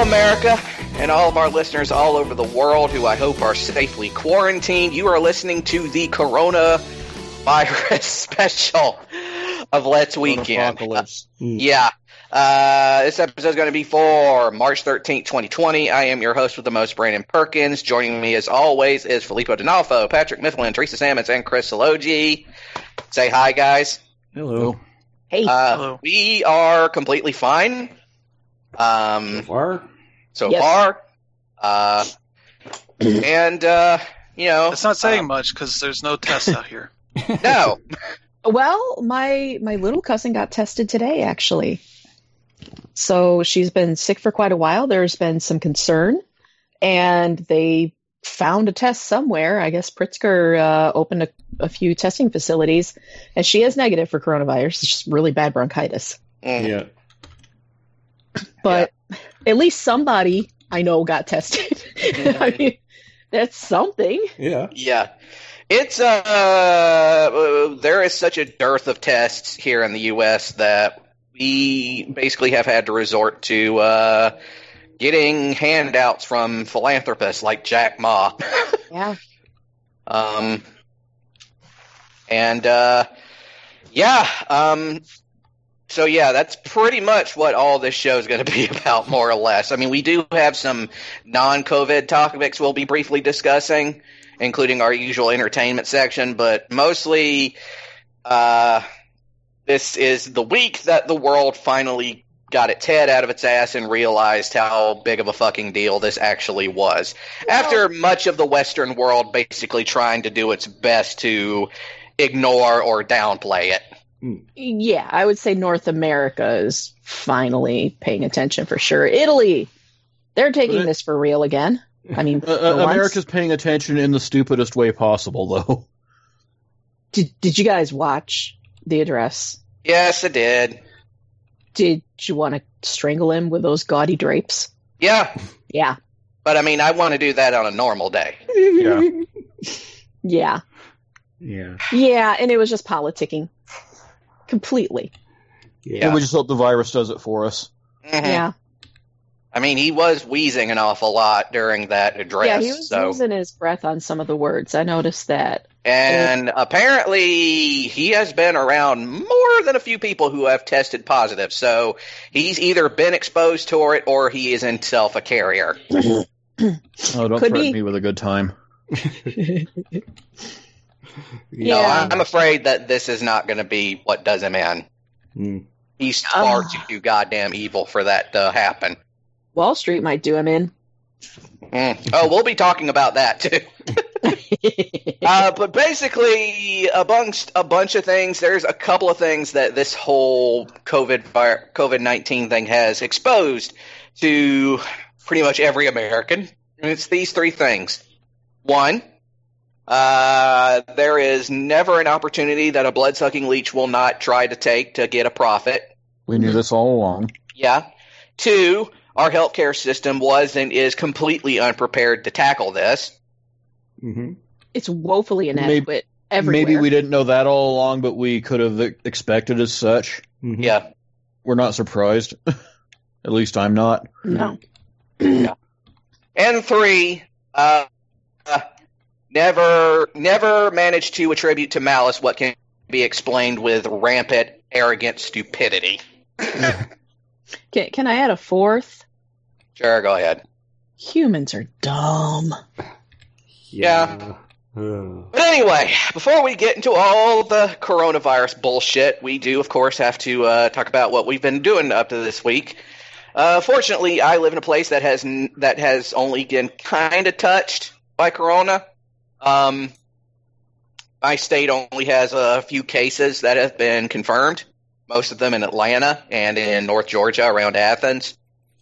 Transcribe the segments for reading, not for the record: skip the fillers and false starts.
America, and all of our listeners all over the world who I hope are safely quarantined. You are listening to the coronavirus special of Let's Weekend. Yeah. This episode is going to be for March 13th, 2020. I am your host with the most, Brandon Perkins. Joining me as always is Filippo D'Onofrio, Patrick Mifflin, Teresa Sammons, and Chris Salogi. Say hi, guys. Hello. Hey. Hello. We are completely fine. So far. And, you know. It's not saying much because there's no tests out here. No. Well, my little cousin got tested today, actually. So she's been sick for quite a while. There's been some concern, and they found a test somewhere. I guess Pritzker opened a few testing facilities, and she is negative for coronavirus. It's just really bad bronchitis. Yeah. But at least somebody I know got tested. I mean, that's something. Yeah. Yeah. It's there is such a dearth of tests here in the U.S. that we basically have had to resort to getting handouts from philanthropists like Jack Ma. Yeah. So yeah, that's pretty much what all this show is going to be about, more or less. I mean, we do have some non-COVID topics we'll be briefly discussing, including our usual entertainment section, but mostly this is the week that the world finally got its head out of its ass and realized how big of a fucking deal this actually was. After much of the Western world basically trying to do its best to ignore or downplay it. Yeah, I would say North America is finally paying attention for sure. Italy, they're taking this for real again. I mean, America's paying attention in the stupidest way possible, though. Did you guys watch The Address? Yes, I did. Did you want to strangle him with those gaudy drapes? Yeah. Yeah. But I mean, I want to do that on a normal day. Yeah. Yeah. Yeah. Yeah, and it was just politicking. Completely. Yeah. And we just hope the virus does it for us. Mm-hmm. Yeah. I mean, he was wheezing an awful lot during that address. Yeah, he was losing his breath on some of the words. I noticed that. And apparently he has been around more than a few people who have tested positive. So he's either been exposed to it or he is himself a carrier. Oh, don't threaten me with a good time. No, I'm afraid that this is not going to be what does him in. He's far too goddamn evil for that to happen. Wall Street might do him in. Oh, we'll be talking about that too. But basically, amongst a bunch of things, there's a couple of things that this whole COVID-19 thing has exposed to pretty much every American. And it's these three things. One, there is never an opportunity that a blood-sucking leech will not try to take to get a profit. We knew this all along. Yeah. Two, our healthcare system was and is completely unprepared to tackle this. Mm-hmm. It's woefully inadequate everywhere. Maybe we didn't know that all along, but we could have expected as such. Mm-hmm. Yeah. We're not surprised. At least I'm not. No. Yeah. And three, never managed to attribute to malice what can be explained with rampant, arrogant stupidity. Can I add a fourth? Sure, go ahead. Humans are dumb. Yeah. But anyway, before we get into all the coronavirus bullshit, we do, of course, have to talk about what we've been doing up to this week. Fortunately, I live in a place that has only been kind of touched by corona. My state only has a few cases that have been confirmed, most of them in Atlanta and in North Georgia around Athens.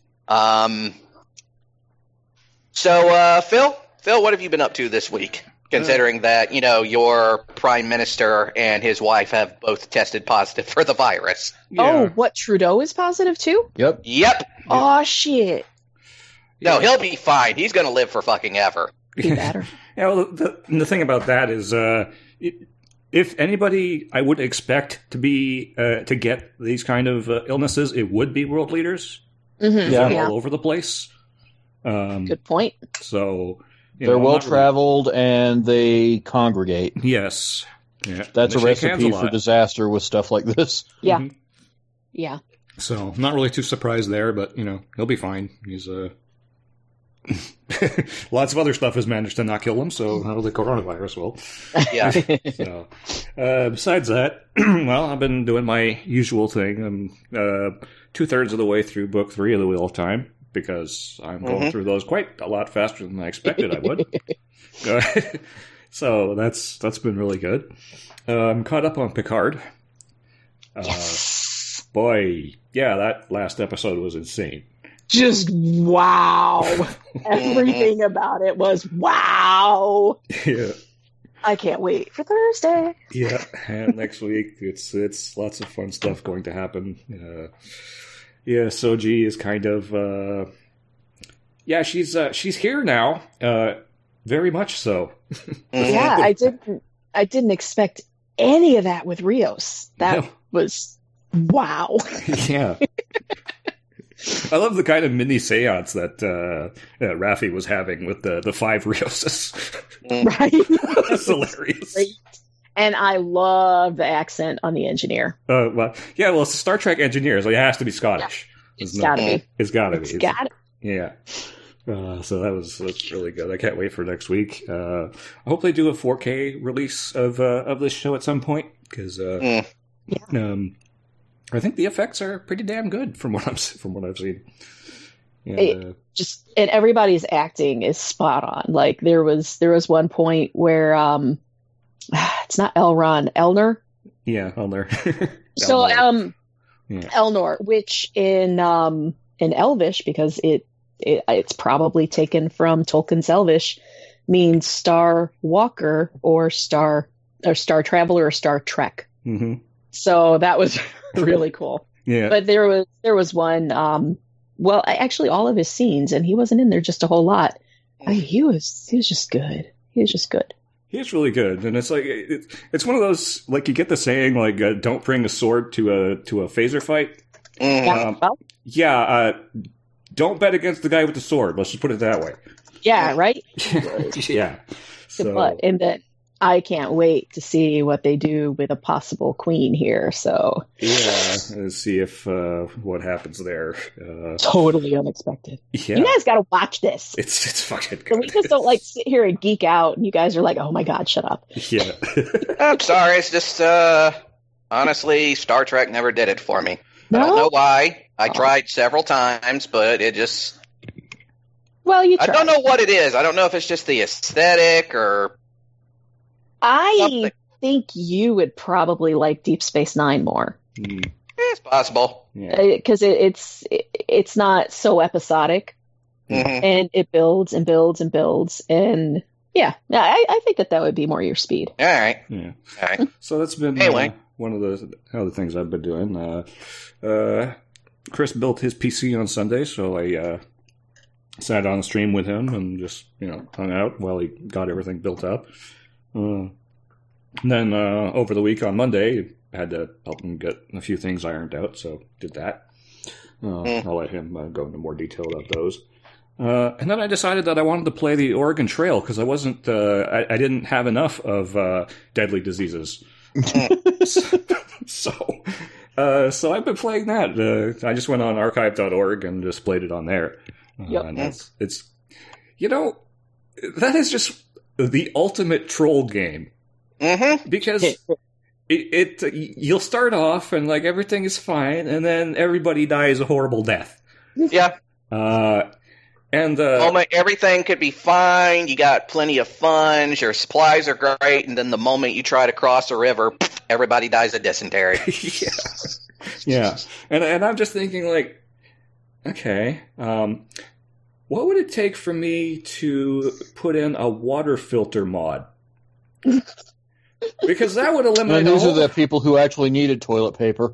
So, Phil, what have you been up to this week? Considering that, your prime minister and his wife have both tested positive for the virus. Yeah. Oh, what, Trudeau is positive too? Yep. Oh, shit. No, he'll be fine. He's going to live for fucking ever. Be better. Yeah, well, the thing about that is, if anybody I would expect to get these kind of illnesses, it would be world leaders. Mhm. They're Yeah. all over the place. Good point. So They're well traveled and they congregate. Yes. Yeah. That's a They shake hands recipe a for lot. disaster with stuff like this. Yeah. Mhm. Yeah. So I'm not really too surprised there, but he'll be fine. He's lots of other stuff has managed to not kill him, so how the coronavirus will. Yeah. So, besides that, well, I've been doing my usual thing. I'm 2/3 of the way through book 3 of the Wheel of Time because I'm going through those quite a lot faster than I expected I would. So that's been really good. I'm caught up on Picard. Yes. Boy, yeah, that last episode was insane. Just wow. Everything about it was wow. Yeah. I can't wait for Thursday. Yeah, and next week it's lots of fun stuff going to happen. Yeah, Soji is kind of she's here now. Very much so. Yeah, I didn't expect any of that with Rios. That No. was wow. Yeah. I love the kind of mini seance that Raffi was having with the 5 Rioses. Right? That's hilarious. Great. And I love the accent on the engineer. Well, it's a Star Trek engineer, so it has to be Scottish. It's gotta be. It's gotta be. It's got it. Yeah. So that's really good. I can't wait for next week. I hope they do a 4K release of this show at some point because I think the effects are pretty damn good from what I've seen. Yeah. And everybody's acting is spot on. Like there was one point where it's not Elrond, Elnor. Yeah, Elnor. So Yeah. Elnor, which in Elvish, because it's probably taken from Tolkien's Elvish, means star walker or star traveler or Star Trek. Mm-hmm. So that was really cool. Yeah. But there was one. Well, actually, all of his scenes, and he wasn't in there just a whole lot. I mean, he was just good. He was just good. He's really good, and it's like it's one of those like you get the saying like don't bring a sword to a phaser fight. Don't bet against the guy with the sword. Let's just put it that way. Yeah, right. Yeah. So And then I can't wait to see what they do with a possible queen here. So yeah, let's see if what happens there. Totally unexpected. Yeah, You guys got to watch this. it's fucking good. So we just don't like sit here and geek out, and you guys are like, "Oh my god, shut up!" Yeah. I'm sorry. It's just honestly, Star Trek never did it for me. I don't know why. I tried several times, but it just. Well, you. I Tried. don't know what it is. I don't know if it's just the aesthetic or. I something. think you would probably like Deep Space Nine more It's possible. Yeah. because it's not so episodic, Mhm. and it builds and builds and builds, and yeah, I think that would be more your speed. All right. Yeah. All right. So that's been Anyway. one of the other things I've been doing. Chris built his PC on Sunday, so I sat on the stream with him and just hung out while he got everything built up. Then over the week on Monday, I had to help him get a few things ironed out, so did that. I'll let him go into more detail about those. And then I decided that I wanted to play the Oregon Trail because I wasn't, I didn't have enough of deadly diseases. So I've been playing that. I just went on archive.org and just played it on there. Yep. And it's that is just the ultimate troll game. Mm-hmm. Because you'll start off and like everything is fine, and then everybody dies a horrible death. Yeah. And Moment everything could be fine. You got plenty of funds. Your supplies are great, and then the moment you try to cross a river, everybody dies of dysentery. yeah. And I'm just thinking like, okay, what would it take for me to put in a water filter mod? Because that would eliminate. And these are the people who actually needed toilet paper,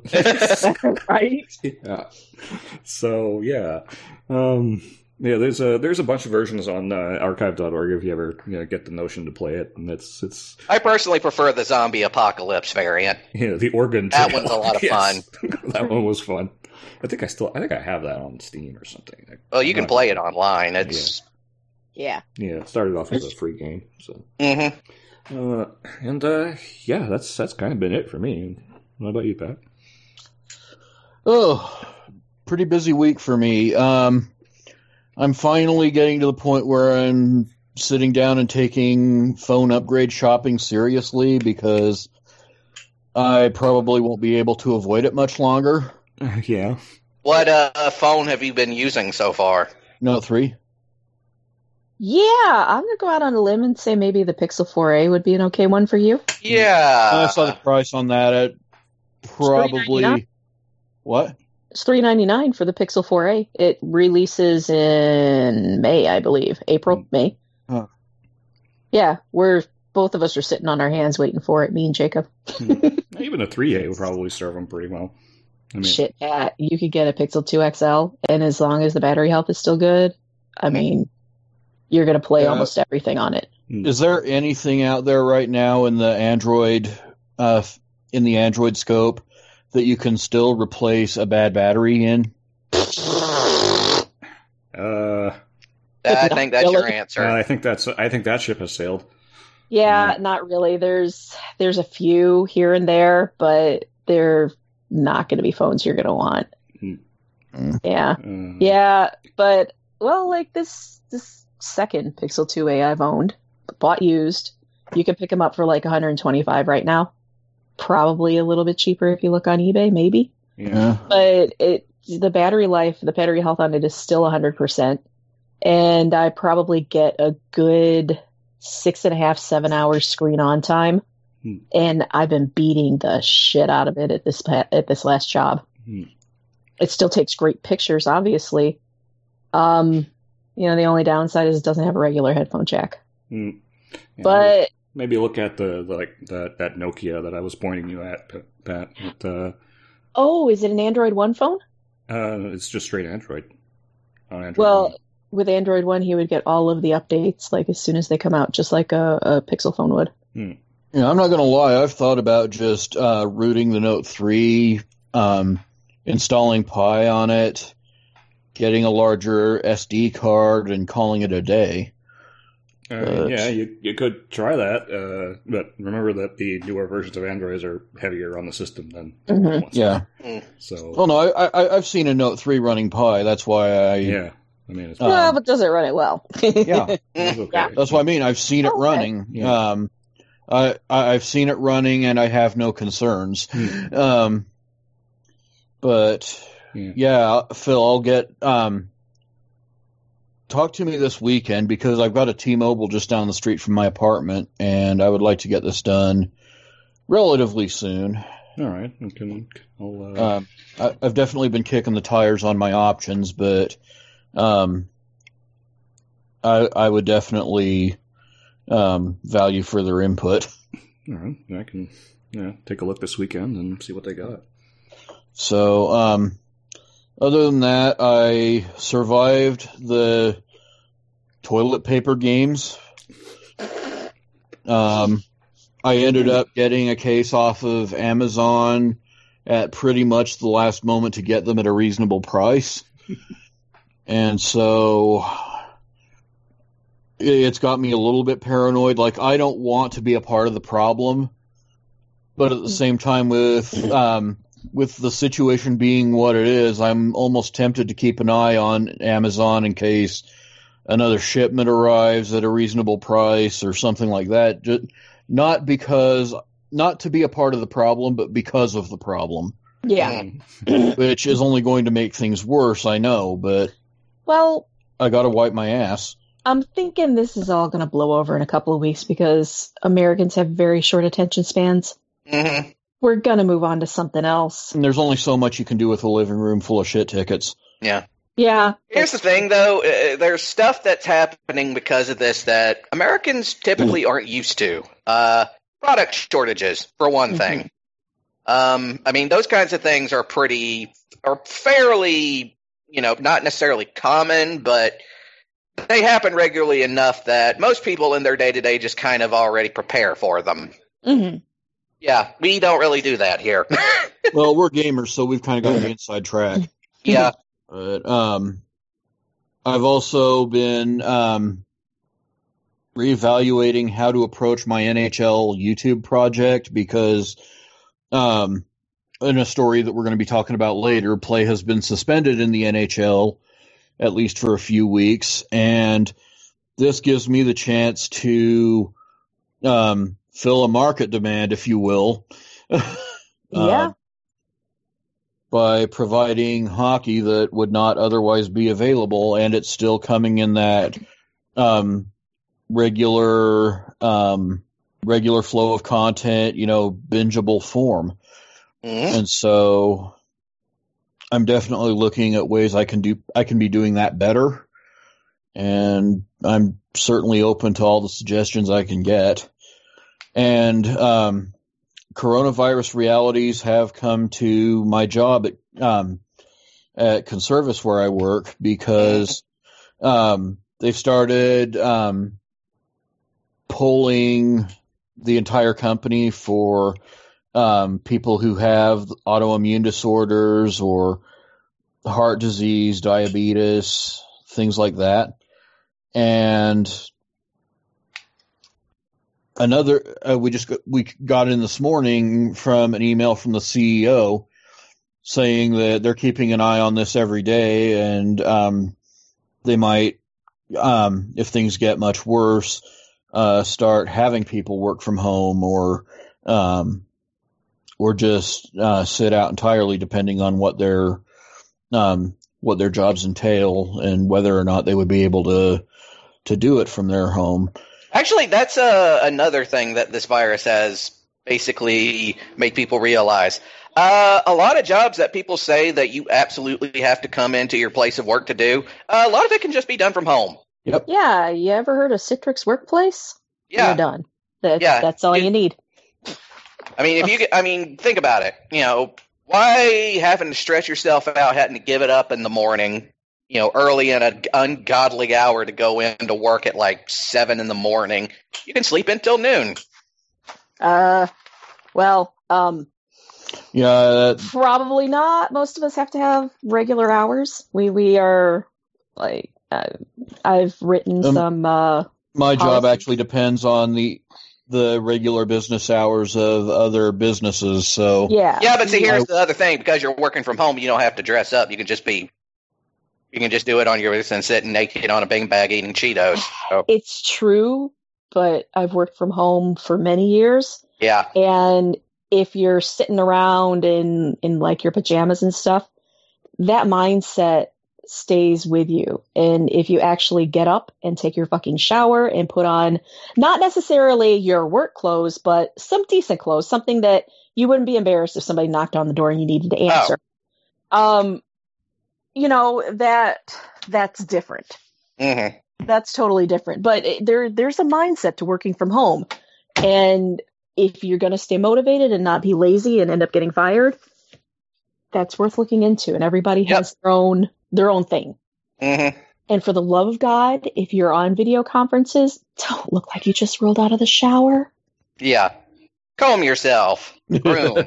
Right? Yeah. So yeah. Yeah, there's a bunch of versions on archive.org if you ever get the notion to play it, and it's. I personally prefer the zombie apocalypse variant. Yeah, the Oregon That Trail. one's a lot of fun. That one was fun. I think I have that on Steam or something. Well, you can play it online. It's Yeah. Yeah, it started off as a free game. So. Mm-hmm. Yeah, that's kind of been it for me. What about you, Pat? Oh, pretty busy week for me. I'm finally getting to the point where I'm sitting down and taking phone upgrade shopping seriously because I probably won't be able to avoid it much longer. Yeah. What phone have you been using so far? Note 3. Yeah, I'm going to go out on a limb and say maybe the Pixel 4a would be an okay one for you. Yeah. I saw the price on that at probably... $3.99. What? It's $3.99 for the Pixel 4a. It releases in May, I believe. May. Huh. Yeah, both of us are sitting on our hands waiting for it, me and Jacob. Even a 3A would probably serve them pretty well. I mean, Shit, Pat, you could get a Pixel 2 XL, and as long as the battery health is still good, I mean, you're going to play almost everything on it. Is there anything out there right now in the Android scope that you can still replace a bad battery in? I think that's your answer. I think that ship has sailed. Yeah, not really. There's a few here and there, but they're not going to be phones you're going to want. Yeah. Yeah, but, well, like this second Pixel 2a I've owned, bought used, you can pick them up for like $125 right now. Probably a little bit cheaper if you look on eBay, maybe. Yeah. But the battery health on it is still 100%. And I probably get a good 6.5, 7 hours screen on time. And I've been beating the shit out of it at this last job. It still takes great pictures, obviously. The only downside is it doesn't have a regular headphone jack. Yeah, but maybe look at that Nokia that I was pointing you at, Pat. Is it an Android One phone? It's just straight Android. On Android Well, One. With Android One, he would get all of the updates like as soon as they come out, just like a Pixel phone would. Yeah, I'm not going to lie. I've thought about just rooting the Note 3, installing Pi on it, getting a larger SD card, and calling it a day. Yeah, you could try that, but remember that the newer versions of Androids are heavier on the system than the ones. Yeah. So. Well, no, I've seen a Note 3 running Pi. That's why Yeah. I mean, it's but does it run it well? Yeah. it's okay. Yeah. That's what I mean. I've seen it running. Yeah. I've seen it running, and I have no concerns. But yeah, Phil, I'll get talk to me this weekend because I've got a T-Mobile just down the street from my apartment, and I would like to get this done relatively soon. All right. I've definitely been kicking the tires on my options, but I would definitely value further input. All right. I can take a look this weekend and see what they got. So, other than that, I survived the toilet paper games. I ended up getting a case off of Amazon at pretty much the last moment to get them at a reasonable price. And so it's got me a little bit paranoid. Like, I don't want to be a part of the problem, but at the same time with the situation being what it is, I'm almost tempted to keep an eye on Amazon in case another shipment arrives at a reasonable price or something like that. Not to be a part of the problem, but because of the problem. Yeah. Which is only going to make things worse, I know, but Well, I gotta wipe my ass. I'm thinking this is all going to blow over in a couple of weeks because Americans have very short attention spans. Mm-hmm. We're going to move on to something else. And there's only so much you can do with a living room full of shit tickets. Yeah. Yeah. Here's the thing, though. There's stuff that's happening because of this that Americans typically aren't used to. Product shortages, for one thing. I mean, those kinds of things are fairly not necessarily common, but they happen regularly enough that most people in their day-to-day just kind of already prepare for them. Mm-hmm. Yeah, we don't really do that here. Well, we're gamers, so we've kind of got the inside track. Yeah. But I've also been reevaluating how to approach my NHL YouTube project because in a story that we're going to be talking about later, play has been suspended in the NHL, at least for a few weeks, and this gives me the chance to fill a market demand, if you will. Yeah. By providing hockey that would not otherwise be available, and it's still coming in that regular flow of content, bingeable form. Mm-hmm. And so I'm definitely looking at ways I can be doing that better, and I'm certainly open to all the suggestions I can get. And coronavirus realities have come to my job at Conservice where I work because they've started polling the entire company for people who have autoimmune disorders or heart disease, diabetes, things like that. And we got in this morning from an email from the CEO saying that they're keeping an eye on this every day, and they might, if things get much worse, start having people work from home or just sit out entirely, depending on what their jobs entail and whether or not they would be able to do it from their home. Actually, that's another thing that this virus has basically made people realize. A lot of jobs that people say that you absolutely have to come into your place of work to do, a lot of it can just be done from home. Yep. Yeah, you ever heard of Citrix Workplace? Yeah. You're done. That's all you need. I mean, think about it. Why having to stress yourself out, having to give it up in the morning, early in an ungodly hour to go into work at like 7 in the morning? You can sleep until noon. Yeah. Probably not. Most of us have to have regular hours. We are like, I've written some. My job actually depends on the regular business hours of other businesses. So yeah. But see, here's the other thing: because you're working from home, you don't have to dress up. You can just do it on your wrist and sitting naked on a beanbag eating Cheetos. So. It's true, but I've worked from home for many years. Yeah. And if you're sitting around in like your pajamas and stuff, that mindset stays with you. And if you actually get up and take your fucking shower and put on not necessarily your work clothes, but some decent clothes, something that you wouldn't be embarrassed if somebody knocked on the door and you needed to answer. That's different. Mm-hmm. That's totally different. But there's a mindset to working from home. And if you're going to stay motivated and not be lazy and end up getting fired, that's worth looking into. And everybody has their own thing. Mm-hmm. And for the love of God, if you're on video conferences, don't look like you just rolled out of the shower. Yeah. Comb yourself. Groom.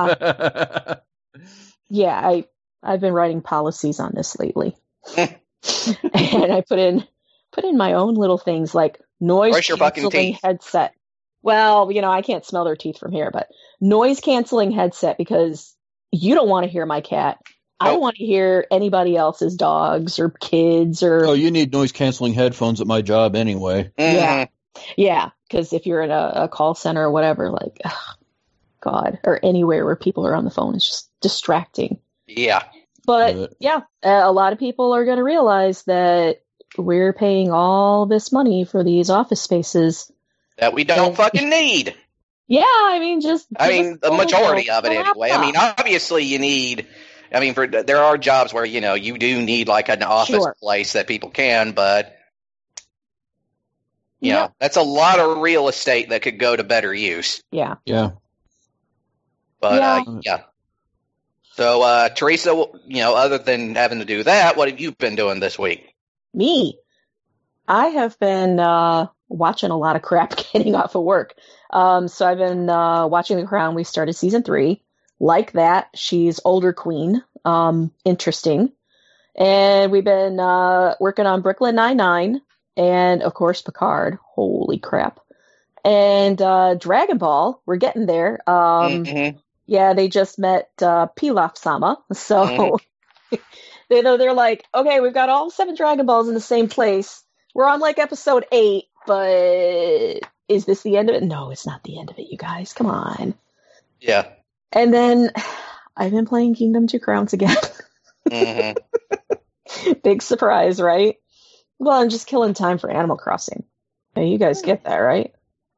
Yeah. I've been writing policies on this lately. And I put in my own little things like noise canceling headset. Well, I can't smell their teeth from here, but noise canceling headset because you don't want to hear my cat. Nope. I don't want to hear anybody else's dogs or kids or. Oh, you need noise canceling headphones at my job anyway. Mm-hmm. Yeah. Because if you're in a call center or whatever, like, God, or anywhere where people are on the phone, it's just distracting. Yeah. But a lot of people are going to realize that we're paying all this money for these office spaces that we don't fucking need. Yeah, the majority of it anyway. I mean, obviously you need. I mean, there are jobs where you do need like an office place that people can, but that's a lot of real estate that could go to better use. Yeah. Yeah. But So, Teresa, other than having to do that, what have you been doing this week? Me. I have been watching a lot of crap getting off of work. So I've been watching The Crown. We started season 3. Like that. She's older queen. Interesting. And we've been working on Brooklyn Nine-Nine. And, of course, Picard. Holy crap. And Dragon Ball. We're getting there. Yeah, they just met Pilaf-sama. So they're like, okay, we've got all 7 Dragon Balls in the same place. We're on like episode 8, but is this the end of it? No, it's not the end of it, you guys. Come on. Yeah. And then I've been playing Kingdom 2 Crowns again. Big surprise, right? Well, I'm just killing time for Animal Crossing. Now, you guys get that, right?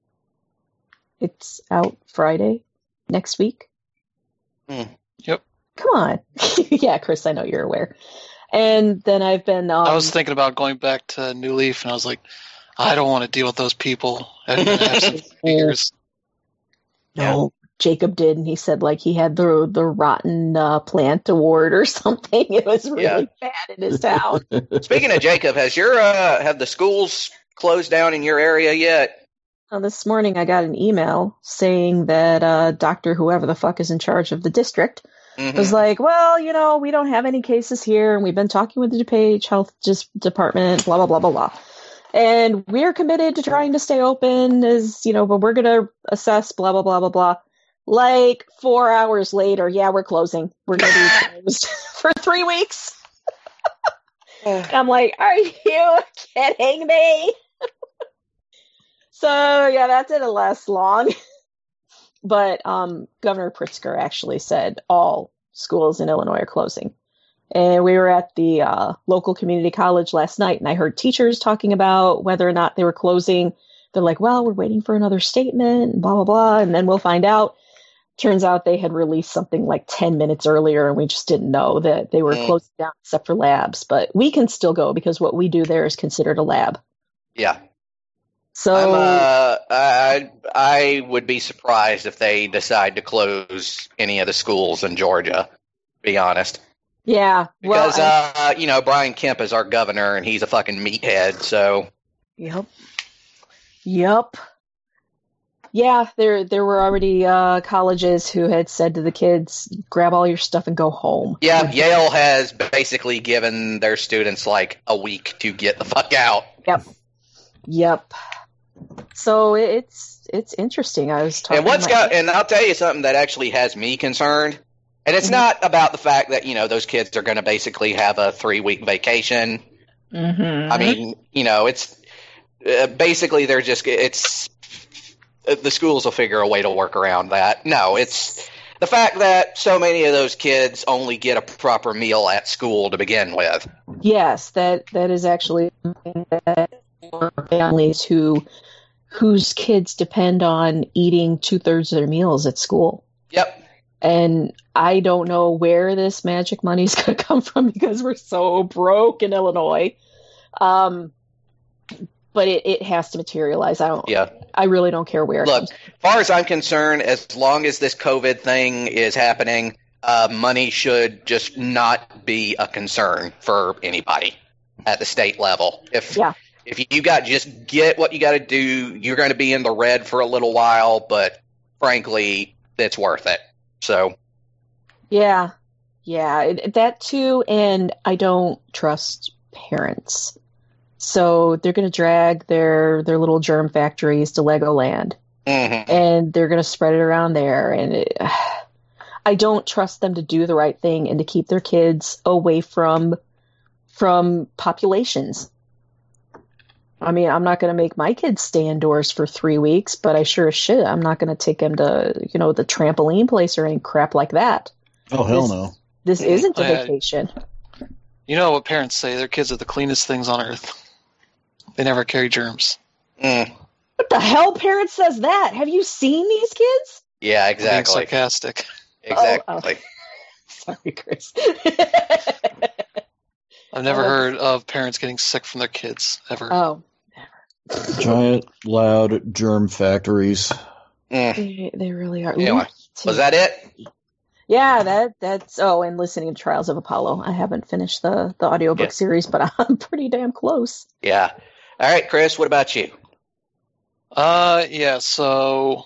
It's out Friday next week. Yep. Come on. Yeah, Chris, I know you're aware. And then I've been... I was thinking about going back to New Leaf, and I was like, I don't want to deal with those people. I've been absent for years. No, Jacob did, and he said like he had the rotten plant award or something. It was really bad in his town. Speaking of Jacob, have the schools closed down in your area yet? This morning I got an email saying that Dr. whoever the fuck is in charge of the district was like, well, we don't have any cases here, and we've been talking with the DuPage Health Department, blah, blah, blah, blah, blah. And we're committed to trying to stay open but we're going to assess, blah, blah, blah, blah, blah. Like 4 hours later, we're closing. We're going to be closed for 3 weeks. I'm like, are you kidding me? So, that didn't last long. But Governor Pritzker actually said all schools in Illinois are closing. And we were at the local community college last night, and I heard teachers talking about whether or not they were closing. They're like, well, we're waiting for another statement, and blah, blah, blah, and then we'll find out. Turns out they had released something like 10 minutes earlier, and we just didn't know that they were closing down except for labs. But we can still go because what we do there is considered a lab. Yeah. So I would be surprised if they decide to close any of the schools in Georgia, to be honest. Yeah. Because, Brian Kemp is our governor, and he's a fucking meathead, so. Yep. Yeah, there were already colleges who had said to the kids, grab all your stuff and go home. Yeah, Yale has basically given their students like a week to get the fuck out. Yep. So it's interesting. I was talking and I'll tell you something that actually has me concerned. And it's not about the fact that, those kids are going to basically have a 3-week vacation. I mean, it's basically the schools will figure a way to work around that. No, it's the fact that so many of those kids only get a proper meal at school to begin with. Yes, that is actually something that for families whose kids depend on eating 2/3 of their meals at school. Yep. And I don't know where this magic money is going to come from because we're so broke in Illinois. But it has to materialize. I really don't care where it comes from. As far as I'm concerned, as long as this COVID thing is happening, money should just not be a concern for anybody at the state level. If you just get what you got to do, you're going to be in the red for a little while, but frankly, it's worth it. So, yeah, that too, and I don't trust parents. So they're going to drag their little germ factories to Legoland, and they're going to spread it around there. And I don't trust them to do the right thing and to keep their kids away from populations. I mean, I'm not going to make my kids stay indoors for 3 weeks, but I sure as shit, I'm not going to take them to, the trampoline place or any crap like that. Oh, hell no. This isn't a vacation. You know what parents say? Their kids are the cleanest things on earth. They never carry germs. What the hell parent says that? Have you seen these kids? Yeah, exactly. Being sarcastic. Exactly. Sorry, Chris. I've never heard of parents getting sick from their kids, ever. Oh. Giant, loud germ factories. They really are. Anyway, was that it? Yeah, that's and listening to Trials of Apollo. I haven't finished the audiobook series, but I'm pretty damn close. Yeah. All right, Chris, what about you? So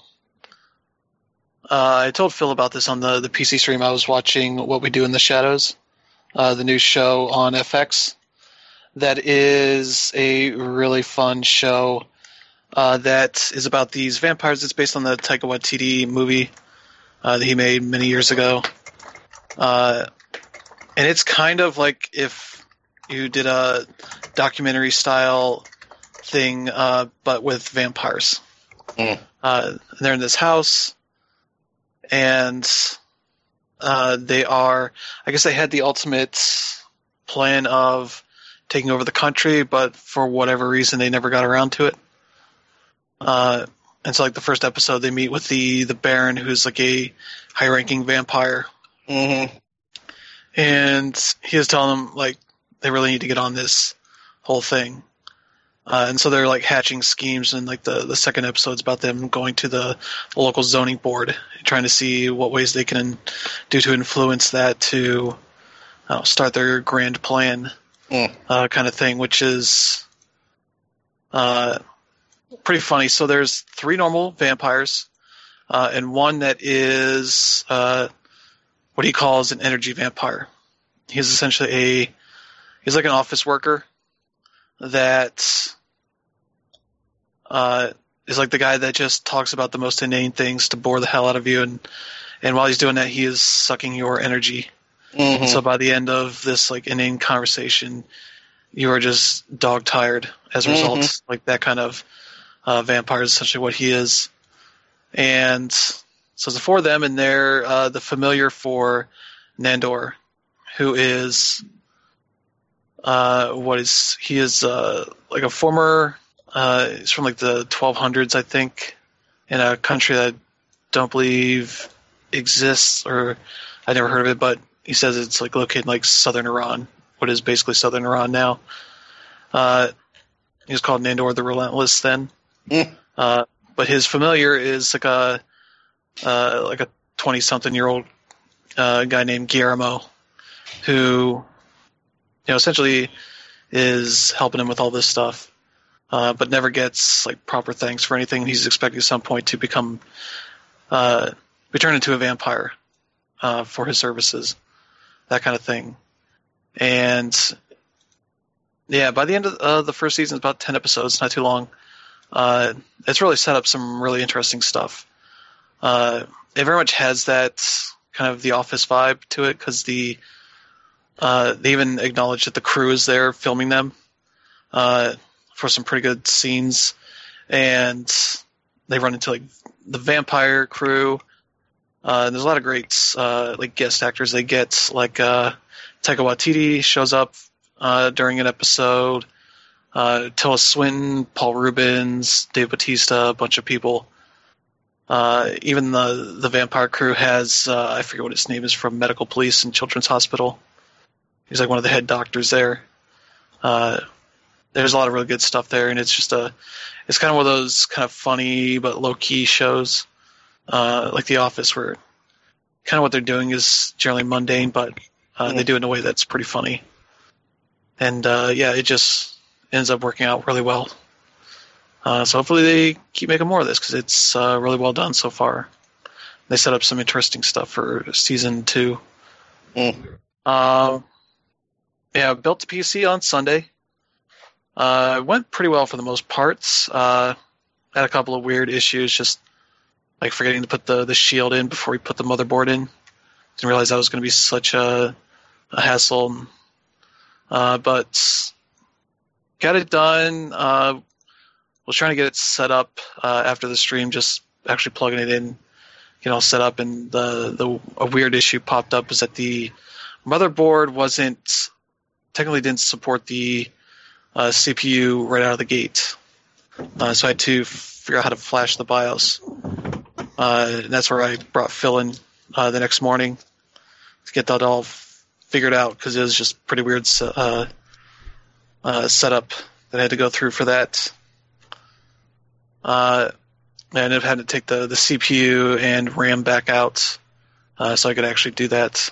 I told Phil about this on the PC stream. I was watching What We Do in the Shadows, the new show on FX. That is a really fun show that is about these vampires. It's based on the Taika Waititi movie that he made many years ago. And it's kind of like if you did a documentary-style thing, but with vampires. They're in this house, and they are... I guess they had the ultimate plan of taking over the country, but for whatever reason they never got around to it. And so, like, the first episode, they meet with the Baron, who's like a high-ranking vampire. Mm-hmm. And he is telling them, like, they really need to get on this whole thing. And so they're, like, hatching schemes, and, like, the second episode's about them going to the local zoning board, trying to see what ways they can do to influence that to start their grand plan. Kind of thing, which is pretty funny. So there's 3 normal vampires, and one that is what he calls an energy vampire. He's essentially he's like an office worker that is like the guy that just talks about the most inane things to bore the hell out of you, and while he's doing that, he is sucking your energy. Mm-hmm. So by the end of this like inane conversation, you are just dog tired as a result. Like that kind of vampire is essentially what he is. And so the 4 of them, and they're the familiar for Nandor, who is he is like a former he's from like the 1200s, I think, in a country that I don't believe exists, or I never heard of it, but he says it's like located in like southern Iran, what is basically southern Iran now. He was called Nandor the Relentless then. But his familiar is like a 20-something-year-old guy named Guillermo, who essentially is helping him with all this stuff, but never gets like proper thanks for anything. He's expecting at some point to become be turned into a vampire for his services. That kind of thing. And yeah, by the end of the first season, it's about 10 episodes, not too long. It's really set up some really interesting stuff. It very much has that kind of The Office vibe to it, because they even acknowledge that the crew is there filming them for some pretty good scenes. And they run into like the vampire crew. There's a lot of great like guest actors they get, like Taika Waititi shows up during an episode, Tilda Swinton, Paul Rubens, Dave Bautista, a bunch of people. Even the vampire crew has I forget what his name is, from Medical Police and Children's Hospital. He's like one of the head doctors there. There's a lot of really good stuff there, and it's just it's kind of one of those kind of funny but low key shows. Like The Office, where kind of what they're doing is generally mundane, but they do it in a way that's pretty funny. And it just ends up working out really well. So hopefully they keep making more of this, because it's really well done so far. They set up some interesting stuff for season 2. Built to PC on Sunday. Went pretty well for the most parts. Had a couple of weird issues, just like forgetting to put the shield in before we put the motherboard in. Didn't realize that was going to be such a hassle. But got it done. Was trying to get it set up after the stream, just actually plugging it in, set up. And a weird issue popped up is that the motherboard technically didn't support the CPU right out of the gate. So I had to figure out how to flash the BIOS. And that's where I brought Phil in the next morning to get that all figured out, because it was just pretty weird setup that I had to go through for that. I ended up having to take the CPU and RAM back out so I could actually do that,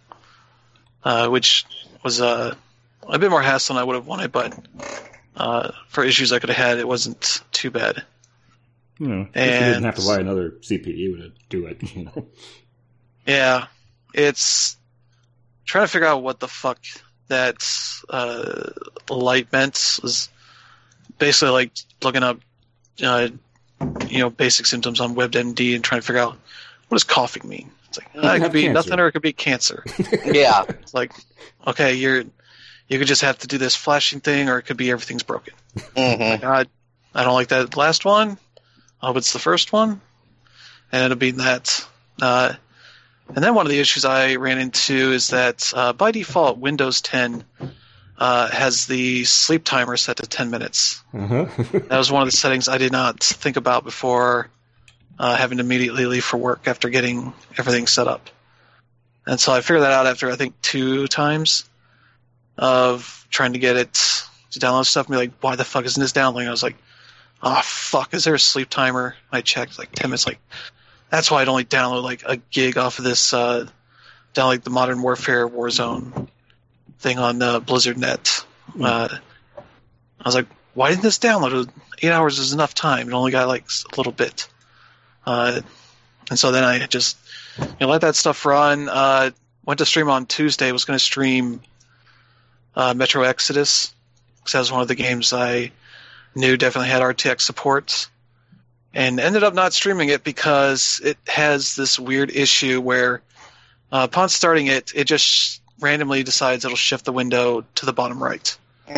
which was a bit more hassle than I would have wanted, but for issues I could have had, it wasn't too bad. If you didn't have to buy another CPU to do it, you know. Yeah, it's trying to figure out what the fuck that light meant. Was basically like looking up, basic symptoms on WebMD and trying to figure out what does coughing mean. It's like it could be cancer. Nothing, or it could be cancer. Yeah, it's like okay, you could just have to do this flashing thing, or it could be everything's broken. Mm-hmm. Like, I don't like that last one. I hope it's the first one, and it'll be that. And then one of the issues I ran into is that by default, Windows 10 has the sleep timer set to 10 minutes. That was one of the settings I did not think about before having to immediately leave for work after getting everything set up. And so I figured that out after, I think, 2 times of trying to get it to download stuff and be like, why the fuck isn't this downloading? I was like, oh, fuck, is there a sleep timer? I checked, like, 10 minutes, like, that's why I'd only download, like, a gig off of this, down, like, the Modern Warfare Warzone thing on Blizzard.net. I was like, why didn't this download? 8 hours is enough time. It only got, like, a little bit. And so then I just, let that stuff run. Went to stream on Tuesday, was going to stream Metro Exodus, because that was one of the games I knew definitely had RTX support, and ended up not streaming it because it has this weird issue where upon starting it, it just randomly decides it'll shift the window to the bottom right.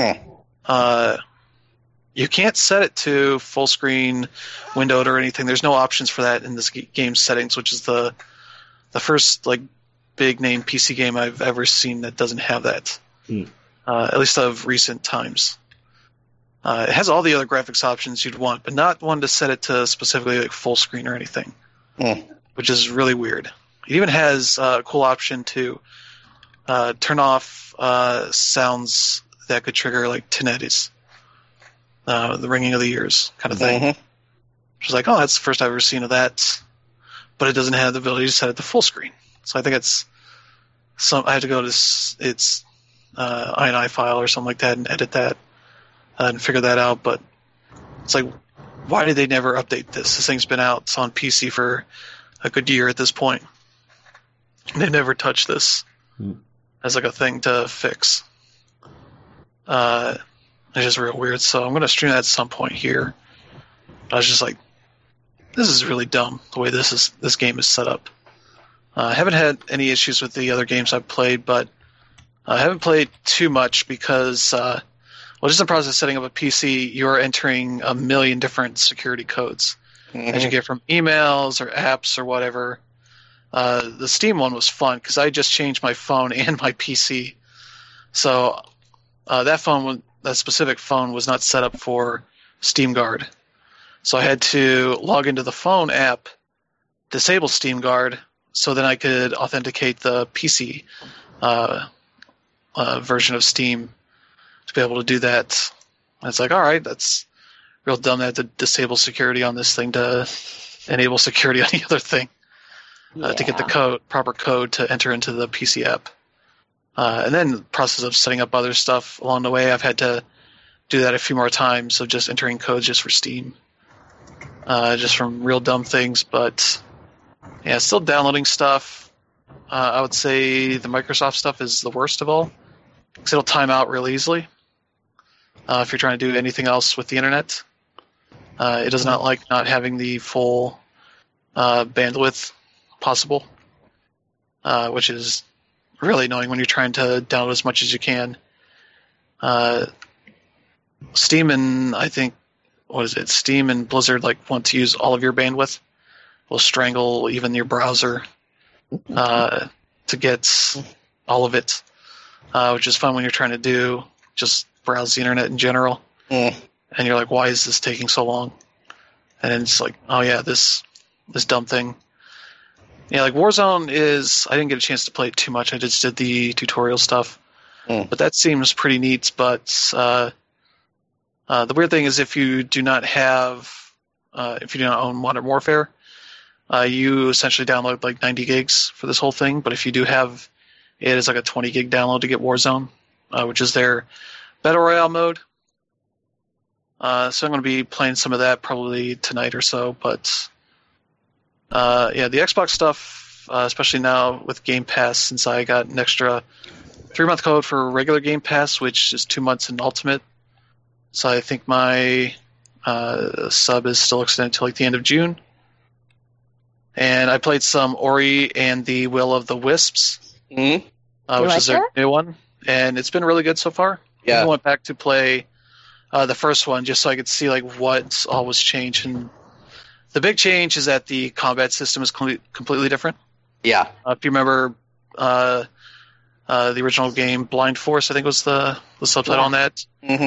You can't set it to full screen windowed or anything. There's no options for that in this game's settings, which is the first like big name PC game I've ever seen that doesn't have that. At least of recent times. It has all the other graphics options you'd want, but not one to set it to specifically like full screen or anything, which is really weird. It even has a cool option to turn off sounds that could trigger like tinnitus, the ringing of the ears kind of thing. Which is like, oh, that's the first I've ever seen of that, but it doesn't have the ability to set it to full screen. So I think it's I have to go to its INI file or something like that and edit that and figure that out. But it's like, why did they never update this? This thing's been out. It's on PC for a good year at this point. They never touched this as like a thing to fix. It's just real weird. So I'm going to stream that at some point here. But I was just like, this is really dumb the way this game is set up. I haven't had any issues with the other games I've played, but I haven't played too much because, just in the process of setting up a PC, you're entering a million different security codes as you get from emails or apps or whatever. The Steam one was fun because I just changed my phone and my PC. So that specific phone was not set up for Steam Guard. So I had to log into the phone app, disable Steam Guard, so then I could authenticate the PC version of Steam to be able to do that. And it's like, all right, that's real dumb. They have to disable security on this thing to enable security on the other thing to get the proper code to enter into the PC app. And then the process of setting up other stuff along the way, I've had to do that a few more times, so just entering codes just for Steam. Just from real dumb things, but yeah, still downloading stuff. I would say the Microsoft stuff is the worst of all, because it'll time out real easily if you're trying to do anything else with the internet. It does not like not having the full bandwidth possible, which is really annoying when you're trying to download as much as you can. Steam and Steam and Blizzard want to use all of your bandwidth. Will strangle even your browser to get all of it, which is fun when you're trying to just browse the internet in general. And you're like, why is this taking so long? And then it's like, oh yeah, this dumb thing. Yeah, like Warzone I didn't get a chance to play it too much. I just did the tutorial stuff. But that seems pretty neat. But the weird thing is if you do not own Modern Warfare, you essentially download like 90 gigs for this whole thing. But if you do have it as like a 20 gig download to get Warzone, which is their Battle Royale mode. So I'm going to be playing some of that probably tonight or so. But yeah, the Xbox stuff, especially now with Game Pass, since I got an extra 3-month code for regular Game Pass, which is 2 months in Ultimate. So I think my sub is still extended to like the end of June. And I played some Ori and the Will of the Wisps, which is their new one. And it's been really good so far. Yeah. I went back to play the first one just so I could see like what all was changed. And the big change is that the combat system is completely different. Yeah. If you remember the original game, Blind Force, I think was the subtitle on that.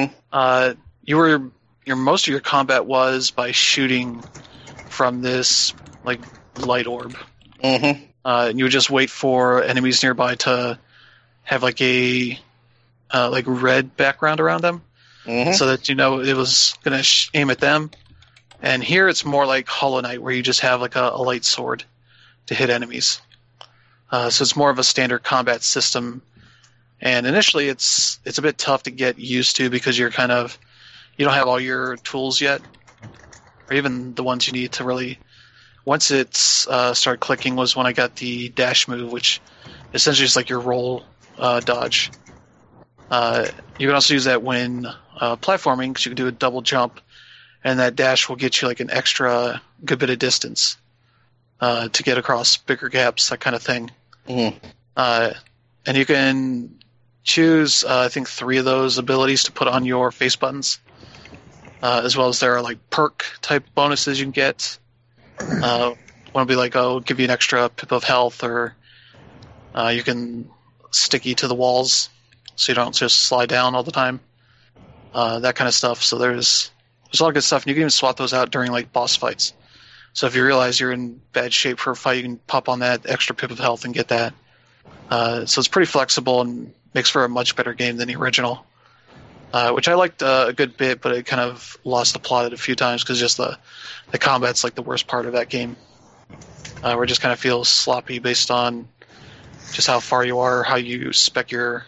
Mm-hmm. Most of your combat was by shooting from this like light orb. Mm-hmm. And you would just wait for enemies nearby to have like a like red background around them, so that you know it was going to aim at them. And here it's more like Hollow Knight, where you just have like a light sword to hit enemies. So it's more of a standard combat system. And initially it's a bit tough to get used to because you don't have all your tools yet, or even the ones you need to really. Once it's started clicking was when I got the dash move, which essentially is like your roll dodge. You can also use that when platforming, because you can do a double jump, and that dash will get you like an extra good bit of distance to get across bigger gaps, that kind of thing. Mm-hmm. And you can choose, I think, 3 of those abilities to put on your face buttons, as well as there are like perk type bonuses you can get. One will be like, give you an extra pip of health, or you can sticky to the walls so you don't just slide down all the time. That kind of stuff. So there's a lot of good stuff, and you can even swap those out during like boss fights. So if you realize you're in bad shape for a fight, you can pop on that extra pip of health and get that. So it's pretty flexible and makes for a much better game than the original, which I liked a good bit, but it kind of lost the plot a few times because just the combat's like the worst part of that game, where it just kind of feels sloppy based on just how far you are, how you spec your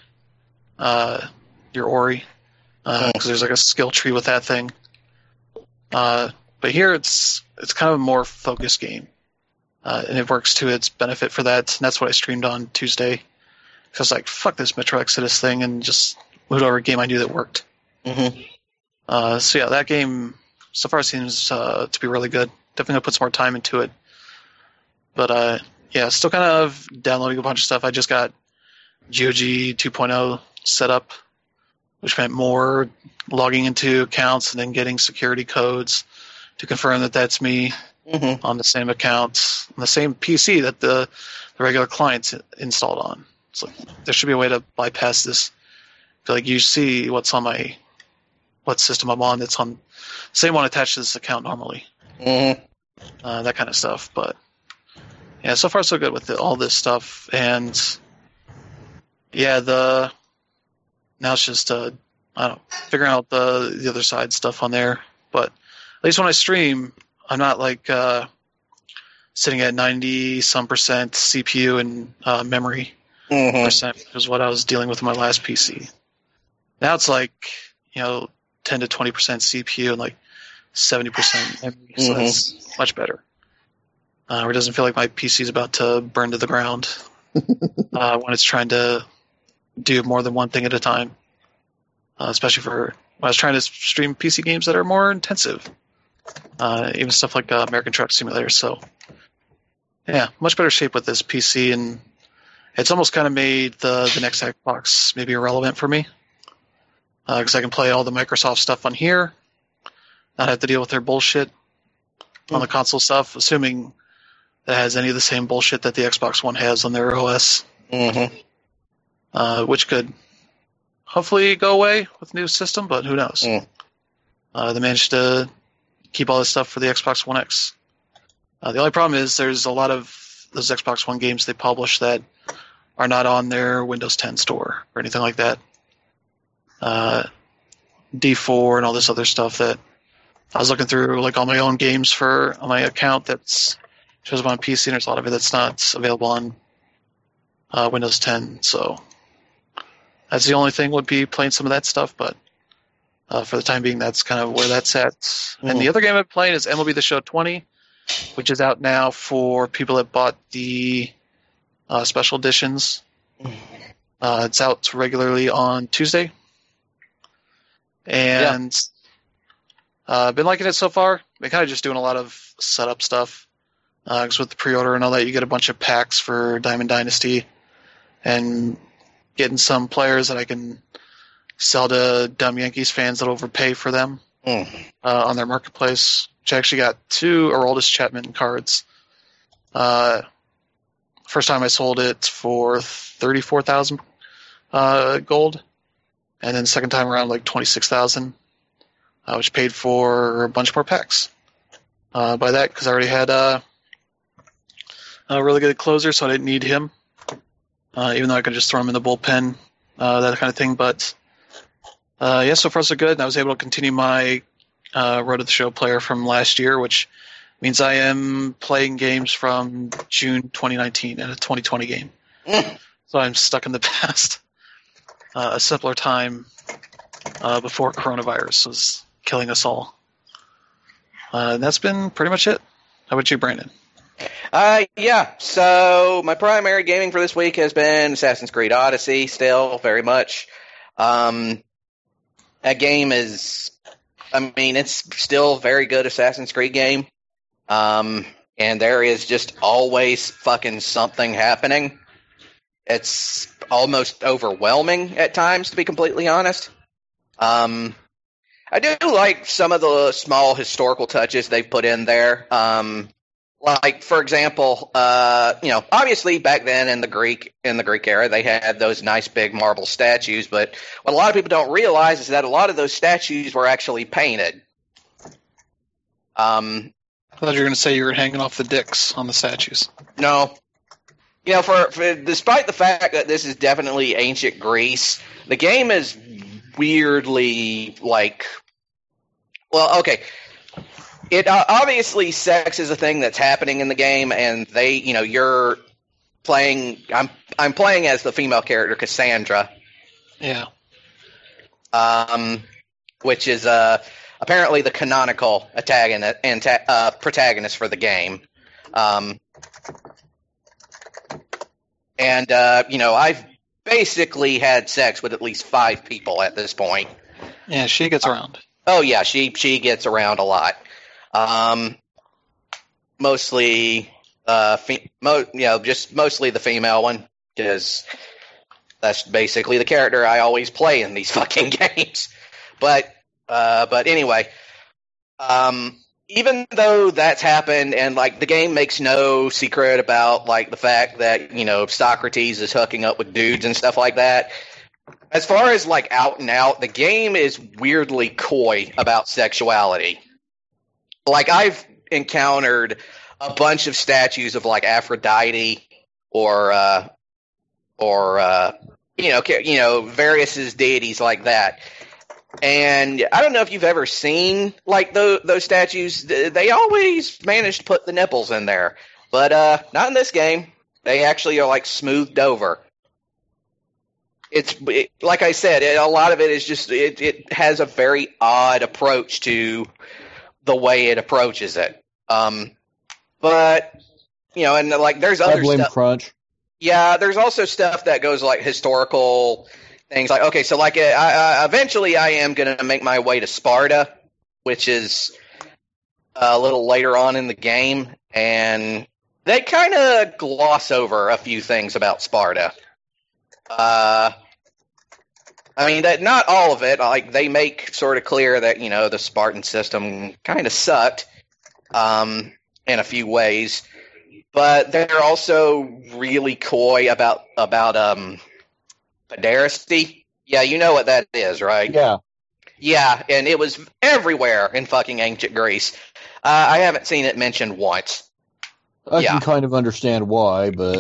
Ori, because there's like a skill tree with that thing. But here it's kind of a more focused game, and it works to its benefit for that. And that's what I streamed on Tuesday. Because I was like, fuck this Metro Exodus thing, and just moved over a game I knew that worked. Mm-hmm. So yeah, that game so far seems to be really good. Definitely gonna put some more time into it. But yeah, still kind of downloading a bunch of stuff. I just got GOG 2.0 set up, which meant more logging into accounts and then getting security codes to confirm that that's me on the same account, on the same PC that the regular client's installed on. So there should be a way to bypass this. Like you see what system I'm on that's on the same one attached to this account normally. That kind of stuff. But yeah, so far so good with all this stuff. And yeah, now it's just figuring out the other side stuff on there. But at least when I stream, I'm not like sitting at 90-some% CPU and memory percent, which is what I was dealing with in my last PC. Now it's like 10 to 20% CPU and like 70% memory, so that's much better. Where it doesn't feel like my PC is about to burn to the ground when it's trying to do more than one thing at a time. Especially for when I was trying to stream PC games that are more intensive. Even stuff like American Truck Simulator. So, yeah, much better shape with this PC, and it's almost kind of made the next Xbox maybe irrelevant for me. Because I can play all the Microsoft stuff on here, not have to deal with their bullshit on the console stuff, assuming that has any of the same bullshit that the Xbox One has on their OS. Which could hopefully go away with the new system, but who knows? They managed to keep all this stuff for the Xbox One X. The only problem is there's a lot of those Xbox One games they publish that are not on their Windows 10 store or anything like that. D4 and all this other stuff that I was looking through, like all my own games on my account that's shows up on PC, and there's a lot of it that's not available on Windows 10. So that's the only thing, would be playing some of that stuff, but for the time being, that's kind of where that's at. And the other game I'm playing is MLB The Show 20, which is out now for people that bought the special editions. It's out regularly on Tuesday. And I've been liking it so far. Been kind of just doing a lot of setup stuff. Because with the pre-order and all that, you get a bunch of packs for Diamond Dynasty. And getting some players that I can sell to dumb Yankees fans that overpay for them on their marketplace. Which I actually got 2 Aroldis Chapman cards. First time I sold it for 34,000 gold, and then second time around like 26,000, which paid for a bunch more packs. By that, because I already had a really good closer, so I didn't need him. Even though I could just throw him in the bullpen, that kind of thing. But so far so good. And I was able to continue my Road to the Show player from last year, which means I am playing games from June 2019 and a 2020 game. So I'm stuck in the past. A simpler time before coronavirus was killing us all. And that's been pretty much it. How about you, Brandon? So my primary gaming for this week has been Assassin's Creed Odyssey, still, very much. That game is, it's still a very good Assassin's Creed game. And there is just always fucking something happening. It's almost overwhelming at times, to be completely honest. I do like some of the small historical touches they've put in there. Like, for example, obviously back then in the Greek era, they had those nice big marble statues, but what a lot of people don't realize is that a lot of those statues were actually painted. I thought you were going to say you were hanging off the dicks on the statues. No. For despite the fact that this is definitely ancient Greece, the game is weirdly It obviously sex is a thing that's happening in the game, and you're playing. I'm playing as the female character Cassandra. Yeah. Which is apparently the canonical protagonist for the game. I've basically had sex with at least 5 people at this point. Yeah, she gets around. Oh yeah, she gets around a lot. Mostly, just mostly the female one, because that's basically the character I always play in these fucking games. But anyway, even though that's happened, and the game makes no secret about the fact that Socrates is hooking up with dudes and stuff like that. As far as out and out, the game is weirdly coy about sexuality. I've encountered a bunch of statues of Aphrodite or various deities like that. And I don't know if you've ever seen those statues. They always manage to put the nipples in there, but not in this game. They actually are smoothed over. Like I said, a lot of it is just it has a very odd approach to the way it approaches it. But and there's other stuff. Crunch. Yeah, there's also stuff that goes historical things. Eventually I am going to make my way to Sparta, which is a little later on in the game, and they kind of gloss over a few things about Sparta. That not all of it. They make sort of clear that the Spartan system kind of sucked in a few ways, but they're also really coy about pederasty. Yeah, you know what that is, right? Yeah. Yeah, and it was everywhere in fucking ancient Greece. I haven't seen it mentioned once. I can kind of understand why, but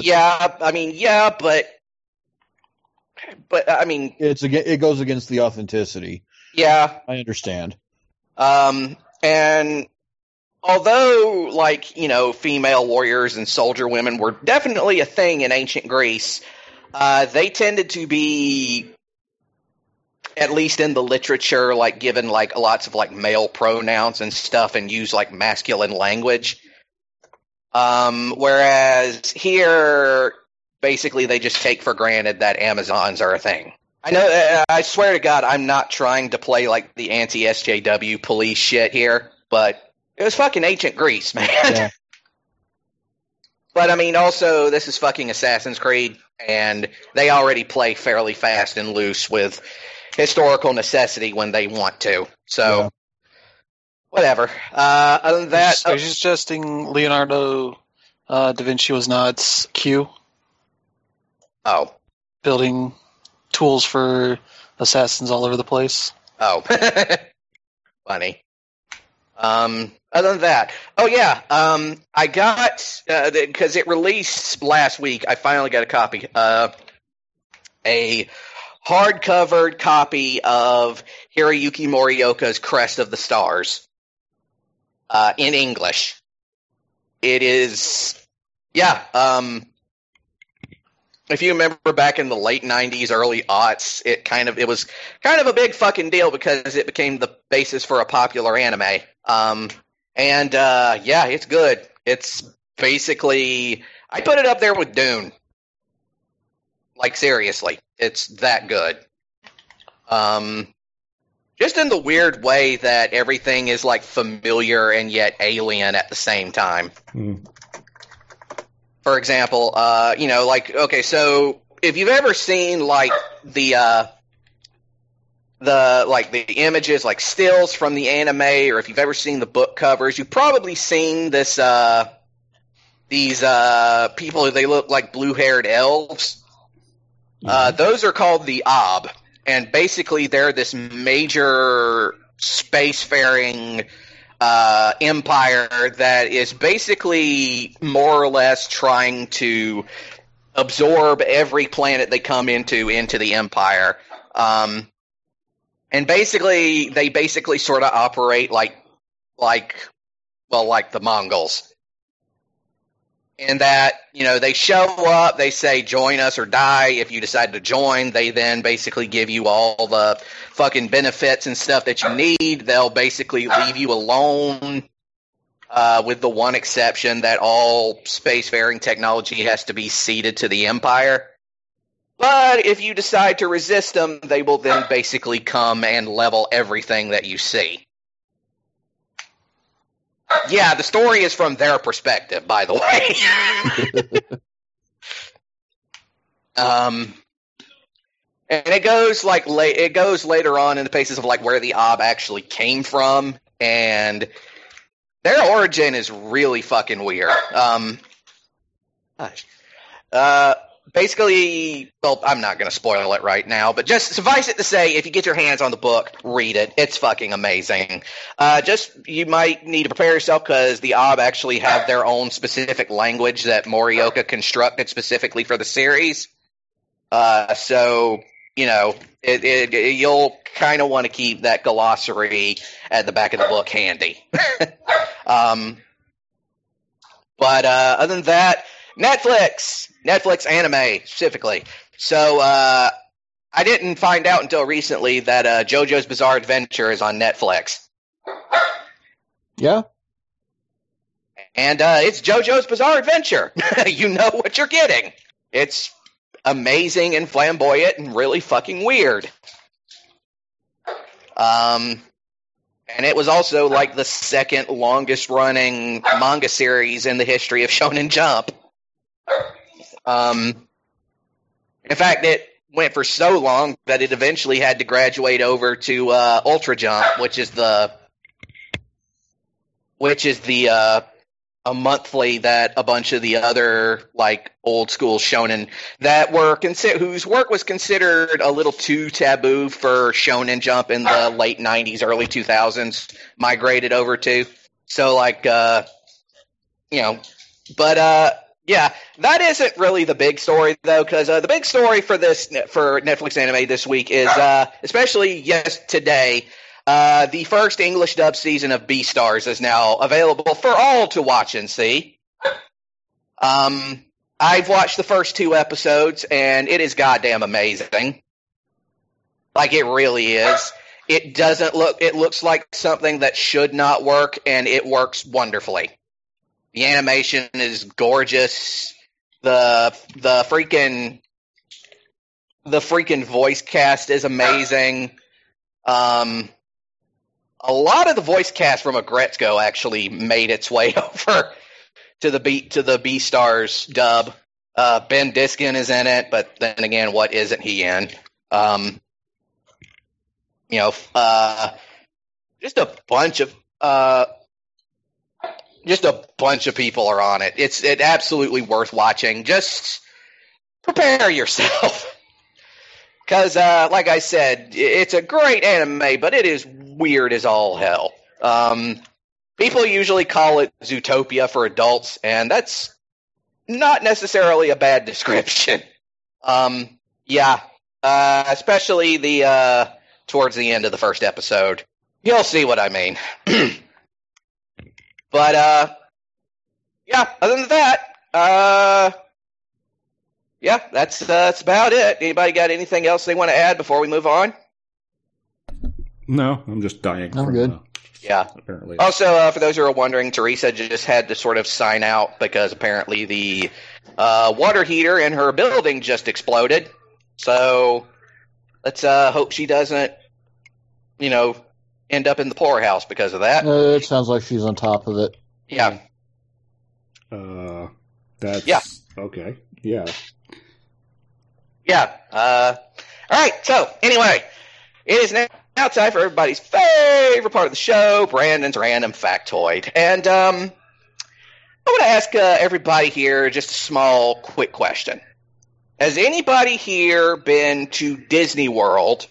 it goes against the authenticity. Yeah, I understand. And although, like, female warriors and soldier women were definitely a thing in ancient Greece, they tended to be, at least in the literature, like, given, like, lots of, like, male pronouns and stuff and use, like, masculine language. Whereas here, basically, they just take for granted that Amazons are a thing. I know, I swear to God, I'm not trying to play, like, the anti-SJW police shit here, but it was fucking ancient Greece, man. Yeah. But, I mean, also, this is fucking Assassin's Creed, and they already play fairly fast and loose with historical necessity when they want to. So, whatever. Other than that... Are you suggesting Leonardo da Vinci was not Q? Oh. Building tools for assassins all over the place? Oh. Funny. Other than that, I got, because it released last week, I finally got a copy, a hardcover copy of Hiroyuki Morioka's Crest of the Stars, in English. It is, if you remember back in the late 90s, early aughts, it was kind of a big fucking deal because it became the basis for a popular anime. It's good. It's basically, I put it up there with Dune. Like, seriously, it's that good. Just in the weird way that everything is, like, familiar and yet alien at the same time. For example, so if you've ever seen, like, the images, like stills from the anime, or if you've ever seen the book covers, you've probably seen these people, they look like blue-haired elves. Those are called the Ob, and basically they're this major spacefaring empire that is basically more or less trying to absorb every planet they come into the empire. And basically, they sort of operate like the Mongols. In that, they show up, they say, join us or die. If you decide to join, they then basically give you all the fucking benefits and stuff that you need. They'll basically leave you alone, with the one exception that all spacefaring technology has to be ceded to the Empire. But if you decide to resist them, they will then basically come and level everything that you see. Yeah, the story is from their perspective, by the way. And it goes later on in the paces of like where the Ob actually came from, and their origin is really fucking weird. Basically, well, I'm not going to spoil it right now, but just suffice it to say, if you get your hands on the book, read it. It's fucking amazing. You might need to prepare yourself because the Ob actually have their own specific language that Morioka constructed specifically for the series. So, you'll kind of want to keep that glossary at the back of the book handy. But other than that, Netflix anime specifically. So I didn't find out until recently that JoJo's Bizarre Adventure is on Netflix. Yeah. And it's JoJo's Bizarre Adventure. You know what you're getting. It's amazing and flamboyant and really fucking weird. And it was also like the second longest running manga series in the history of Shonen Jump. In fact, it went for so long that it eventually had to graduate over to Ultra Jump, which is the a monthly that a bunch of the other like old school shonen that were whose work was considered a little too taboo for Shonen Jump in the late 90s, early 2000s migrated over to. So yeah, that isn't really the big story, though, because the big story for Netflix anime this week is, especially today, the first English dub season of Beastars is now available for all to watch and see. I've watched the first 2 episodes, and it is goddamn amazing. Like, it really is. It looks like something that should not work, and it works wonderfully. The animation is gorgeous. The freaking voice cast is amazing. A lot of the voice cast from Agretzko actually made its way over to the Beastars dub. Ben Diskin is in it, but then again, what isn't he in? Just a bunch of people are on it. It's absolutely worth watching. Just prepare yourself. Because, like I said, it's a great anime, but it is weird as all hell. People usually call it Zootopia for adults, and that's not necessarily a bad description. Especially the towards the end of the first episode. You'll see what I mean. But, other than that, that's about it. Anybody got anything else they want to add before we move on? No, I'm just dying. I'm good. Yeah. Apparently. Also, for those who are wondering, Teresa just had to sort of sign out because apparently the water heater in her building just exploded. So let's hope she doesn't, end up in the poorhouse because of that. It sounds like she's on top of it. Yeah. That's okay. Yeah. Yeah. All right. So anyway, it is now time for everybody's favorite part of the show, Brandon's Random Factoid. And I want to ask everybody here just a small, quick question. Has anybody here been to Disney World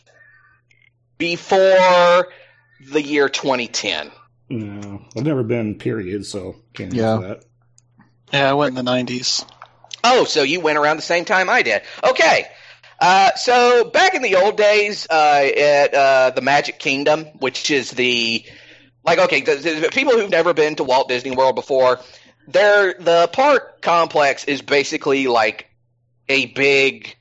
before the year 2010? No, I've never been, period, so can't answer that. Yeah, I went in the 90s. Oh, so you went around the same time I did. Okay. So back in the old days at the Magic Kingdom, which is the people who've never been to Walt Disney World before, the park complex is basically like a big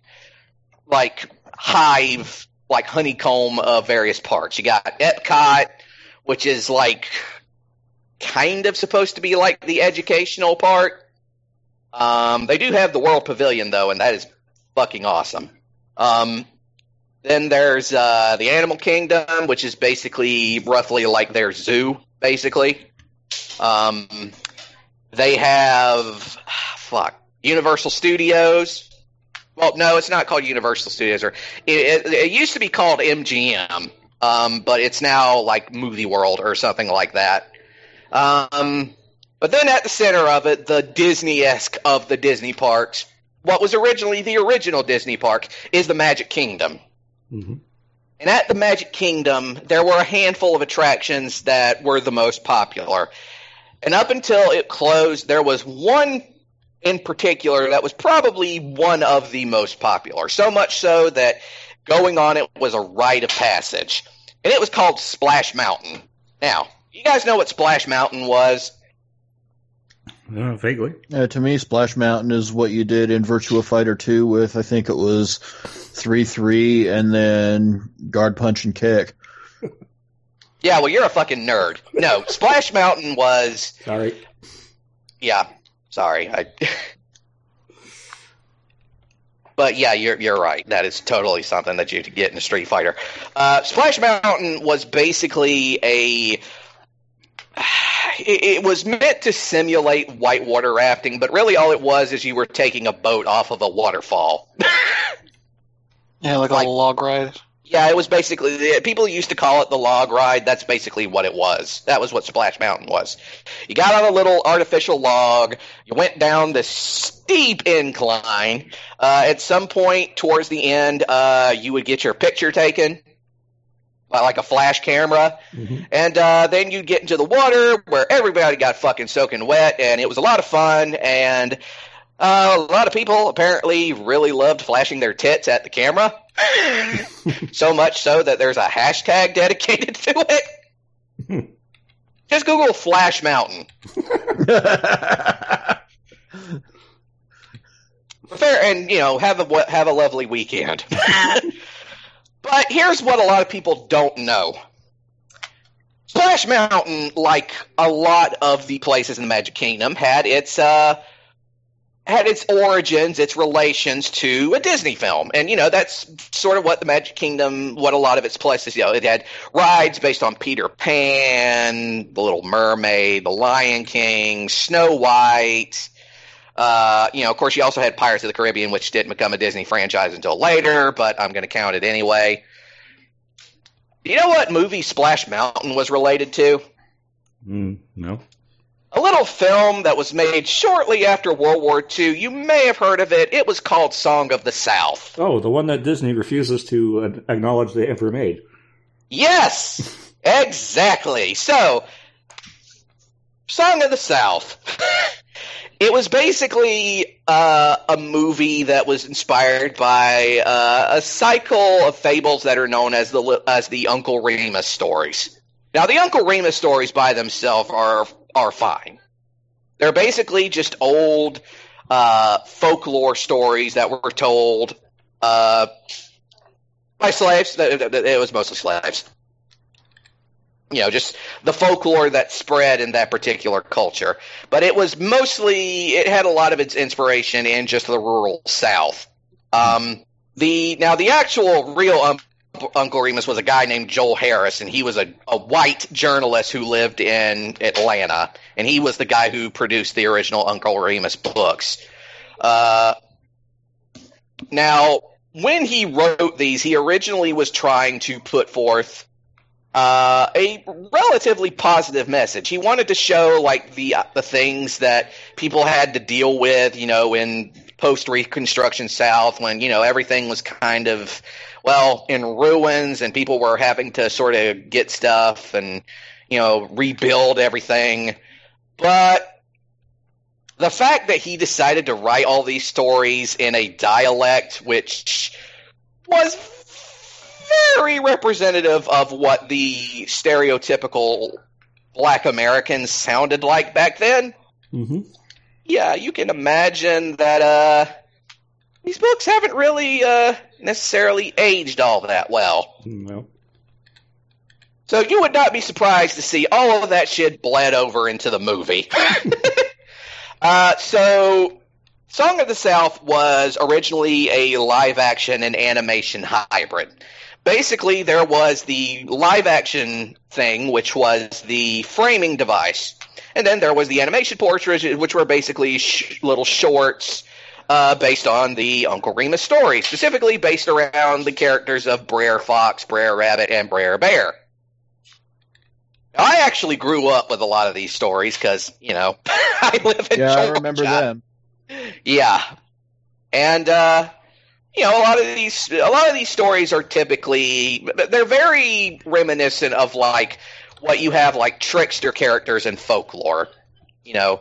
hive, like honeycomb of various parks. You got Epcot, which is like kind of supposed to be like the educational part. They do have the World Pavilion though, and that is fucking awesome. Then there's the Animal Kingdom, which is basically roughly like their zoo, basically. They have Universal Studios. Well, no, it's not called Universal Studios. It used to be called MGM, but it's now like Movie World or something like that. But then at the center of it, the Disney-esque of the Disney parks, what was originally the original Disney park, is the Magic Kingdom. Mm-hmm. And at the Magic Kingdom, there were a handful of attractions that were the most popular. And up until it closed, there was one in particular that was probably one of the most popular. So much so that going on it was a rite of passage. And it was called Splash Mountain. Now, you guys know what Splash Mountain was? Vaguely. To me, Splash Mountain is what you did in Virtua Fighter 2 with, I think it was 3-3 and then guard, punch, and kick. Yeah, well, you're a fucking nerd. No, Splash Mountain was... Sorry. Yeah, sorry. But yeah, you're right. That is totally something that you could get in a Street Fighter. Splash Mountain was basically it was meant to simulate whitewater rafting, but really all it was is you were taking a boat off of a waterfall. Yeah, like a log ride. Yeah, it was basically, people used to call it the log ride. That's basically what it was. That was what Splash Mountain was. You got on a little artificial log, you went down this steep incline. At some point towards the end, you would get your picture taken by like a flash camera. Mm-hmm. And then you'd get into the water where everybody got fucking soaking wet, and it was a lot of fun. And a lot of people apparently really loved flashing their tits at the camera. So much so that there's a hashtag dedicated to it. Just Google Flash Mountain. Fair, and have a lovely weekend. But here's what a lot of people don't know. Splash Mountain, like a lot of the places in the Magic Kingdom, had its origins, its relations to a Disney film. And, that's sort of what the Magic Kingdom, what a lot of its places, it had rides based on Peter Pan, The Little Mermaid, The Lion King, Snow White. Of course, you also had Pirates of the Caribbean, which didn't become a Disney franchise until later, but I'm going to count it anyway. You know what movie Splash Mountain was related to? No. A little film that was made shortly after World War II. You may have heard of it. It was called Song of the South. Oh, the one that Disney refuses to acknowledge they ever made. Yes, exactly. So, Song of the South. It was basically a movie that was inspired by a cycle of fables that are known as the Uncle Remus stories. Now, the Uncle Remus stories by themselves are fine. They're basically just old folklore stories that were told by slaves. It was mostly slaves. Just the folklore that spread in that particular culture. But it had a lot of its inspiration in just the rural South. The actual real Uncle Remus was a guy named Joel Harris, and he was a white journalist who lived in Atlanta, and he was the guy who produced the original Uncle Remus books. Now, when he wrote these, he originally was trying to put forth a relatively positive message. He wanted to show the things that people had to deal with, in post-Reconstruction South, when everything was kind of in ruins, and people were having to sort of get stuff and rebuild everything. But the fact that he decided to write all these stories in a dialect which was very representative of what the stereotypical Black Americans sounded like back then. Mm-hmm. Yeah, you can imagine that these books haven't really necessarily aged all that well. No. So you would not be surprised to see all of that shit bled over into the movie. So Song of the South was originally a live-action and animation hybrid. Basically, there was the live-action thing, which was the framing device. And then there was the animation portions, which were basically little shorts based on the Uncle Remus story, specifically based around the characters of Brer Fox, Brer Rabbit, and Brer Bear. Now, I actually grew up with a lot of these stories because, I live in Georgia. I remember them. Yeah. And, a lot of these stories are typically, they're very reminiscent of what you have trickster characters in folklore. Brer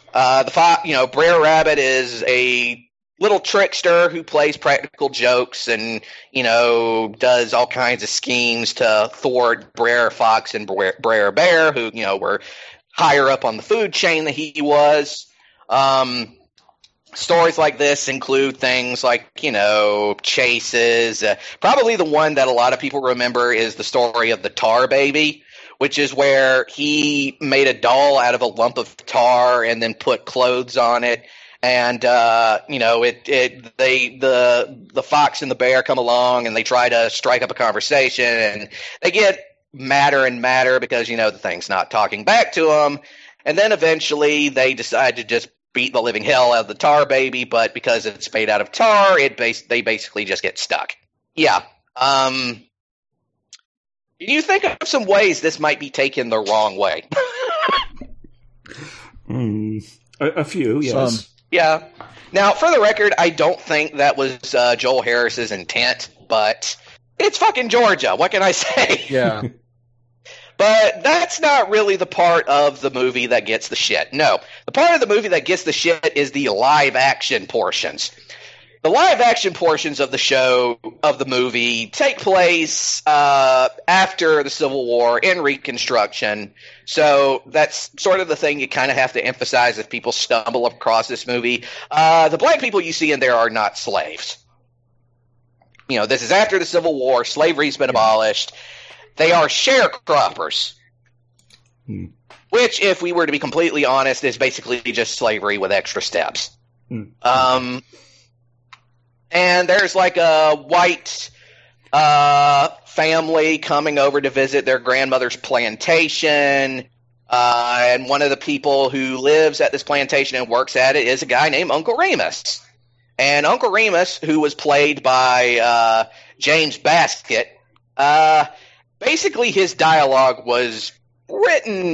Rabbit is a little trickster who plays practical jokes and, does all kinds of schemes to thwart Brer Fox and Brer Bear, who, were higher up on the food chain than he was. Stories like this include things like, chases. Probably the one that a lot of people remember is the story of the Tar Baby, which is where he made a doll out of a lump of tar and then put clothes on it. And, the fox and the bear come along and they try to strike up a conversation, and they get madder and madder because, the thing's not talking back to them. And then eventually they decide to just beat the living hell out of the Tar Baby, but because it's made out of tar, they basically just get stuck. Yeah. Can you think of some ways this might be taken the wrong way? A few, yes. Yeah. Now, for the record, I don't think that was Joel Harris's intent, but it's fucking Georgia. What can I say? Yeah. But that's not really the part of the movie that gets the shit. No. The part of the movie that gets the shit is the live-action portions. the live action portions of the show, of the movie, take place after the Civil War in Reconstruction. So that's sort of the thing you kind of have to emphasize if people stumble across this movie. The black people you see in there are not slaves. You know, this is after the Civil War. Slavery's been abolished. They are sharecroppers. Which, if we were to be completely honest, is basically just slavery with extra steps. And there's like a white family coming over to visit their grandmother's plantation. And one of the people who lives at this plantation and works at it is a guy named Uncle Remus. And Uncle Remus, who was played by James Baskett, basically his dialogue was written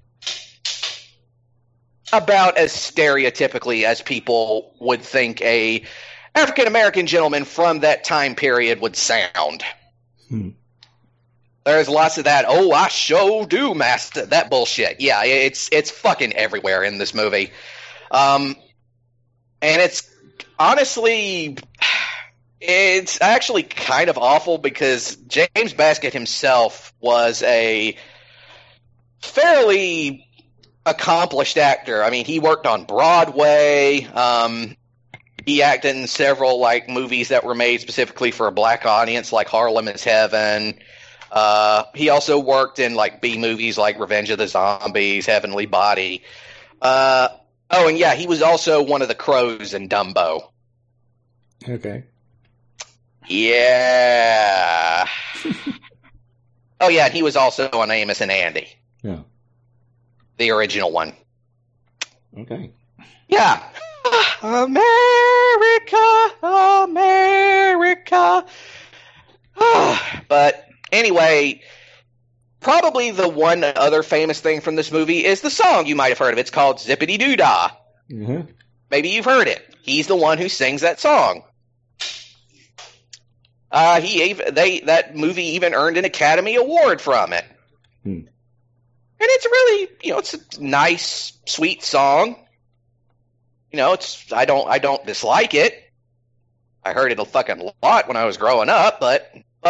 about as stereotypically as people would think a African-American gentleman from that time period would sound. There's lots of that, oh, I sure do, master, that bullshit. Yeah, it's fucking everywhere in this movie. And it's honestly, it's actually kind of awful because James Baskett himself was a fairly accomplished actor. I mean, he worked on Broadway. He acted in several like movies that were made specifically for a black audience, like Harlem is Heaven. He also worked in like B movies like Revenge of the Zombies, Heavenly Body. Oh, and yeah, he was also one of the crows in Dumbo. Okay. Yeah. Oh, yeah, and he was also on Amos and Andy. Yeah. The original one. Okay. Yeah. America, America. But anyway, probably the one other famous thing from this movie is the song you might have heard of. It's called Zippity Doo Dah. Mm-hmm. Maybe you've heard it. He's the one who sings that song. That movie even earned an Academy Award from it. And it's really, it's a nice, sweet song. I don't dislike it. I heard it a fucking lot when I was growing up, but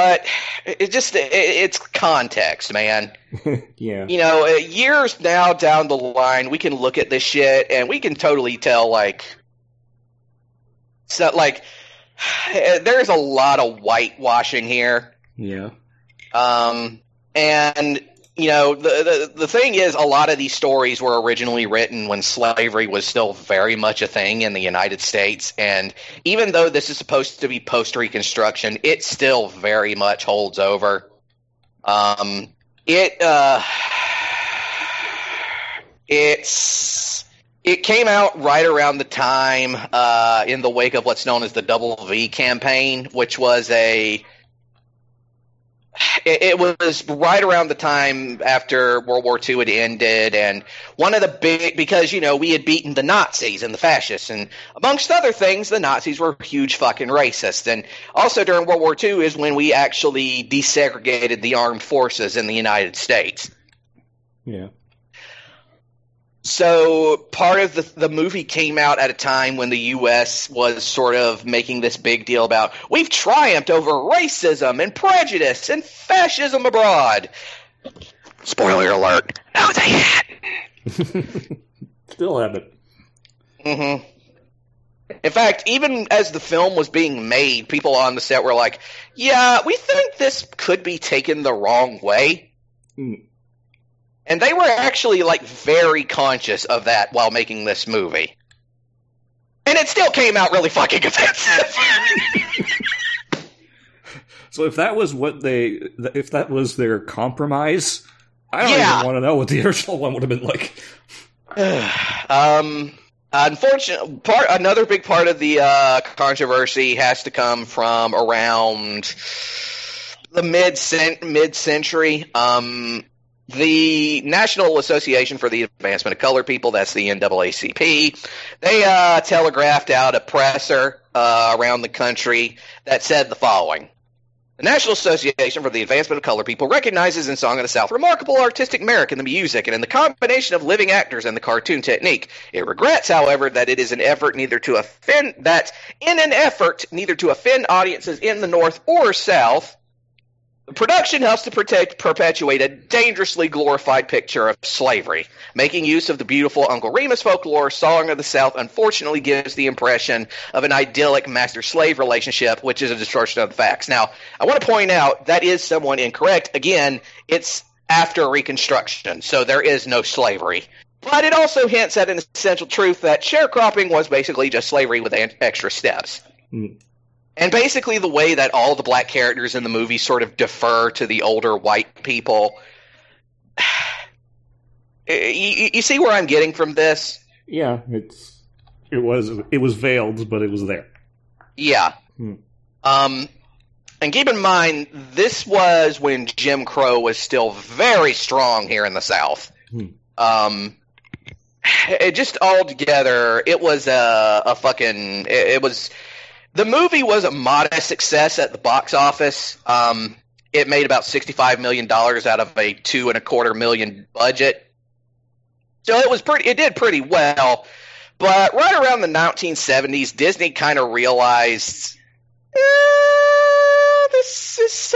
it's context, man. Yeah. Years now down the line, we can look at this shit and we can totally tell, there's a lot of whitewashing here. Yeah. And the thing is, a lot of these stories were originally written when slavery was still very much a thing in the United States, and even though this is supposed to be post-Reconstruction, it still very much holds over. It came out right around the time in the wake of what's known as the Double V campaign, which was It was right around the time after World War II had ended, and one of the because, we had beaten the Nazis and the fascists, and amongst other things, the Nazis were huge fucking racists, and also during World War II is when we actually desegregated the armed forces in the United States. Yeah. So part of the movie came out at a time when the U.S. was sort of making this big deal about, we've triumphed over racism and prejudice and fascism abroad. Spoiler alert. No, they hadn't. Still haven't. Mm-hmm. In fact, even as the film was being made, people on the set were like, yeah, we think this could be taken the wrong way. And they were actually, very conscious of that while making this movie. And it still came out really fucking offensive. So if that was if that was their compromise, I don't even want to know what the original one would have been like. Unfortunately, another big part of the controversy has to come from around the mid-century. The National Association for the Advancement of Colored People, that's the NAACP, they telegraphed out a presser around the country that said the following. The National Association for the Advancement of Colored People recognizes in Song of the South remarkable artistic merit in the music and in the combination of living actors and the cartoon technique. It regrets, however, that it is an effort neither to offend audiences in the North or South. The production helps to perpetuate a dangerously glorified picture of slavery. Making use of the beautiful Uncle Remus folklore, Song of the South unfortunately gives the impression of an idyllic master-slave relationship, which is a distortion of the facts. Now, I want to point out that is somewhat incorrect. Again, it's after Reconstruction, so there is no slavery. But it also hints at an essential truth that sharecropping was basically just slavery with extra steps. And basically the way that all the black characters in the movie sort of defer to the older white people. You see where I'm getting from this? Yeah, it was veiled, but it was there. Yeah. And keep in mind, this was when Jim Crow was still very strong here in the South. It just altogether, it was the movie was a modest success at the box office. It made about $65 million out of a $2.25 million budget. So it did pretty well. But right around the 1970s, Disney kind of realized, this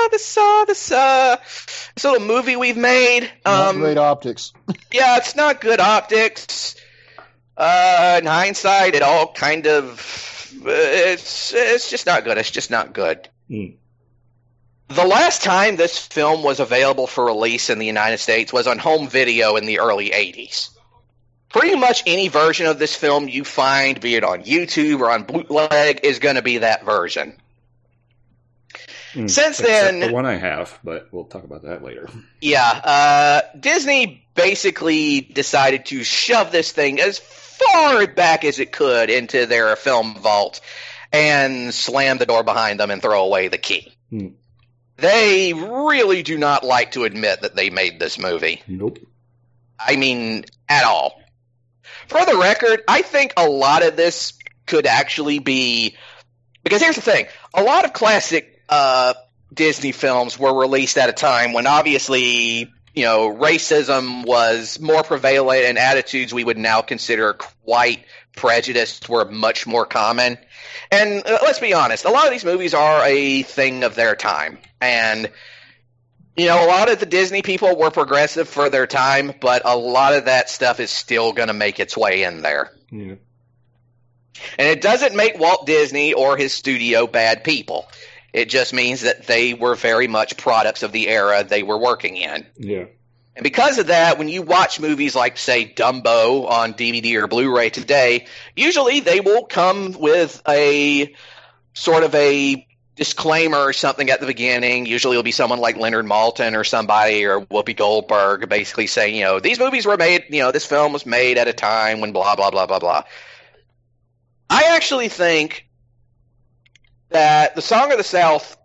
little movie we've made. Not great optics. Yeah, it's not good optics. In hindsight, it all kind of... It's just not good. It's just not good. The last time this film was available for release in the United States was on home video in the early 80s. Pretty much any version of this film you find, be it on YouTube or on bootleg, is going to be that version. Since then... the one I have, but we'll talk about that later. Yeah, Disney basically decided to shove this thing as far back as it could into their film vault and slam the door behind them and throw away the key. They really do not like to admit that they made this movie. Nope. I mean, at all. For the record, I think a lot of this could actually be... Because here's the thing. A lot of classic Disney films were released at a time when obviously... racism was more prevalent and attitudes we would now consider quite prejudiced were much more common. And let's be honest, a lot of these movies are a thing of their time. And, a lot of the Disney people were progressive for their time, but a lot of that stuff is still going to make its way in there. Yeah. And it doesn't make Walt Disney or his studio bad people. It just means that they were very much products of the era they were working in. Yeah. And because of that, when you watch movies like, say, Dumbo on DVD or Blu-ray today, usually they will come with a sort of a disclaimer or something at the beginning. Usually it'll be someone like Leonard Maltin or somebody or Whoopi Goldberg basically saying, these movies were made, this film was made at a time when blah, blah, blah, blah, blah. I actually think that the Song of the South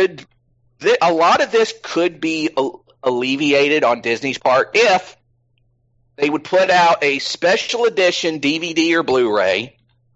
a lot of this could be alleviated on Disney's part if they would put out a special edition DVD or Blu-ray.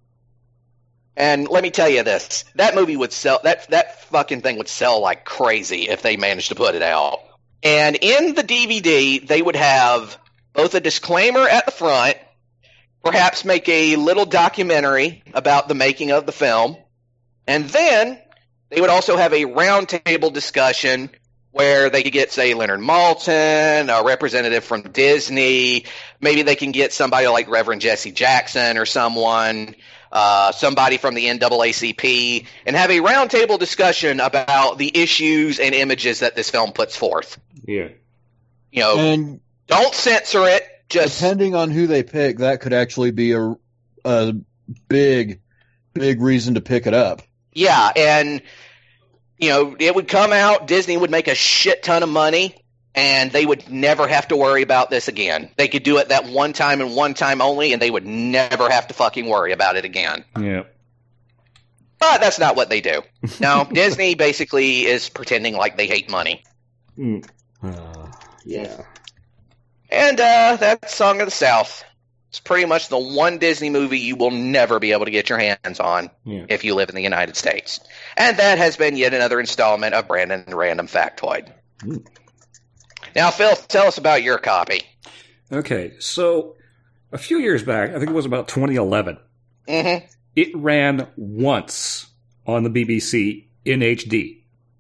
And let me tell you this, that movie would sell, that fucking thing would sell like crazy if they managed to put it out. And in the DVD, they would have both a disclaimer at the front, perhaps make a little documentary about the making of the film, and then they would also have a roundtable discussion where they could get, say, Leonard Maltin, a representative from Disney. Maybe they can get somebody like Reverend Jesse Jackson or somebody from the NAACP, and have a roundtable discussion about the issues and images that this film puts forth. Yeah. And don't censor it. Just depending on who they pick, that could actually be a big reason to pick it up. Yeah, and it would come out, Disney would make a shit ton of money, and they would never have to worry about this again. They could do it that one time and one time only, and they would never have to fucking worry about it again. Yeah. But that's not what they do. No, Disney basically is pretending like they hate money. Yeah. And that's Song of the South. It's pretty much the one Disney movie you will never be able to get your hands on if you live in the United States. And that has been yet another installment of Brandon Random Factoid. Now, Phil, tell us about your copy. Okay, so a few years back, I think it was about 2011, it ran once on the BBC in HD.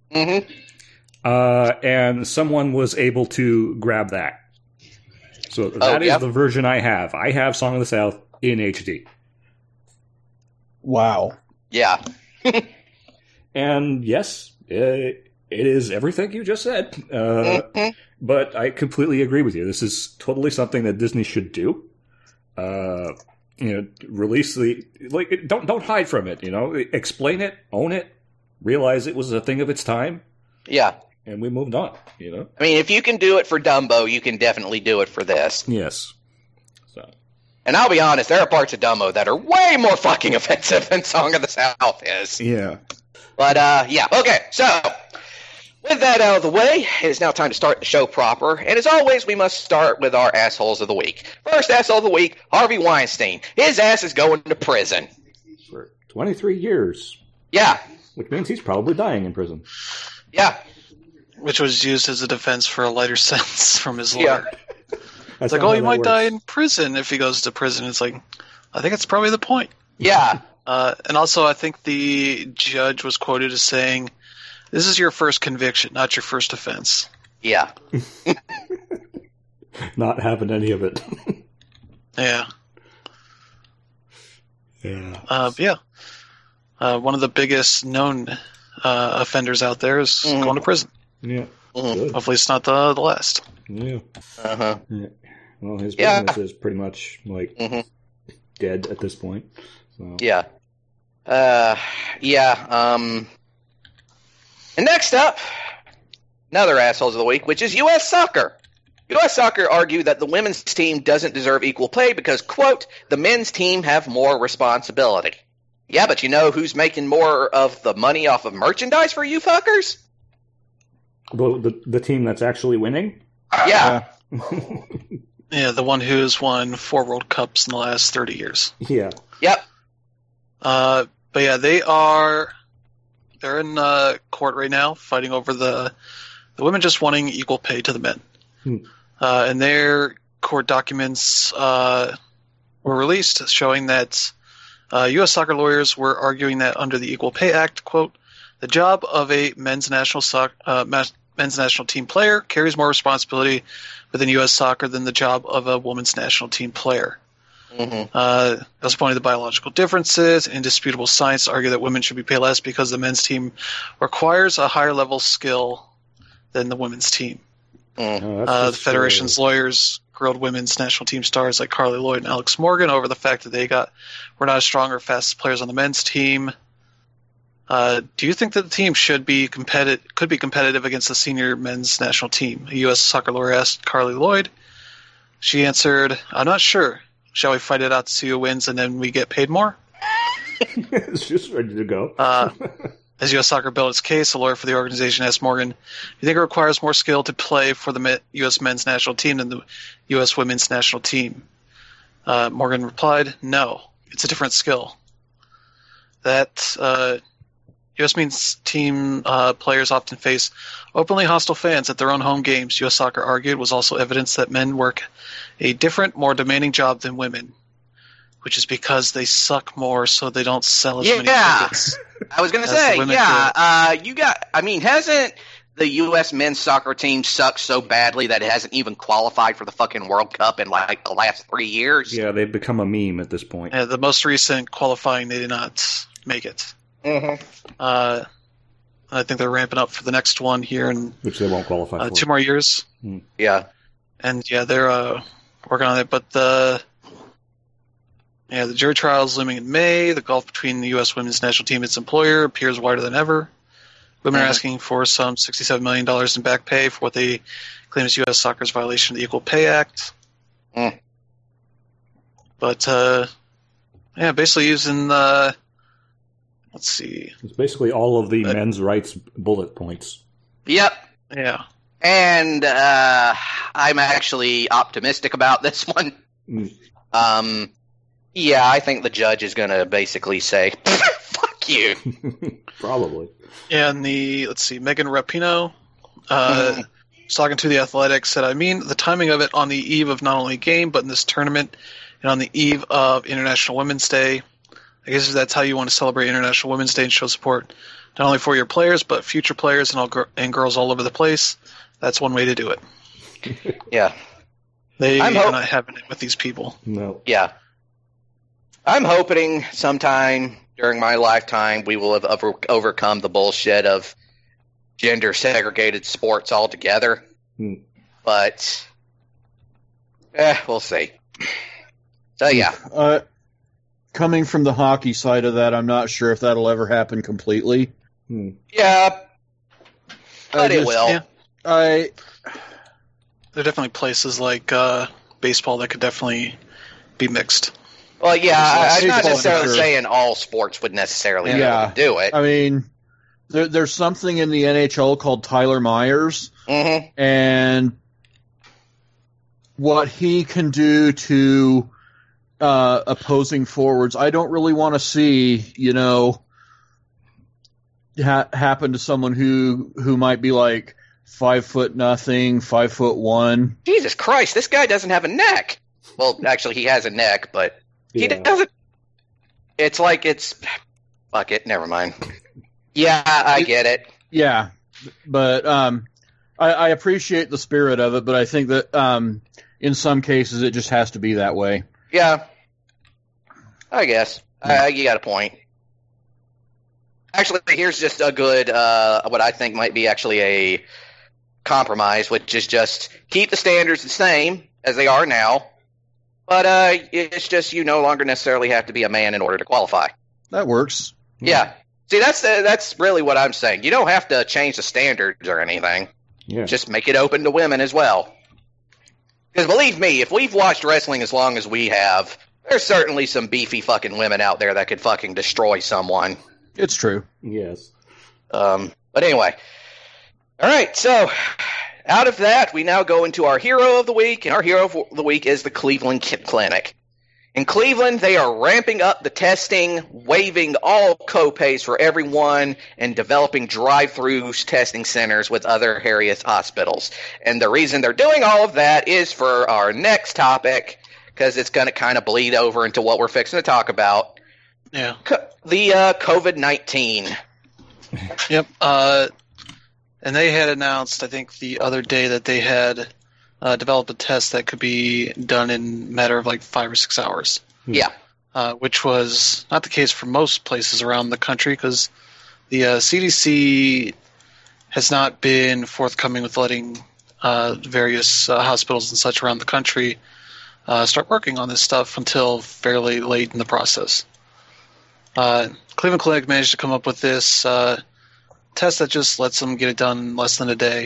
And someone was able to grab that. So that is the version I have. I have Song of the South in HD. Wow. Yeah. And yes, it is everything you just said. But I completely agree with you. This is totally something that Disney should do. Release don't hide from it. Explain it, own it, realize it was a thing of its time. Yeah. And we moved on, I mean, if you can do it for Dumbo, you can definitely do it for this. Yes. So. And I'll be honest, there are parts of Dumbo that are way more fucking offensive than Song of the South is. Yeah. But, okay, so, with that out of the way, it is now time to start the show proper. And as always, we must start with our assholes of the week. First asshole of the week, Harvey Weinstein. His ass is going to prison. For 23 years. Yeah. Which means he's probably dying in prison. Yeah. Which was used as a defense for a lighter sentence from his lawyer. Yeah. It's like, he might die in prison if he goes to prison. It's like, I think that's probably the point. Yeah. And also, I think the judge was quoted as saying, this is your first conviction, not your first offense. Yeah. Not having any of it. Yeah. Yeah. One of the biggest known offenders out there is going to prison. Yeah. Hopefully it's not the last. Yeah. Uh-huh. Yeah. Well, his business is pretty much, dead at this point. So. Yeah. And next up, another assholes of the week, which is U.S. Soccer. U.S. Soccer argued that the women's team doesn't deserve equal pay because, quote, the men's team have more responsibility. Yeah, but you know who's making more of the money off of merchandise for you fuckers? The team that's actually winning? Yeah. Yeah, the one who's won 4 World Cups in the last 30 years. Yeah. Yep. But yeah, they're in court right now fighting over the women just wanting equal pay to the men. And their court documents were released showing that U.S. soccer lawyers were arguing that under the Equal Pay Act, quote, the job of a men's national team player carries more responsibility within U.S. soccer than the job of a women's national team player. Thus pointing to biological differences, indisputable science argue that women should be paid less because the men's team requires a higher level skill than the women's team. The Federation's lawyers grilled women's national team stars like Carly Lloyd and Alex Morgan over the fact that they were not as strong or fast as players on the men's team. Do you think that the team could be competitive against the senior men's national team? A U.S. soccer lawyer asked Carly Lloyd. She answered, I'm not sure. Shall we fight it out to see who wins and then we get paid more? It's just ready to go. As U.S. Soccer built its case, a lawyer for the organization asked Morgan, do you think it requires more skill to play for the U.S. men's national team than the U.S. women's national team? Morgan replied, no, it's a different skill. That U.S. men's team players often face openly hostile fans at their own home games, U.S. Soccer argued, was also evidence that men work a different, more demanding job than women, which is because they suck more so they don't sell as many tickets. I was going to say, hasn't the U.S. men's soccer team sucked so badly that it hasn't even qualified for the fucking World Cup in like the last 3 years? Yeah, they've become a meme at this point. Yeah, the most recent qualifying, they did not make it. I think they're ramping up for the next one here in which they won't qualify for. 2 more years. Yeah. And yeah, they're working on it, but the jury trial is looming in May. The gulf between the U.S. women's national team and its employer appears wider than ever. Women are asking for some $67 million in back pay for what they claim is U.S. soccer's violation of the Equal Pay Act. But, basically using let's see. It's basically all of the men's rights bullet points. Yep. Yeah. And I'm actually optimistic about this one. Yeah, I think the judge is going to basically say, fuck you. Probably. Yeah, and Megan Rapinoe, was talking to The Athletic, said, the timing of it on the eve of not only a game, but in this tournament, and on the eve of International Women's Day. I guess if that's how you want to celebrate International Women's Day and show support, not only for your players, but future players and girls all over the place. That's one way to do it. Yeah. They are not having it with these people. No. Yeah. I'm hoping sometime during my lifetime we will have overcome the bullshit of gender-segregated sports altogether. But, we'll see. So, yeah. Coming from the hockey side of that, I'm not sure if that'll ever happen completely. Yeah. But it will. Yeah. There are definitely places like baseball that could definitely be mixed. Well, yeah, I'm not necessarily saying all sports would necessarily be able to do it. I mean, there's something in the NHL called Tyler Myers, and what he can do to opposing forwards, I don't really want to see, happen to someone who might be like 5'0" 5'1". Jesus Christ, this guy doesn't have a neck. Well, actually, he has a neck, but he doesn't. It's like fuck it, never mind. Yeah, I get it. Yeah, but I appreciate the spirit of it, but I think that in some cases it just has to be that way. Yeah, I guess. You got a point. Actually, here's just a good, what I think might be actually a compromise, which is just keep the standards the same as they are now, but it's just you no longer necessarily have to be a man in order to qualify. That works. Yeah. See, that's really what I'm saying. You don't have to change the standards or anything. Yeah. Just make it open to women as well. Because believe me, if we've watched wrestling as long as we have, there's certainly some beefy fucking women out there that could fucking destroy someone. It's true. Yes. But anyway. All right, so out of that, we now go into our hero of the week, and our hero of the week is the Cleveland Clinic. In Cleveland, they are ramping up the testing, waiving all co-pays for everyone, and developing drive-through testing centers with other area hospitals. And the reason they're doing all of that is for our next topic, because it's going to kind of bleed over into what we're fixing to talk about. Yeah. The COVID-19. Yep. And they had announced, I think, the other day that they had developed a test that could be done in a matter of like 5 or 6 hours. Yeah. Which was not the case for most places around the country, because the CDC has not been forthcoming with letting various hospitals and such around the country start working on this stuff until fairly late in the process. Cleveland Clinic managed to come up with this test that just lets them get it done in less than a day.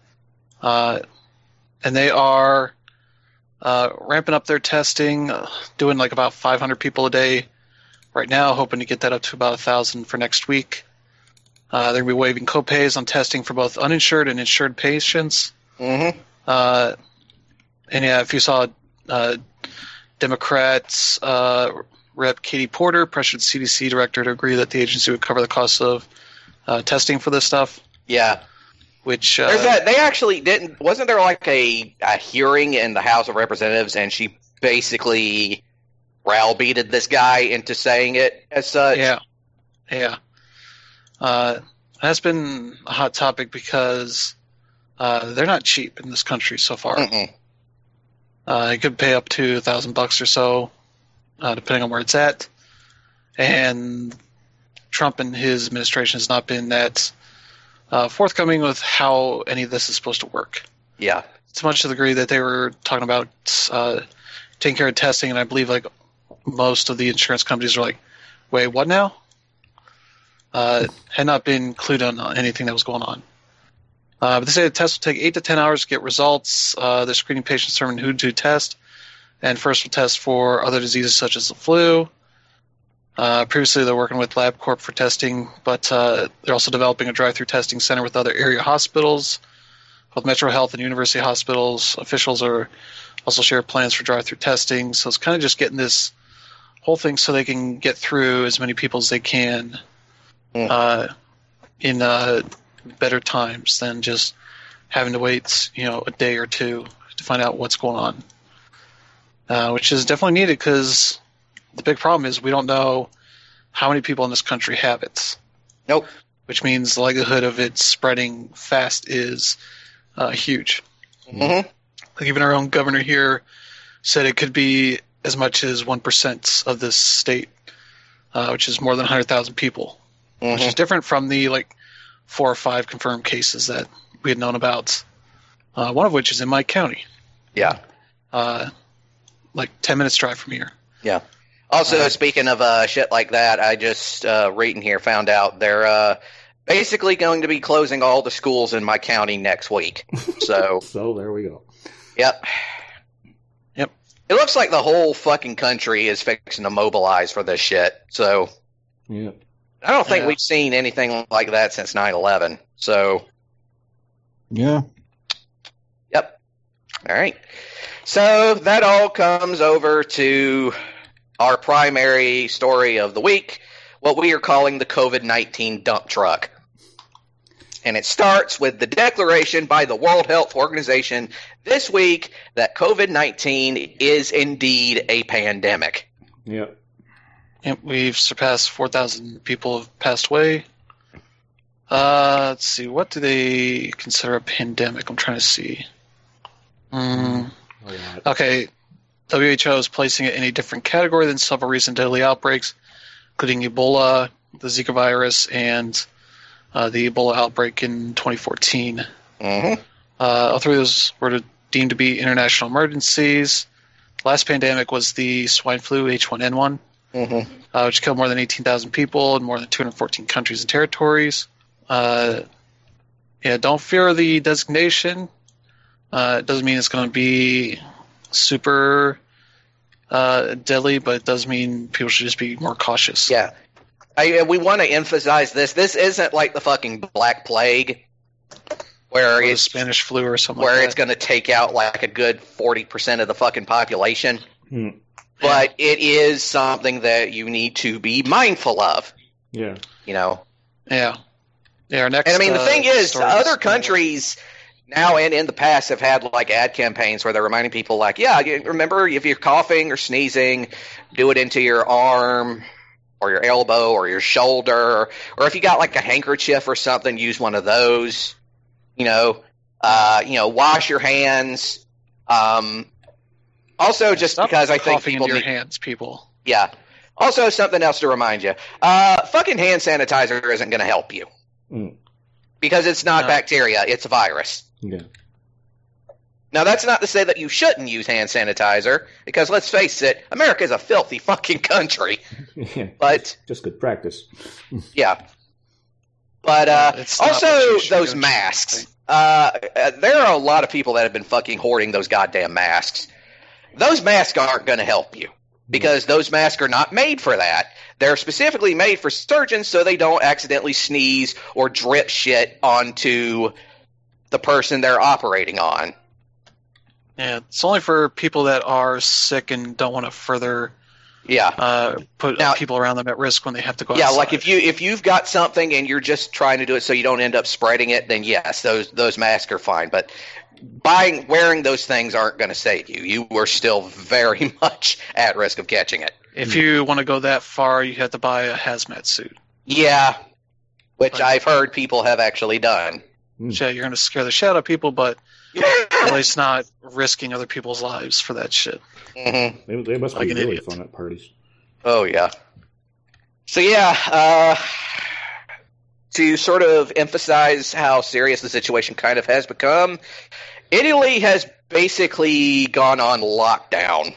And they are ramping up their testing, doing like about 500 people a day right now, hoping to get that up to about 1,000 for next week. They're going to be waiving co-pays on testing for both uninsured and insured patients. Mm-hmm. And yeah, if you saw Democrats Rep. Katie Porter pressured the CDC director to agree that the agency would cover the costs of testing for this stuff. Yeah. Which they actually didn't. Wasn't there like a hearing in the House of Representatives, and she basically browbeated this guy into saying it as such? Yeah. That's been a hot topic because they're not cheap in this country so far. You could pay up to $1,000 or so, depending on where it's at. And Trump and his administration has not been that forthcoming with how any of this is supposed to work. Yeah. To much to the degree that they were talking about taking care of testing, and I believe like most of the insurance companies are like, wait, what now? Had not been clued on anything that was going on. But they say the test will take 8 to 10 hours to get results. They're screening patients determining who to test, and first will test for other diseases such as the flu. Previously, they're working with LabCorp for testing, but they're also developing a drive-through testing center with other area hospitals. Both Metro Health and University hospitals officials are also share plans for drive-through testing. So it's kind of just getting this whole thing so they can get through as many people as they can in better times than just having to wait, a day or two to find out what's going on, which is definitely needed because the big problem is we don't know how many people in this country have it. Nope. Which means the likelihood of it spreading fast is huge. Mm-hmm. Like even our own governor here said it could be as much as 1% of this state, which is more than 100,000 people, which is different from the 4 or 5 confirmed cases that we had known about. One of which is in my county. Yeah. 10 minutes drive from here. Yeah. Also, speaking of shit like that, I just reading here found out they're basically going to be closing all the schools in my county next week. So, So there we go. Yep. It looks like the whole fucking country is fixing to mobilize for this shit. So, Yeah. I don't think we've seen anything like that since 9/11. So, Yeah. yep. All right. So that all comes over to our primary story of the week, what we are calling the COVID-19 dump truck. And it starts with the declaration by the World Health Organization this week that COVID-19 is indeed a pandemic. Yep. Yep, we've surpassed 4,000 people have passed away. Let's see, what do they consider a pandemic? I'm trying to see. Okay, WHO is placing it in a different category than several recent deadly outbreaks, including Ebola, the Zika virus, and the Ebola outbreak in 2014. All three of those were deemed to be international emergencies. The last pandemic was the swine flu, H1N1, which killed more than 18,000 people in more than 214 countries and territories. Don't fear the designation. It doesn't mean it's going to be super deadly, but it does mean people should just be more cautious. Yeah. We want to emphasize this. This isn't like the fucking Black Plague, where Or the it's Spanish flu or something where like it's that. going to take out like a good 40% of the fucking population. But it is something that you need to be mindful of. Yeah. Yeah. Our next. And I mean, the thing is, story other countries now and in the past have had like ad campaigns where they're reminding people like, remember if you're coughing or sneezing, do it into your arm or your elbow or your shoulder, or if you got like a handkerchief or something, use one of those. Wash your hands. Also, just Stop because I think coughing people into your need, hands, people. yeah. Also, something else to remind you: fucking hand sanitizer isn't going to help you because it's not bacteria; it's a virus. Yeah. Now, that's not to say that you shouldn't use hand sanitizer, because let's face it, America is a filthy fucking country. Yeah. But Just good practice. yeah. But It's not what also you should those do. masks. There are a lot of people that have been fucking hoarding those goddamn masks. Those masks aren't going to help you, because those masks are not made for that. They're specifically made for surgeons so they don't accidentally sneeze or drip shit onto the person they're operating on. Yeah, it's only for people that are sick and don't want to further put Now- people around them at risk when they have to go Yeah, outside. like if you've got something and you're just trying to do it so you don't end up spreading it, then yes, those masks are fine. But wearing those things aren't going to save you. You are still very much at risk of catching it. If you want to go that far, you have to buy a hazmat suit. Yeah, which I've heard people have actually done. Yeah, you're going to scare the shit out of people, but at least not risking other people's lives for that shit. Mm-hmm. They must Like be an really idiot. fun at parties. Oh yeah. So yeah, to sort of emphasize how serious the situation kind of has become, Italy has basically gone on lockdown.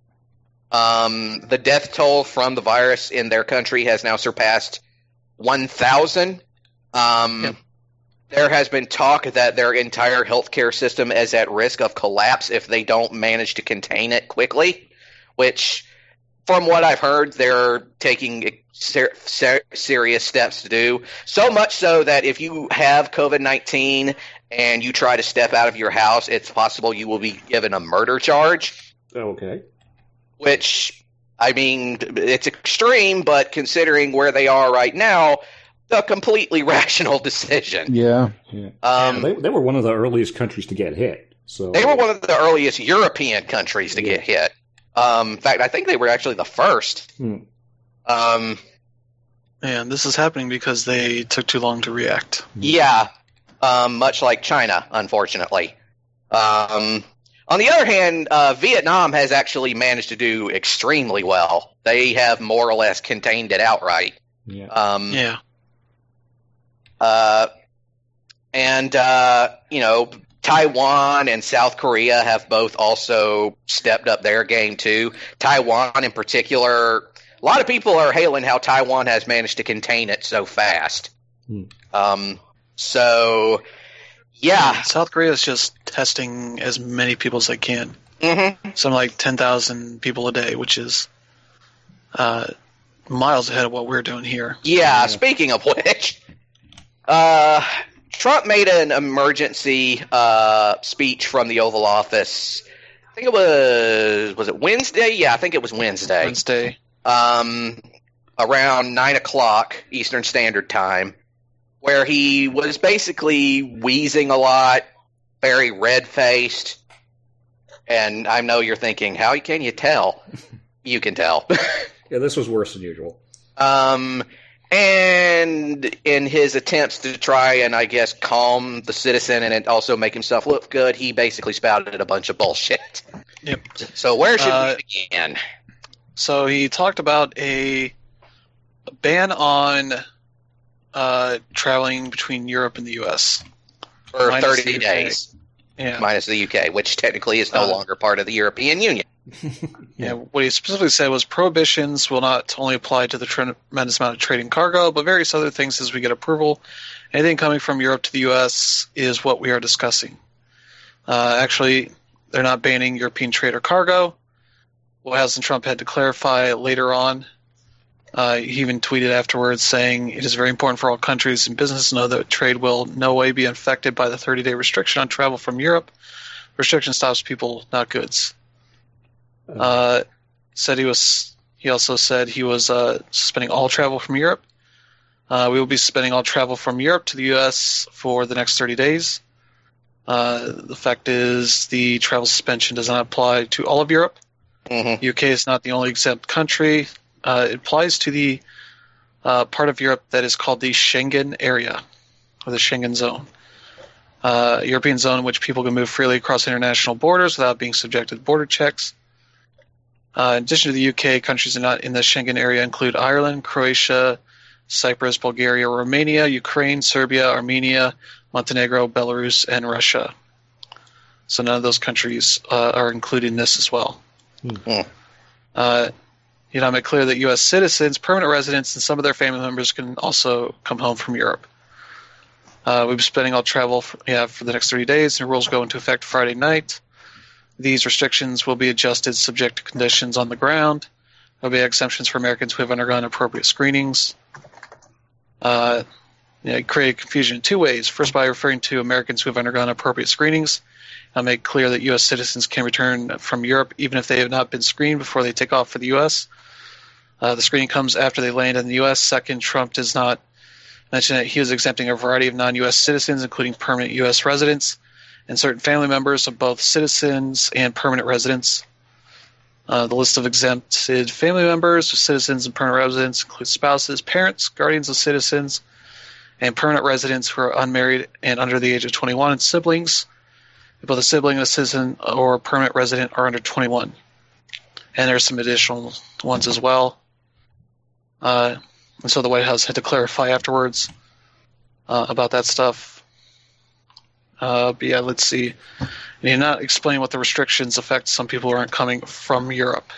The death toll from the virus in their country has now surpassed 1,000. There has been talk that their entire healthcare system is at risk of collapse if they don't manage to contain it quickly, which from what I've heard, they're taking serious steps to do. So much so that if you have COVID-19 and you try to step out of your house, it's possible you will be given a murder charge. Okay. Which, I mean, it's extreme, but considering where they are right now, a completely rational decision. Yeah. They were one of the earliest countries to get hit. So they were one of the earliest European countries to get hit. In fact, I think they were actually the first. And this is happening because they took too long to react. Yeah, much like China, unfortunately. On the other hand, Vietnam has actually managed to do extremely well. They have more or less contained it outright. Taiwan and South Korea have both also stepped up their game too. Taiwan in particular, a lot of people are hailing how Taiwan has managed to contain it so fast. South Korea is just testing as many people as they can. Something like 10,000 people a day, which is miles ahead of what we're doing here. Yeah, speaking of which, Trump made an emergency speech from the Oval Office. I think it was it Wednesday? Yeah, I think it was Wednesday. Around 9 o'clock Eastern Standard Time, where he was basically wheezing a lot, very red-faced. And I know you're thinking, how can you tell? You can tell. Yeah, this was worse than usual. And in his attempts to try and, I guess, calm the citizen and also make himself look good, he basically spouted a bunch of bullshit. Yep. So where should we begin? So he talked about a ban on traveling between Europe and the U.S. for 30 days. Yeah. Minus the UK, which technically is no longer part of the European Union. What he specifically said was prohibitions will not only apply to the tremendous amount of trading cargo, but various other things as we get approval. Anything coming from Europe to the U.S. is what we are discussing. Actually, they're not banning European trade or cargo. White House and Trump had to clarify later on. He even tweeted afterwards saying, "It is very important for all countries and businesses to know that trade will in no way be affected by the 30-day restriction on travel from Europe. Restriction stops people, not goods." He also said he was suspending all travel from Europe. We will be suspending all travel from Europe to the U.S. for the next 30 days. The fact is the travel suspension does not apply to all of Europe. UK is not the only exempt country. It applies to the part of Europe that is called the Schengen area, or the Schengen zone. European zone in which people can move freely across international borders without being subjected to border checks. In addition to the UK, countries not in the Schengen area include Ireland, Croatia, Cyprus, Bulgaria, Romania, Ukraine, Serbia, Armenia, Montenegro, Belarus, and Russia. So none of those countries are included in this as well. I made clear that U.S. citizens, permanent residents, and some of their family members can also come home from Europe. We'll be suspending all travel for the next 30 days, and the rules go into effect Friday night. These restrictions will be adjusted subject to conditions on the ground. There will be exemptions for Americans who have undergone appropriate screenings. Create confusion in two ways. First, by referring to Americans who have undergone appropriate screenings. I'll make clear that U.S. citizens can return from Europe even if they have not been screened before they take off for the U.S. The screening comes after they land in the U.S. Second, Trump does not mention that he is exempting a variety of non-U.S. citizens, including permanent U.S. residents, and certain family members of both citizens and permanent residents. The list of exempted family members of citizens and permanent residents includes spouses, parents, guardians of citizens, and permanent residents who are unmarried and under the age of 21, and siblings. If both a sibling, a citizen, or a permanent resident are under 21. And there's some additional ones as well. And so the White House had to clarify afterwards about that stuff. Let's see. And he did not explain what the restrictions affect some people who aren't coming from Europe.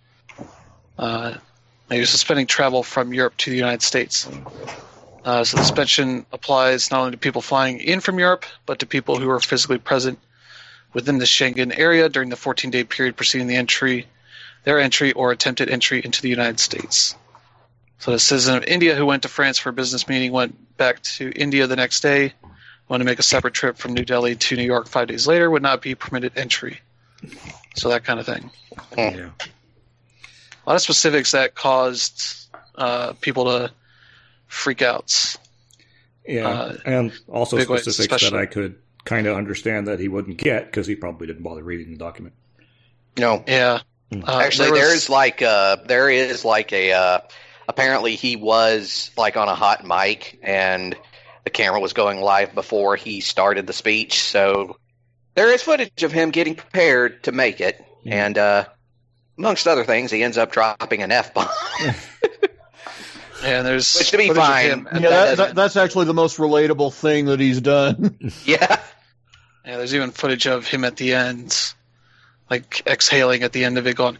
Maybe suspending travel from Europe to the United States. So the suspension applies not only to people flying in from Europe, but to people who are physically present within the Schengen area during the 14-day period preceding the entry their entry or attempted entry into the United States. So a citizen of India who went to France for a business meeting went back to India the next day, wanted to make a separate trip from New Delhi to New York 5 days later, would not be permitted entry. So that kind of thing. Yeah. A lot of specifics that caused people to freak out. Yeah, and also big ways, specifics that especially- I could kind of understand that he wouldn't get because he probably didn't bother reading the document. No, Yeah. actually, there is like a. Apparently, he was like on a hot mic, and the camera was going live before he started the speech. So there is footage of him getting prepared to make it, and amongst other things, he ends up dropping an F-bomb. Yeah, there's Which, to be footage of fine, him at Yeah, that event. that's actually the most relatable thing that he's done. Yeah. Yeah, there's even footage of him at the end, like exhaling at the end of it, going,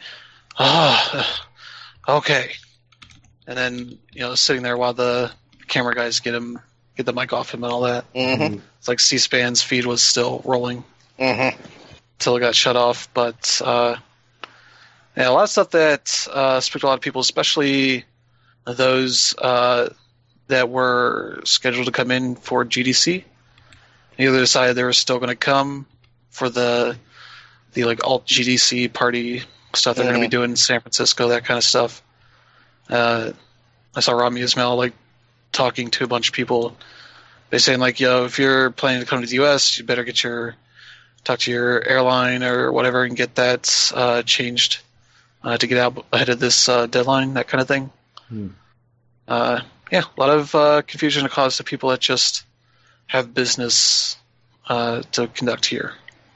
okay. And then, sitting there while the camera guys get the mic off him and all that. Mm-hmm. It's like C-SPAN's feed was still rolling Mm-hmm. until it got shut off. But yeah, a lot of stuff that spoke to a lot of people, especially those that were scheduled to come in for GDC. Either decided they were still going to come for the like alt GDC party stuff they're going to be doing in San Francisco, that kind of stuff. I saw Rami Ismail like talking to a bunch of people. They saying like, if you're planning to come to the U.S., you better talk to your airline or whatever and get that changed to get out ahead of this deadline, that kind of thing. Yeah, a lot of confusion caused to people that just have business to conduct here.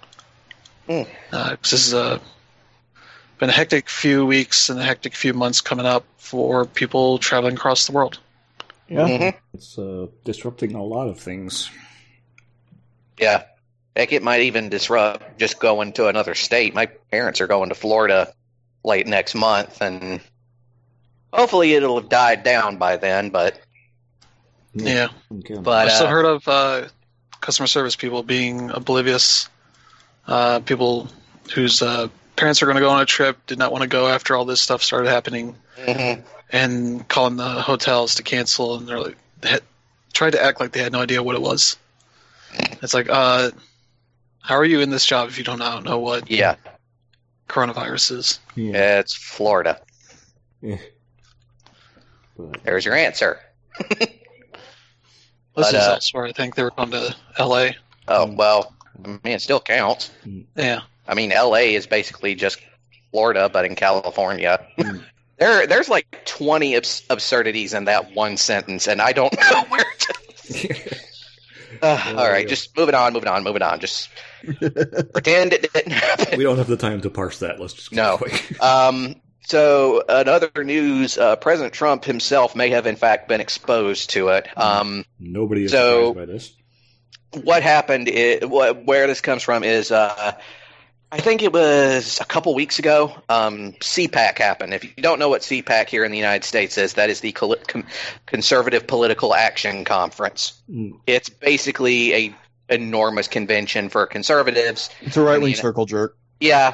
This has been a hectic few weeks and a hectic few months coming up for people traveling across the world. Yeah. Mm-hmm. It's disrupting a lot of things. Yeah. Heck, it might even disrupt just going to another state. My parents are going to Florida late next month, and hopefully it'll have died down by then, but Yeah. Okay. but I've still heard of customer service people being oblivious. People whose parents are going to go on a trip did not want to go after all this stuff started happening, Mhm. and calling the hotels to cancel, and they're like, tried to act like they had no idea what it was. It's like, how are you in this job if you don't know what Yeah, coronavirus is? Yeah. it's Florida. Yeah. But, There's your answer. This But, is elsewhere. I think they were going to L.A. Oh, well, I mean, it still counts. Yeah. I mean, L.A. is basically just Florida, but in California. There's like 20 absurdities in that one sentence, and I don't know where to... all right, just moving on. Just pretend it didn't happen. we don't have the time to parse that. Let's just No. quick. So, another news, President Trump himself may have, in fact, been exposed to it. Nobody is so- surprised by this. What happened, where this comes from is, I think it was a couple weeks ago, CPAC happened. If you don't know what CPAC here in the United States is, that is the Conservative Political Action Conference. It's basically a enormous convention for conservatives. It's a right wing circle jerk. Yeah.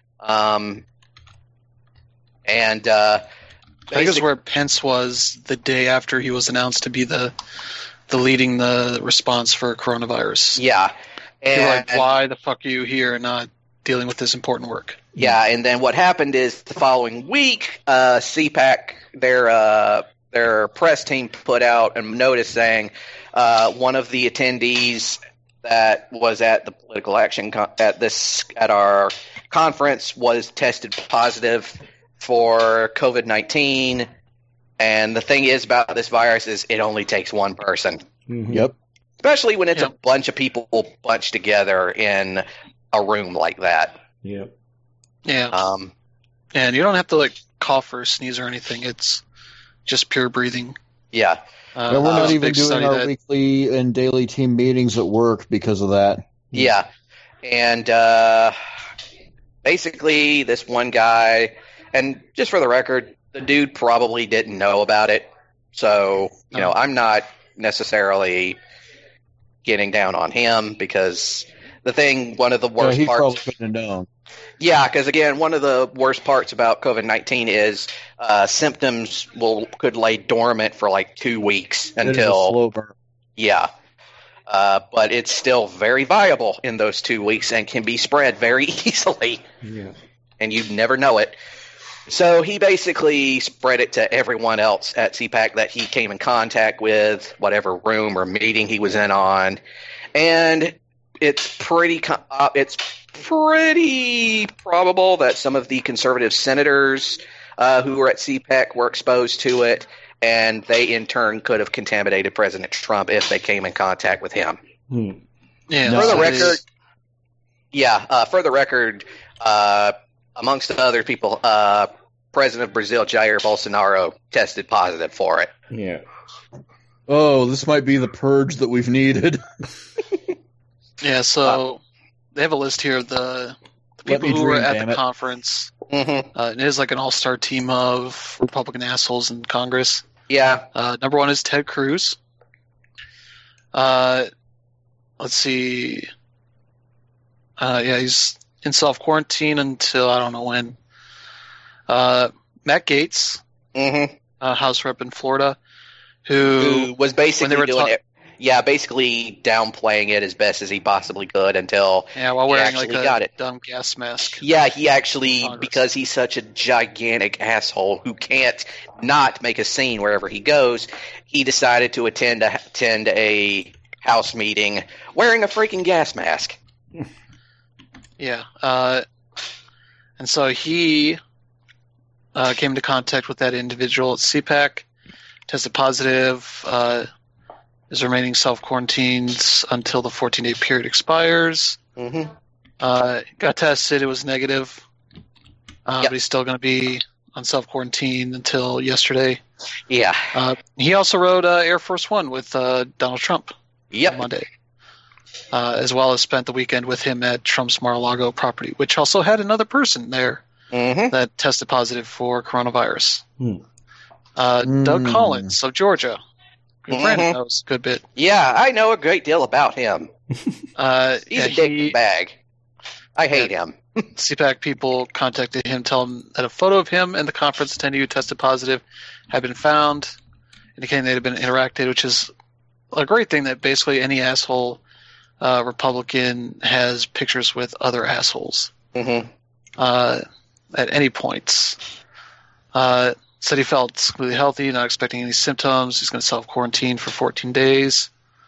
And I think it's where Pence was the day after he was announced to be the leading the response for coronavirus. yeah. People were And, like, why the fuck are you here and not dealing with this important work? yeah, and then what happened is the following week, CPAC, their press team put out a notice saying one of the attendees that was at the political action at our conference was tested positive for COVID-19. And the thing is about this virus is it only takes one person, Yep. especially when it's Yep. a bunch of people bunched together in a room like that. Yep. Yeah. And you don't have to like cough or sneeze or anything. It's just pure breathing. Yeah. And we're there's not a even big doing study our that- weekly and daily team meetings at work because of that. Yeah. And basically, this one guy, and just for the record, the dude probably didn't know about it. So, I'm not necessarily getting down on him because one of the Yeah, worst he parts. probably couldn't have known. Yeah, because again, one of the worst parts about COVID-19 is symptoms could lay dormant for like 2 weeks It is a until slow burn. yeah. But it's still very viable in those 2 weeks and can be spread very easily, Yeah. and you'd never know it. So he basically spread it to everyone else at CPAC that he came in contact with, whatever room or meeting he was in on, and it's pretty probable that some of the conservative senators who were at CPAC were exposed to it, and they in turn could have contaminated President Trump if they came in contact with him. Yeah. For the that record, is- for the record, amongst other people, President of Brazil Jair Bolsonaro tested positive for it. Yeah. Oh, this might be the purge that we've needed. yeah. So they have a list here of the Let people me who were dream, at damn the it. conference. Mm-hmm. It is like an all-star team of Republican assholes in Congress. Yeah. Number one is Ted Cruz. Let's see. He's in self-quarantine until I don't know when. Matt Gaetz, Mm-hmm. House Rep in Florida, who Who was basically were doing ta- it. Yeah, basically downplaying it as best as he possibly could until. while he wearing like actually got a it. dumb gas mask. Yeah, he actually, Congress. because he's such a gigantic asshole who can't not make a scene wherever he goes, he decided to attend a House meeting wearing a freaking gas mask. Yeah. And so he came into contact with that individual at CPAC, tested positive, is remaining self-quarantined until the 14-day period expires. Mm-hmm. Got tested, it was negative, Yep. but he's still going to be on self-quarantine until yesterday. Yeah. He also rode Air Force One with Donald Trump on Yep. Monday, as well as spent the weekend with him at Trump's Mar-a-Lago property, which also had another person there Mm-hmm. that tested positive for coronavirus. Hmm. Doug Collins of Georgia, who Brandon Mhm. knows a good bit. Yeah, I know a great deal about him. He's a dick he, bag. I hate him. CPAC people contacted him, tell him that a photo of him and the conference attendee who tested positive had been found, indicating they had been interacted, which is a great thing that basically any asshole Republican has pictures with other assholes Mm-hmm. at any point. Said he felt completely healthy, not expecting any symptoms. He's going to self-quarantine for 14 days.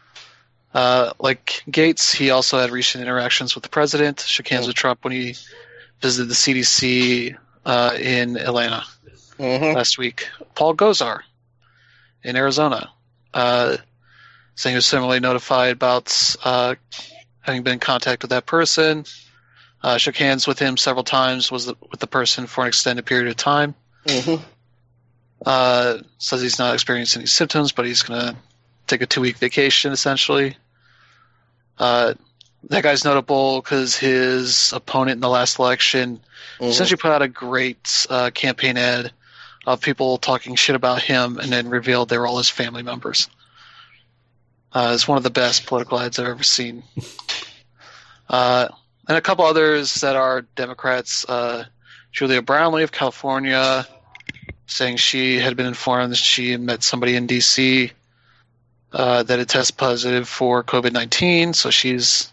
Like Gates, he also had recent interactions with the president, shook hands with Trump when he visited the CDC in Atlanta Mm-hmm. last week. Paul Gosar in Arizona, saying he was similarly notified about having been in contact with that person. Shook hands with him several times, with the person for an extended period of time. Mm-hmm. Says he's not experiencing any symptoms, but he's going to take a 2-week vacation, essentially. That guy's notable because his opponent in the last election essentially put out a great campaign ad of people talking shit about him and then revealed they were all his family members. It's one of the best political ads I've ever seen. And a couple others that are Democrats. Julia Brownlee of California, saying she had been informed that she had met somebody in D.C. That had tested positive for COVID-19, so she's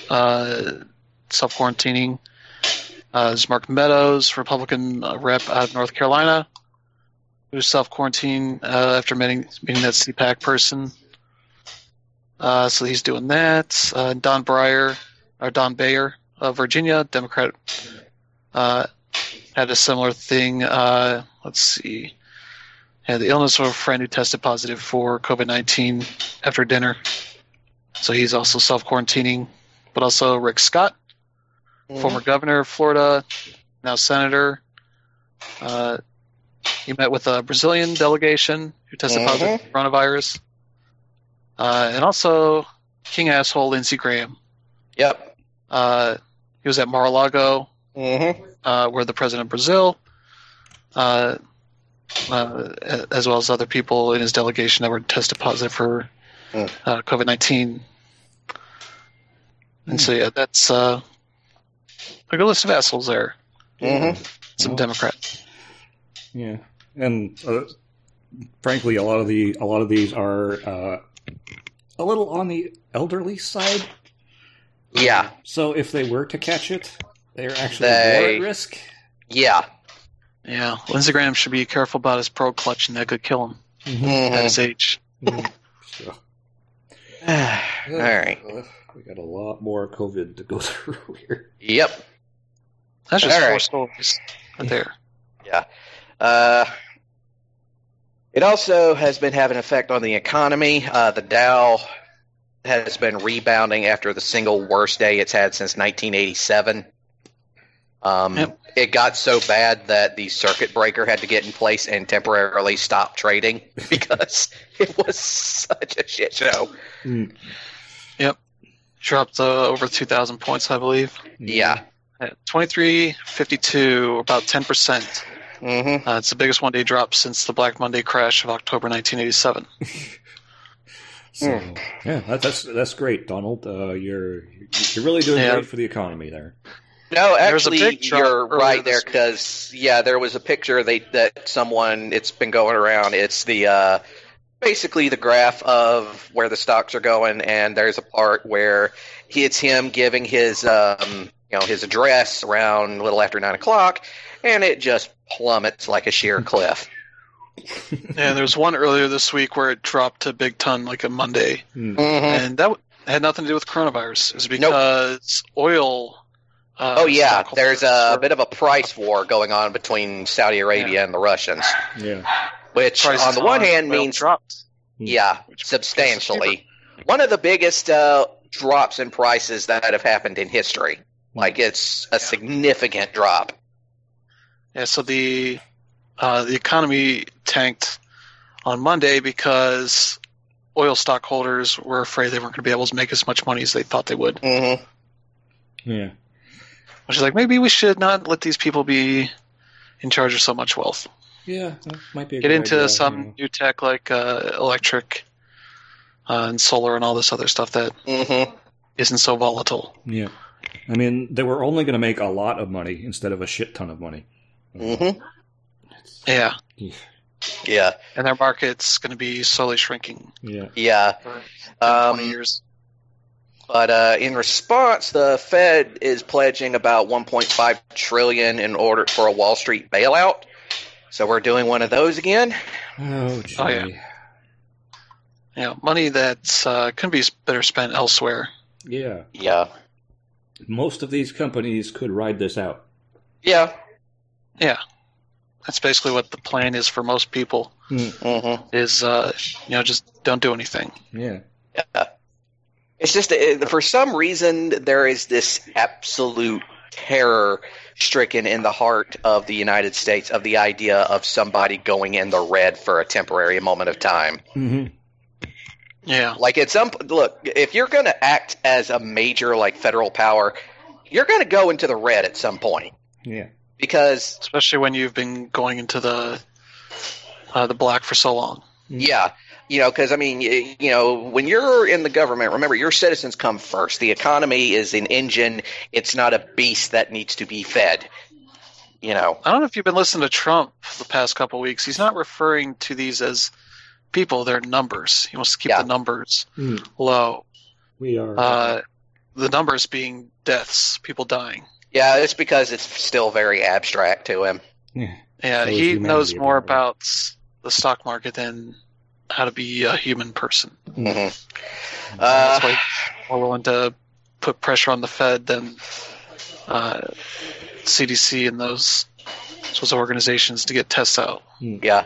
self-quarantining. There's Mark Meadows, Republican rep out of North Carolina, who's self-quarantined after meeting that CPAC person. So he's doing that. Don Bayer of Virginia, Democrat, had a similar thing. Let's see. Had the illness of a friend who tested positive for COVID-19 after dinner. So he's also self-quarantining. But also Rick Scott, former governor of Florida, now senator. He met with a Brazilian delegation who tested positive for coronavirus. And also King asshole Lindsey Graham. Yep. He was at Mar-a-Lago, Mm-hmm. where the president of Brazil, as well as other people in his delegation that were tested positive for COVID-19. And so, yeah, that's Nicholas Vessel's there. Mm-hmm. Some Democrat. Yeah, and frankly, a lot of these are a little on the elderly side. Yeah. So if they were to catch it, they're actually more at risk. Yeah. Yeah, Lindsey Graham should be careful about his pro clutch, and that could kill him at his age. So. All right. We got a lot more COVID to go through here. Yep. That's just All 4 right. stories right there. Yeah. It also has been having an effect on the economy. The Dow has been rebounding after the single worst day it's had since 1987. Yep. It got so bad that the circuit breaker had to get in place and temporarily stop trading because it was such a shit show. Yep. Dropped over 2,000 points, I believe. Yeah. At 23.52, about 10%. Mm-hmm. It's the biggest one-day drop since the Black Monday crash of October 1987. So, yeah, that's great, Donald. You're really doing great for the economy there. No, There was a actually, big drop you're earlier right there this because there was a picture that someone it's been going around. It's the basically the graph of where the stocks are going, and there's a part where it's him giving his his address around a little after 9 o'clock, and it just plummets like a sheer cliff. Yeah, there was one earlier this week where it dropped a big ton, like a Monday. Mm-hmm. And that had nothing to do with coronavirus. It was because oil... there's a bit of a price war going on between Saudi Arabia and the Russians. Yeah. Which, Prices on the one hand, oil means dropped. substantially. One of the biggest drops in prices that have happened in history. Like, it's a significant drop. Yeah, so the economy tanked on Monday because oil stockholders were afraid they weren't going to be able to make as much money as they thought they would. Mm-hmm. Yeah. Which is like, maybe we should not let these people be in charge of so much wealth. Yeah, that might be a Get good into idea, some new tech like electric and solar and all this other stuff that isn't so volatile. Yeah. I mean, they were only going to make a lot of money instead of a shit ton of money. Mm-hmm. Yeah. Yeah. And their market's going to be slowly shrinking. Yeah. Yeah. For 20 years. But in response, the Fed is pledging about $1.5 trillion in order for a Wall Street bailout. So we're doing one of those again. Oh, gee. Oh, yeah. Yeah, money that's can be better spent elsewhere. Yeah. Yeah. Most of these companies could ride this out. Yeah. Yeah. That's basically what the plan is for most people. Mm-hmm. Is just don't do anything. Yeah. Yeah. It's just for some reason there is this absolute terror stricken in the heart of the United States of the idea of somebody going in the red for a temporary moment of time. Mm-hmm. Yeah. Like look, if you're going to act as a major like federal power, you're going to go into the red at some point. Yeah. Because especially when you've been going into the black for so long. Yeah. Because, I mean, when you're in the government, remember, your citizens come first. The economy is an engine. It's not a beast that needs to be fed. I don't know if you've been listening to Trump the past couple of weeks. He's not referring to these as people. They're numbers. He wants to keep the numbers low. We are. The numbers being deaths, people dying. Yeah, it's because it's still very abstract to him. Yeah. Yeah, So he is knows humanity, more apparently. about the stock market than how to be a human person. Mm-hmm. That's why he's more willing to put pressure on the Fed than CDC and those sorts of organizations to get tests out. Yeah.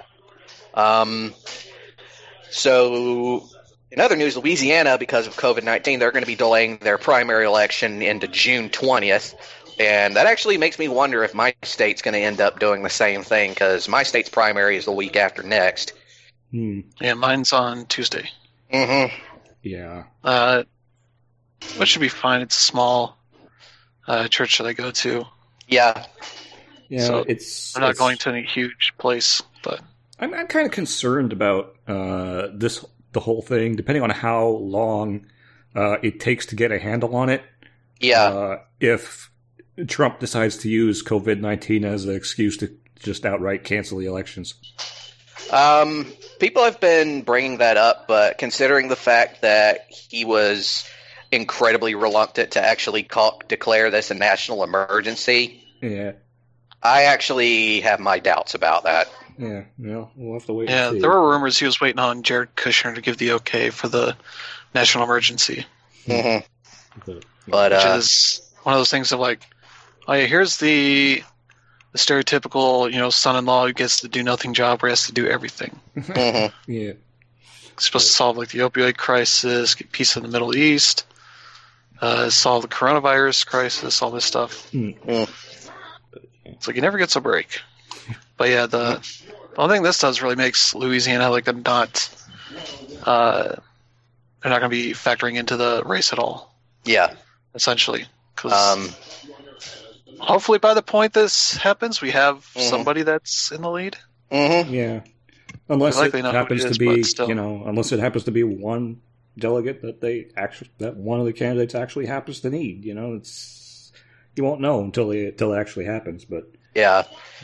So, in other news, Louisiana, because of COVID-19, they're going to be delaying their primary election into June 20th. And that actually makes me wonder if my state's going to end up doing the same thing, because my state's primary is the week after next. Yeah, mine's on Tuesday. Mm-hmm. Yeah. Which should be fine. It's a small church that I go to. Yeah. Yeah. So it's. I'm not it's- going to any huge place, but I'm kind of concerned about the whole thing, depending on how long it takes to get a handle on it. Yeah. If Trump decides to use COVID-19 as an excuse to just outright cancel the elections. People have been bringing that up, but considering the fact that he was incredibly reluctant to actually declare this a national emergency, Yeah. I actually have my doubts about that. Yeah, we'll have to wait Yeah, and see. there were rumors he was waiting on Jared Kushner to give the okay for the national emergency. Mm-hmm. But, But Which is one of those things of like, oh yeah, here's the stereotypical, son-in-law who gets to do nothing job where he has to do everything. mm-hmm. yeah. He's supposed to solve like the opioid crisis, get peace in the Middle East, solve the coronavirus crisis, all this stuff. Mm. It's like he never gets a break. But yeah, the only thing this does really makes Louisiana like they're not going to be factoring into the race at all. Yeah. Essentially, because hopefully by the point this happens, we have somebody that's in the lead. Mm-hmm. Yeah. Unless Likely it not who happens it is, to be, but still. unless it happens to be one delegate that one of the candidates actually happens to need. It's you won't know until it actually happens. But Yeah.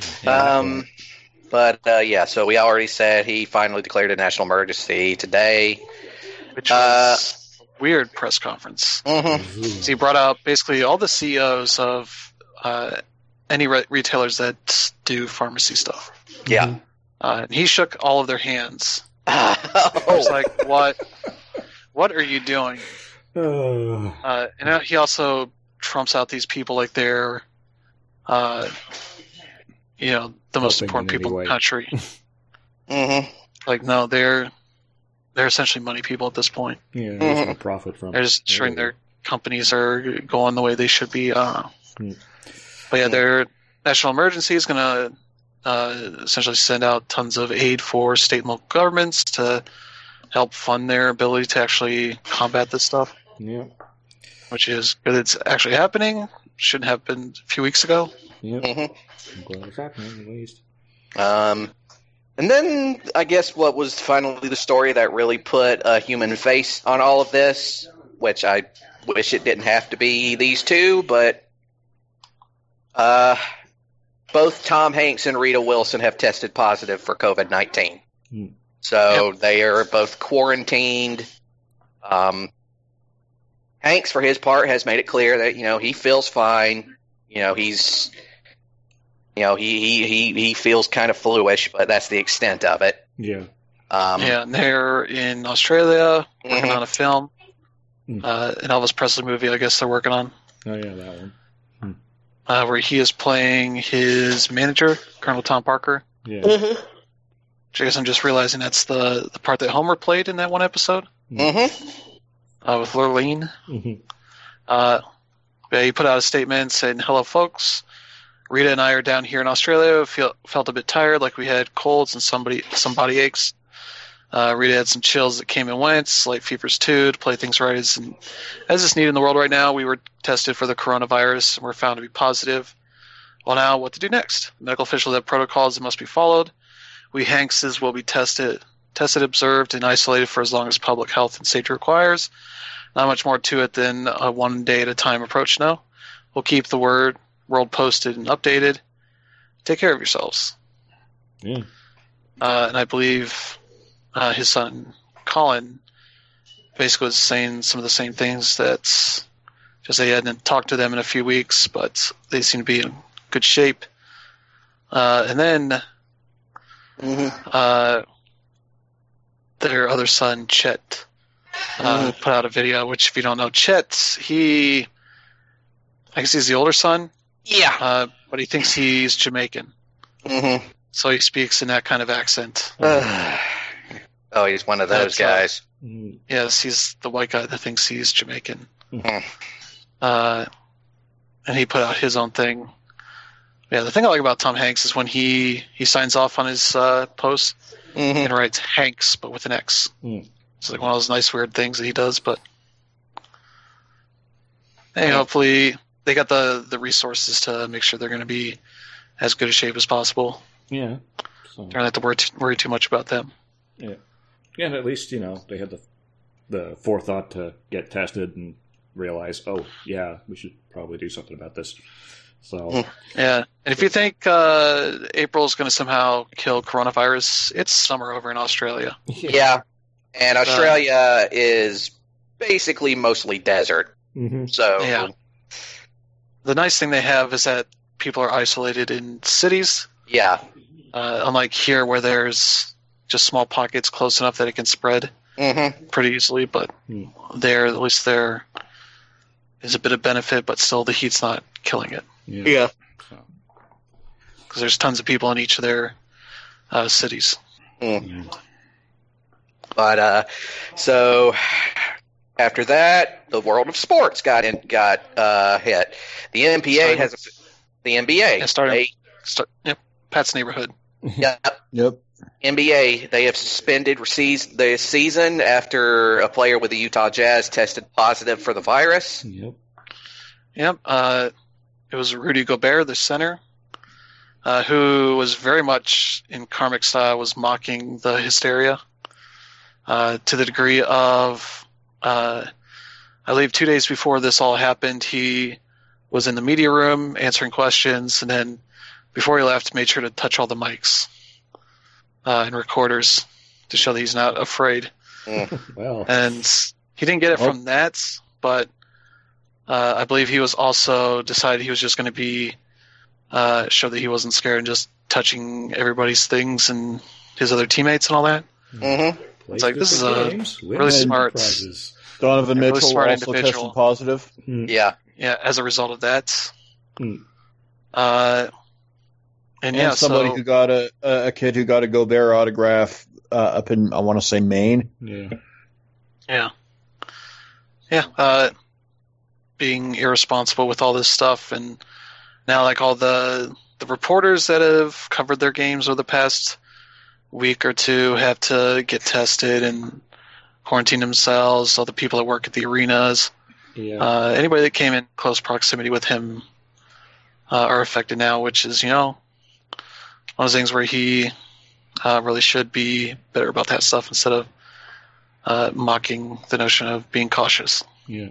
So we already said he finally declared a national emergency today. Which was a weird press conference. Mm-hmm. So he brought out basically all the CEOs of any retailers that do pharmacy stuff. Yeah. And he shook all of their hands. I Oh. was like, what are you doing? And he also trumps out these people like they're, the most Helping important in any people in way. the country. Mm-hmm. Like, no, they're essentially money people at this point. yeah, there's no profit from They're it. just ensuring their companies are going the way they should be. But yeah, Hmm. their national emergency is going to essentially send out tons of aid for state and local governments to help fund their ability to actually combat this stuff, Yeah. which is good. It's actually happening. Shouldn't have happened a few weeks ago. Yep. Mm-hmm. I'm glad it's happening at least. And then I guess what was finally the story that really put a human face on all of this, which I wish it didn't have to be these two, but both Tom Hanks and Rita Wilson have tested positive for COVID-19. Hmm. So they are both quarantined. Hanks, for his part, has made it clear that he feels fine. He's he feels kind of fluish, but that's the extent of it. Yeah. Yeah, and they're in Australia working Mhm. on a film, an Elvis Presley movie. I guess they're working on Oh yeah, that one. where he is playing his manager, Colonel Tom Parker. Yeah. Which I guess I'm just realizing that's the part that Homer played in that one episode Mm-hmm. with Lurleen. Yeah, he put out a statement saying, "Hello, folks. Rita and I are down here in Australia. Felt a bit tired, like we had colds and some body aches. Rita had some chills that came and went, slight fevers too. To play things right as is needed in the world right now, we were tested for the coronavirus and were found to be positive. Well, now what to do next? Medical officials have protocols that must be followed. We Hankses will be tested, observed, and isolated for as long as public health and safety requires. Not much more to it than a one day at a time approach now. We'll keep the world posted and updated. Take care of yourselves." Yeah. And I believe his son Colin basically was saying some of the same things, that just they hadn't talked to them in a few weeks, but they seem to be in good shape. And then their other son Chet put out a video, which if you don't know Chet, I guess he's the older son. Yeah. But he thinks he's Jamaican. Mm-hmm. So he speaks in that kind of accent. Oh, he's one of those guys. Yes, he's the white guy that thinks he's Jamaican. Mhm. And he put out his own thing. Yeah, the thing I like about Tom Hanks is when he signs off on his post Mm-hmm. and writes Hanks, but with an X. It's like one of those nice weird things that he does, but hey, hopefully they got the resources to make sure they're going to be as good a shape as possible. Yeah. So, Don't have to worry too much about them. yeah. Yeah, and at least, they had the forethought to get tested and realize, oh, yeah, we should probably do something about this. So Yeah, and if you think April is going to somehow kill coronavirus, it's summer over in Australia. Yeah. And Australia is basically mostly desert. Mm-hmm. So Yeah. The nice thing they have is that people are isolated in cities, yeah. unlike here where there's just small pockets close enough that it can spread pretty easily. But there, at least there is a bit of benefit, but still the heat's not killing it. Yeah. Because there's tons of people in each of their cities. But so after that, the world of sports got hit. The NBA Yep, Pat's neighborhood. Yep. NBA, they have suspended the season after a player with the Utah Jazz tested positive for the virus. Yep. Yep. It was Rudy Gobert, the center, who was very much in karmic style, was mocking the hysteria to the degree of, I believe 2 days before this all happened, he was in the media room answering questions, and then before he left, made sure to touch all the mics and recorders to show that he's not afraid. Well, And he didn't get it from that, but I believe he was also decided he was just going to be show that he wasn't scared and just touching everybody's things and his other teammates and all that. It's like, this is a really smart, Donovan really Mitchell smart also individual. tested positive. Yeah. Yeah, as a result of that. And somebody so, who got a kid who got a Gobert autograph up in, I want to say, Maine. Yeah. Being irresponsible with all this stuff, and now like all the reporters that have covered their games over the past week or two have to get tested and quarantine themselves. All the people that work at the arenas, anybody that came in close proximity with him are affected now, which is, one of those things where he really should be better about that stuff instead of mocking the notion of being cautious. Yeah.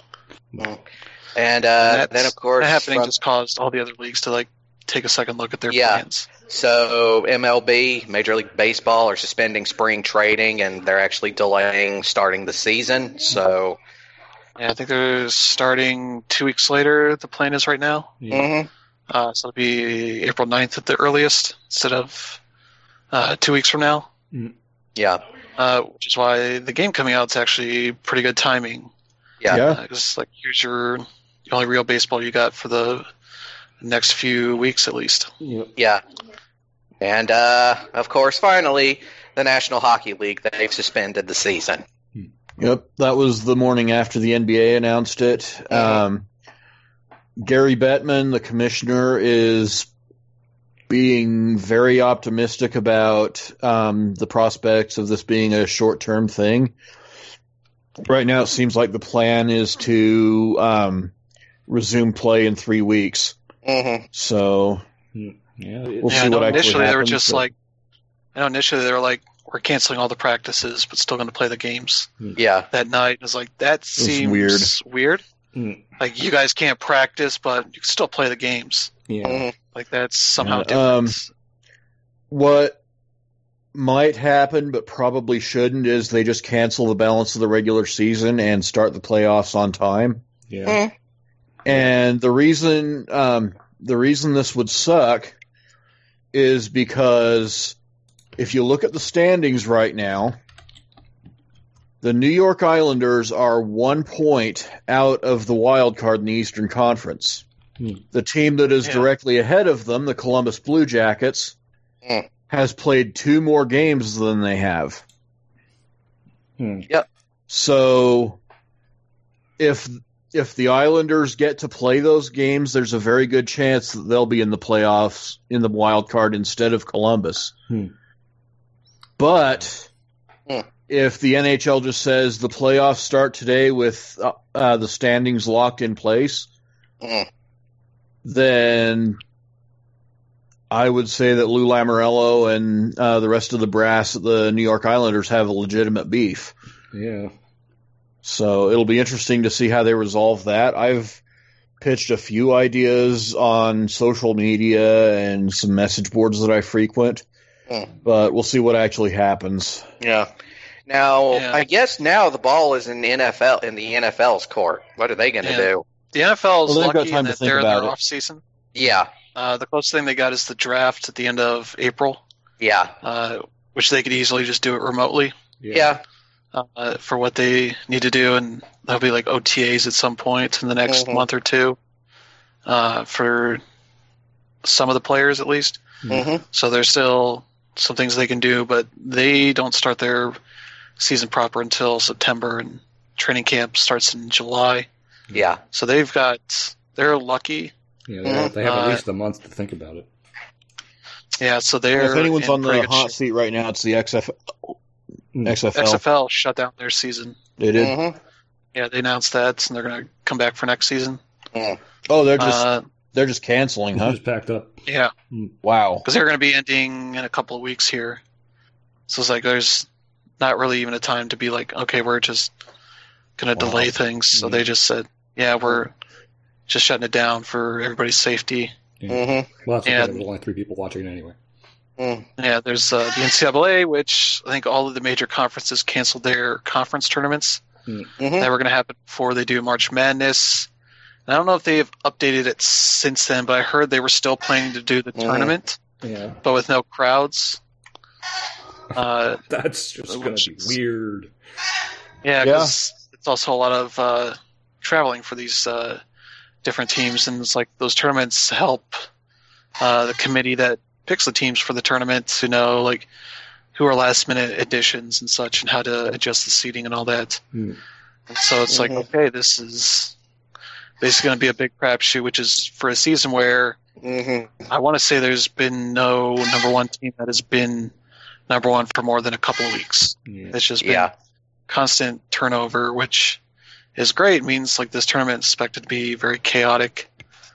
And then, of course, that happening just caused all the other leagues to take a second look at their plans. So MLB, Major League Baseball, are suspending spring training, and they're actually delaying starting the season. So, yeah, I think they're starting 2 weeks later. The plan is right now. Mm-hmm. So it'll be April 9th at the earliest instead of 2 weeks from now. Yeah. Which is why the game coming out is actually pretty good timing. Yeah. Because here's the only real baseball you got for the next few weeks at least. Yeah. And, of course, finally, the National Hockey League, they've suspended the season. Yep, that was the morning after the NBA announced it. Gary Bettman, the commissioner, is being very optimistic about the prospects of this being a short-term thing. Right now, it seems like the plan is to resume play in 3 weeks. So we'll see what actually initially happens. They were just initially they were like, we're canceling all the practices, but still going to play the games. Yeah. That night, it was like, that seems weird. Like, you guys can't practice, but you can still play the games. Yeah. Like, that's somehow different. What might happen, but probably shouldn't, is they just cancel the balance of the regular season and start the playoffs on time. Yeah. And the reason this would suck is because if you look at the standings right now, the New York Islanders are 1 point out of the wild card in the Eastern Conference. The team that is directly ahead of them, the Columbus Blue Jackets, has played 2 more games than they have. Yep. So if the Islanders get to play those games, there's a very good chance that they'll be in the playoffs in the wild card instead of Columbus. But if the NHL just says the playoffs start today with the standings locked in place, then I would say that Lou Lamoriello and the rest of the brass at the New York Islanders have a legitimate beef. Yeah. So it'll be interesting to see how they resolve that. I've pitched a few ideas on social media and some message boards that I frequent, but we'll see what actually happens. Yeah. Now, I guess now the ball is in the NFL's court. What are they going to do? The NFL is got lucky time in to that think they're in their about it. off season. Yeah. The closest thing they got is the draft at the end of April. Yeah. Which they could easily just do it remotely. Yeah. For what they need to do, and there'll be like OTAs at some point in the next month or two for some of the players at least. Mm-hmm. So there's still some things they can do, but they don't start their season proper until September, and training camp starts in July. Yeah. So they're lucky. Yeah, they have at least a month to think about it. Yeah, so they're. If anyone's in on the pretty good hot shape. seat right now, it's the XFL. XFL shut down their season. They did. Mm-hmm. Yeah, they announced that, and they're going to come back for next season. Oh, they're just canceling, huh? Just packed up. Yeah, Wow. because they're going to be ending in a couple of weeks here. So it's like there's not really even a time to be like, okay, we're just going to delay things. So they just said, yeah, we're just shutting it down for everybody's safety. Well, that's okay. And- There's only 3 people watching anyway. Yeah, there's the NCAA, which I think all of the major conferences canceled their conference tournaments that were going to happen before they do March Madness. And I don't know if they've updated it since then, but I heard they were still planning to do the tournament, but with no crowds. That's just going to be weird. Yeah, because it's also a lot of traveling for these different teams, and it's like those tournaments help the committee that picks the teams for the tournament to know like who are last minute additions and such, and how to adjust the seating and all that. And so it's like, okay, this is basically going to be a big crapshoot, which is for a season where I want to say there's been no number one team that has been number one for more than a couple of weeks. It's just been constant turnover, which is great. It means like this tournament is expected to be very chaotic.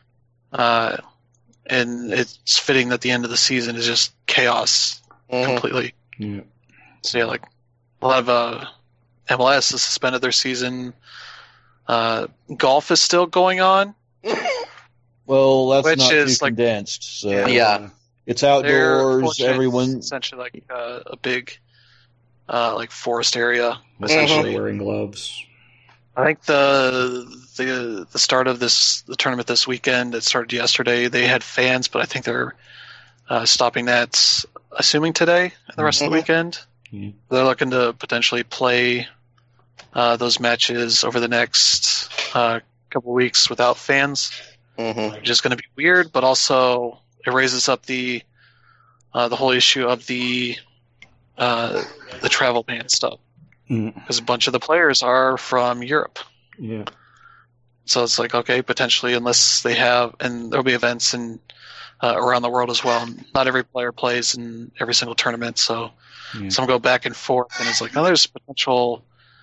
And it's fitting that the end of the season is just chaos completely. Yeah. So yeah, like a lot of MLS has suspended their season. Golf is still going on. Well, that's Which not is too like- condensed. So Yeah. it's They're outdoors. fortunate Everyone. it's essentially like a big like forest area. Essentially wearing gloves. I think the start of the tournament this weekend, it started yesterday. They had fans, but I think they're stopping that, assuming today and the rest of the weekend. They're looking to potentially play those matches over the next couple weeks without fans, which is going to be weird, but also it raises up the whole issue of the travel ban stuff. Because a bunch of the players are from Europe. Yeah. So it's like, okay, potentially, unless they have, and there'll be events in around the world as well. Not every player plays in every single tournament, so some go back and forth, and it's like, oh, there's potential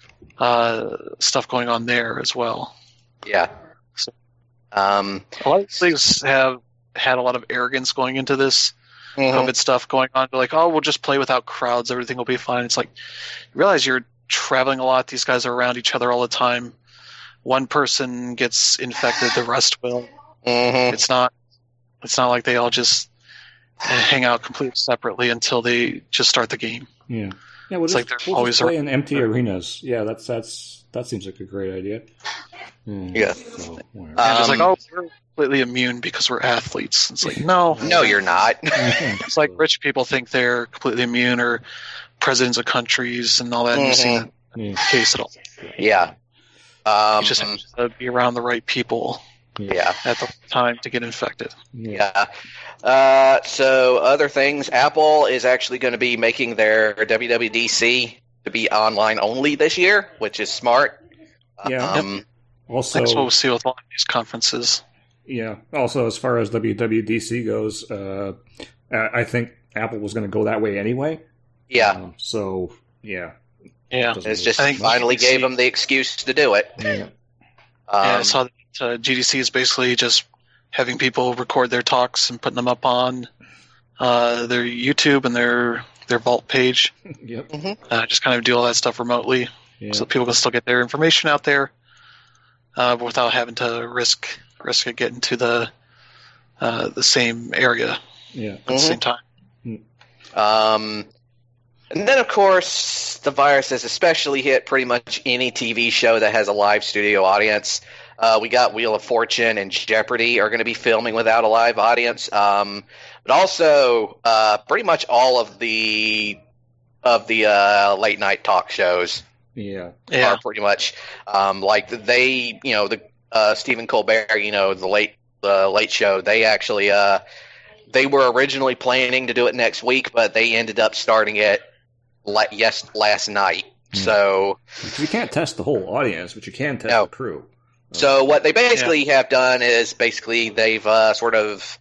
stuff going on there as well. Yeah. So, a lot of leagues have had a lot of arrogance going into this COVID stuff going on. They're like, oh, we'll just play without crowds, everything will be fine. It's like, you realize you're traveling a lot. These guys are around each other all the time. One person gets infected, the rest will. It's not like they all just hang out completely separately until they just start the game. Yeah. Yeah, It's like they're we'll always just play in empty arenas. Yeah, that seems like a great idea. Yeah. So, whatever. And just like, oh, we're completely immune because we're athletes. It's like, no. No, you're not. It's like rich people think they're completely immune, or presidents of countries and all that. And you see that the case at all. Yeah. You just have to be around the right people Yeah. at the time to get infected. Yeah. So other things, Apple is actually going to be making their WWDC to be online only this year, which is smart. Yeah. Also, That's what we'll see with all of these conferences. yeah. Also, as far as WWDC goes, I think Apple was going to go that way anyway. Yeah. So, yeah. Yeah. It's just I think finally GDC gave them the excuse to do it. Yeah. Yeah, I saw that GDC is basically just having people record their talks and putting them up on their YouTube and their Vault page. Yep. Just kind of do all that stuff remotely, Yeah. so people can still get their information out there, but without having to risk risk of getting to the same area at the same time. And then, of course, the virus has especially hit pretty much any TV show that has a live studio audience. We got Wheel of Fortune and Jeopardy are going to be filming without a live audience. But also, pretty much all of the late night talk shows are pretty much like they, Stephen Colbert, the Late Show. They actually they were originally planning to do it next week, but they ended up starting it last night. So you can't test the whole audience, but you can test the crew. So what they basically have done is they've sort of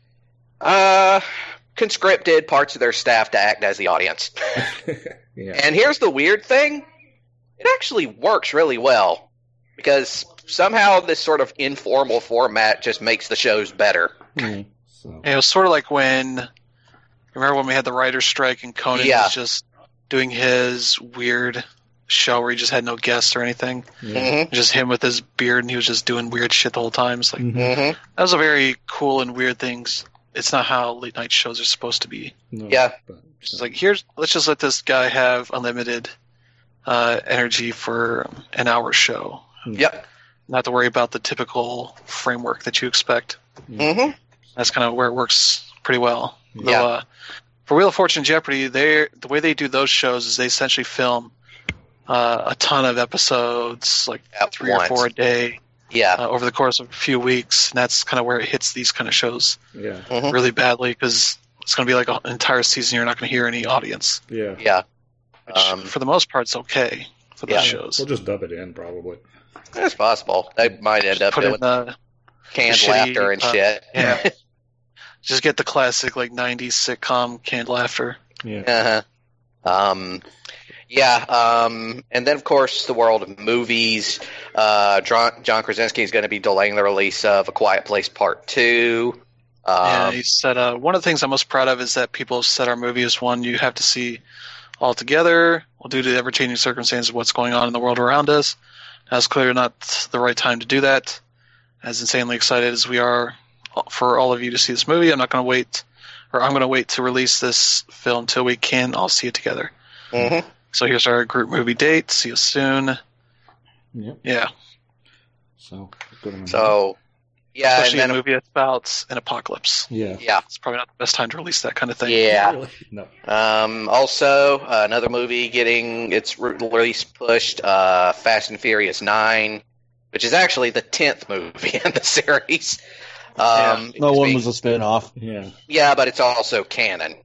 conscripted parts of their staff to act as the audience. And here's the weird thing. It actually works really well because somehow this sort of informal format just makes the shows better. So. It was sort of like remember when we had the writer's strike and Conan was just doing his weird show where he just had no guests or anything. Just him with his beard and he was just doing weird shit the whole time. It's like that was a very cool and weird thing. It's not how late night shows are supposed to be. It's like let's just let this guy have unlimited energy for an hour show. Not to worry about the typical framework that you expect. That's kind of where it works pretty well. Though, for Wheel of Fortune and Jeopardy, the way they do those shows is they essentially film a ton of episodes, like 3 or 4 a day, over the course of a few weeks, and that's kind of where it hits these kind of shows really badly because it's going to be like an entire season you're not going to hear any audience. Which, for the most part, it's okay for those shows. We'll just dub it in, probably. It's possible. They might end up doing canned laughter and shit. Just get the classic like 90s sitcom canned laughter. And then of course the world of movies. John Krasinski is going to be delaying the release of A Quiet Place Part 2. He said one of the things I'm most proud of is that people have said our movie is one you have to see all together. Well, due to the ever-changing circumstances of what's going on in the world around us, that's clearly not the right time to do that. As insanely excited as we are for all of you to see this movie, I'm going to wait to release this film until we can all see it together. So here's our group movie date. See you soon. So, especially a movie that's about an apocalypse. It's probably not the best time to release that kind of thing. No. Also, another movie getting its release pushed, Fast and Furious 9, which is actually the 10th movie in the series. No one was a spin-off. But it's also canon.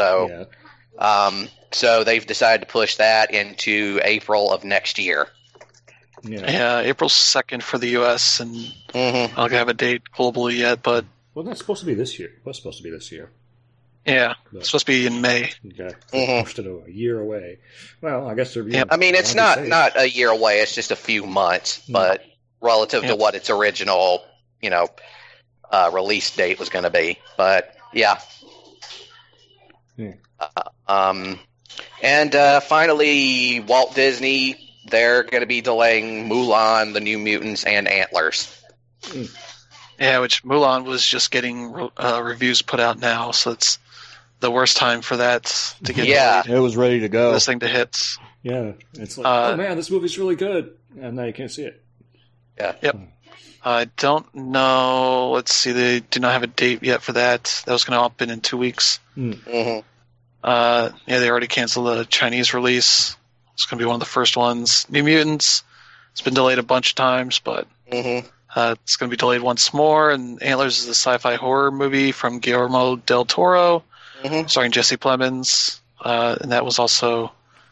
So they've decided to push that into April of next year. April 2nd for the U.S. and I don't have a date globally yet, but wasn't that supposed to be this year? It was supposed to be this year. It's supposed to be in May. Pushed it a year away. Well, I guess they're. I mean, it's not a year away. It's just a few months, but relative to what its original, release date was going to be. But and finally, Walt Disney. They're going to be delaying Mulan, The New Mutants, and Antlers. Which Mulan was just getting reviews put out now, so it's the worst time for that to get delayed. It was ready to go. This thing to hit. It's like, oh man, this movie's really good, and now you can't see it. I don't know. Let's see, they do not have a date yet for that. That was going to happen in 2 weeks. They already canceled the Chinese release. It's going to be one of the first ones. New Mutants, it's been delayed a bunch of times, but it's going to be delayed once more. And Antlers is a sci-fi horror movie from Guillermo del Toro, starring Jesse Plemons. And that was also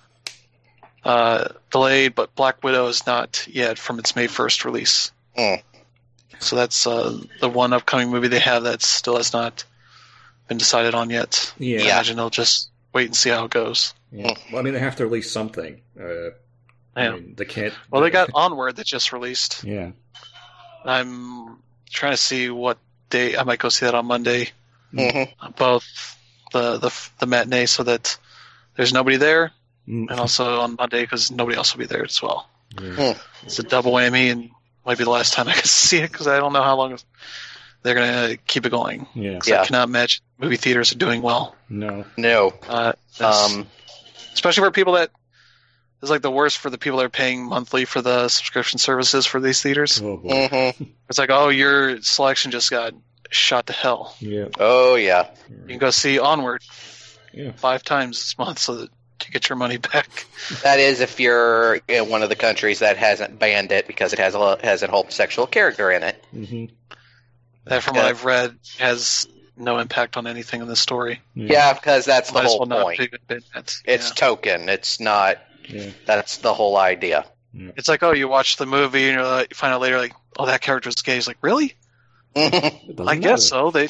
delayed, but Black Widow is not yet from its May 1st release. So that's the one upcoming movie they have that still has not been decided on yet. I imagine they'll just wait and see how it goes. Well, I mean, they have to release something. I mean, they can't. Well, they got Onward that just released. I'm trying to see what day I might go see that on Monday. Both the matinee, so that there's nobody there, and also on Monday because nobody else will be there as well. It's a double whammy, and might be the last time I get to see it because I don't know how long they're going to keep it going. Yeah. Yeah. I cannot imagine movie theaters are doing well. No. Especially for people that it's like the worst for the people that are paying monthly for the subscription services for these theaters. Oh boy. Mm-hmm. It's like, oh, your selection just got shot to hell. Yeah. Oh, yeah. You can go see Onward Yeah. 5 times this month so that you get your money back. That is if you're in one of the countries that hasn't banned it because it has a homosexual character in it. Mm-hmm. That, from what I've read, has no impact on anything in the story. Yeah, because that's the Might as whole well not point. have been it. It's token. It's not. Yeah. That's the whole idea. It's like, oh, you watch the movie and you're like, you find out later, like, oh, that character's gay. It's like, really? I guess so. They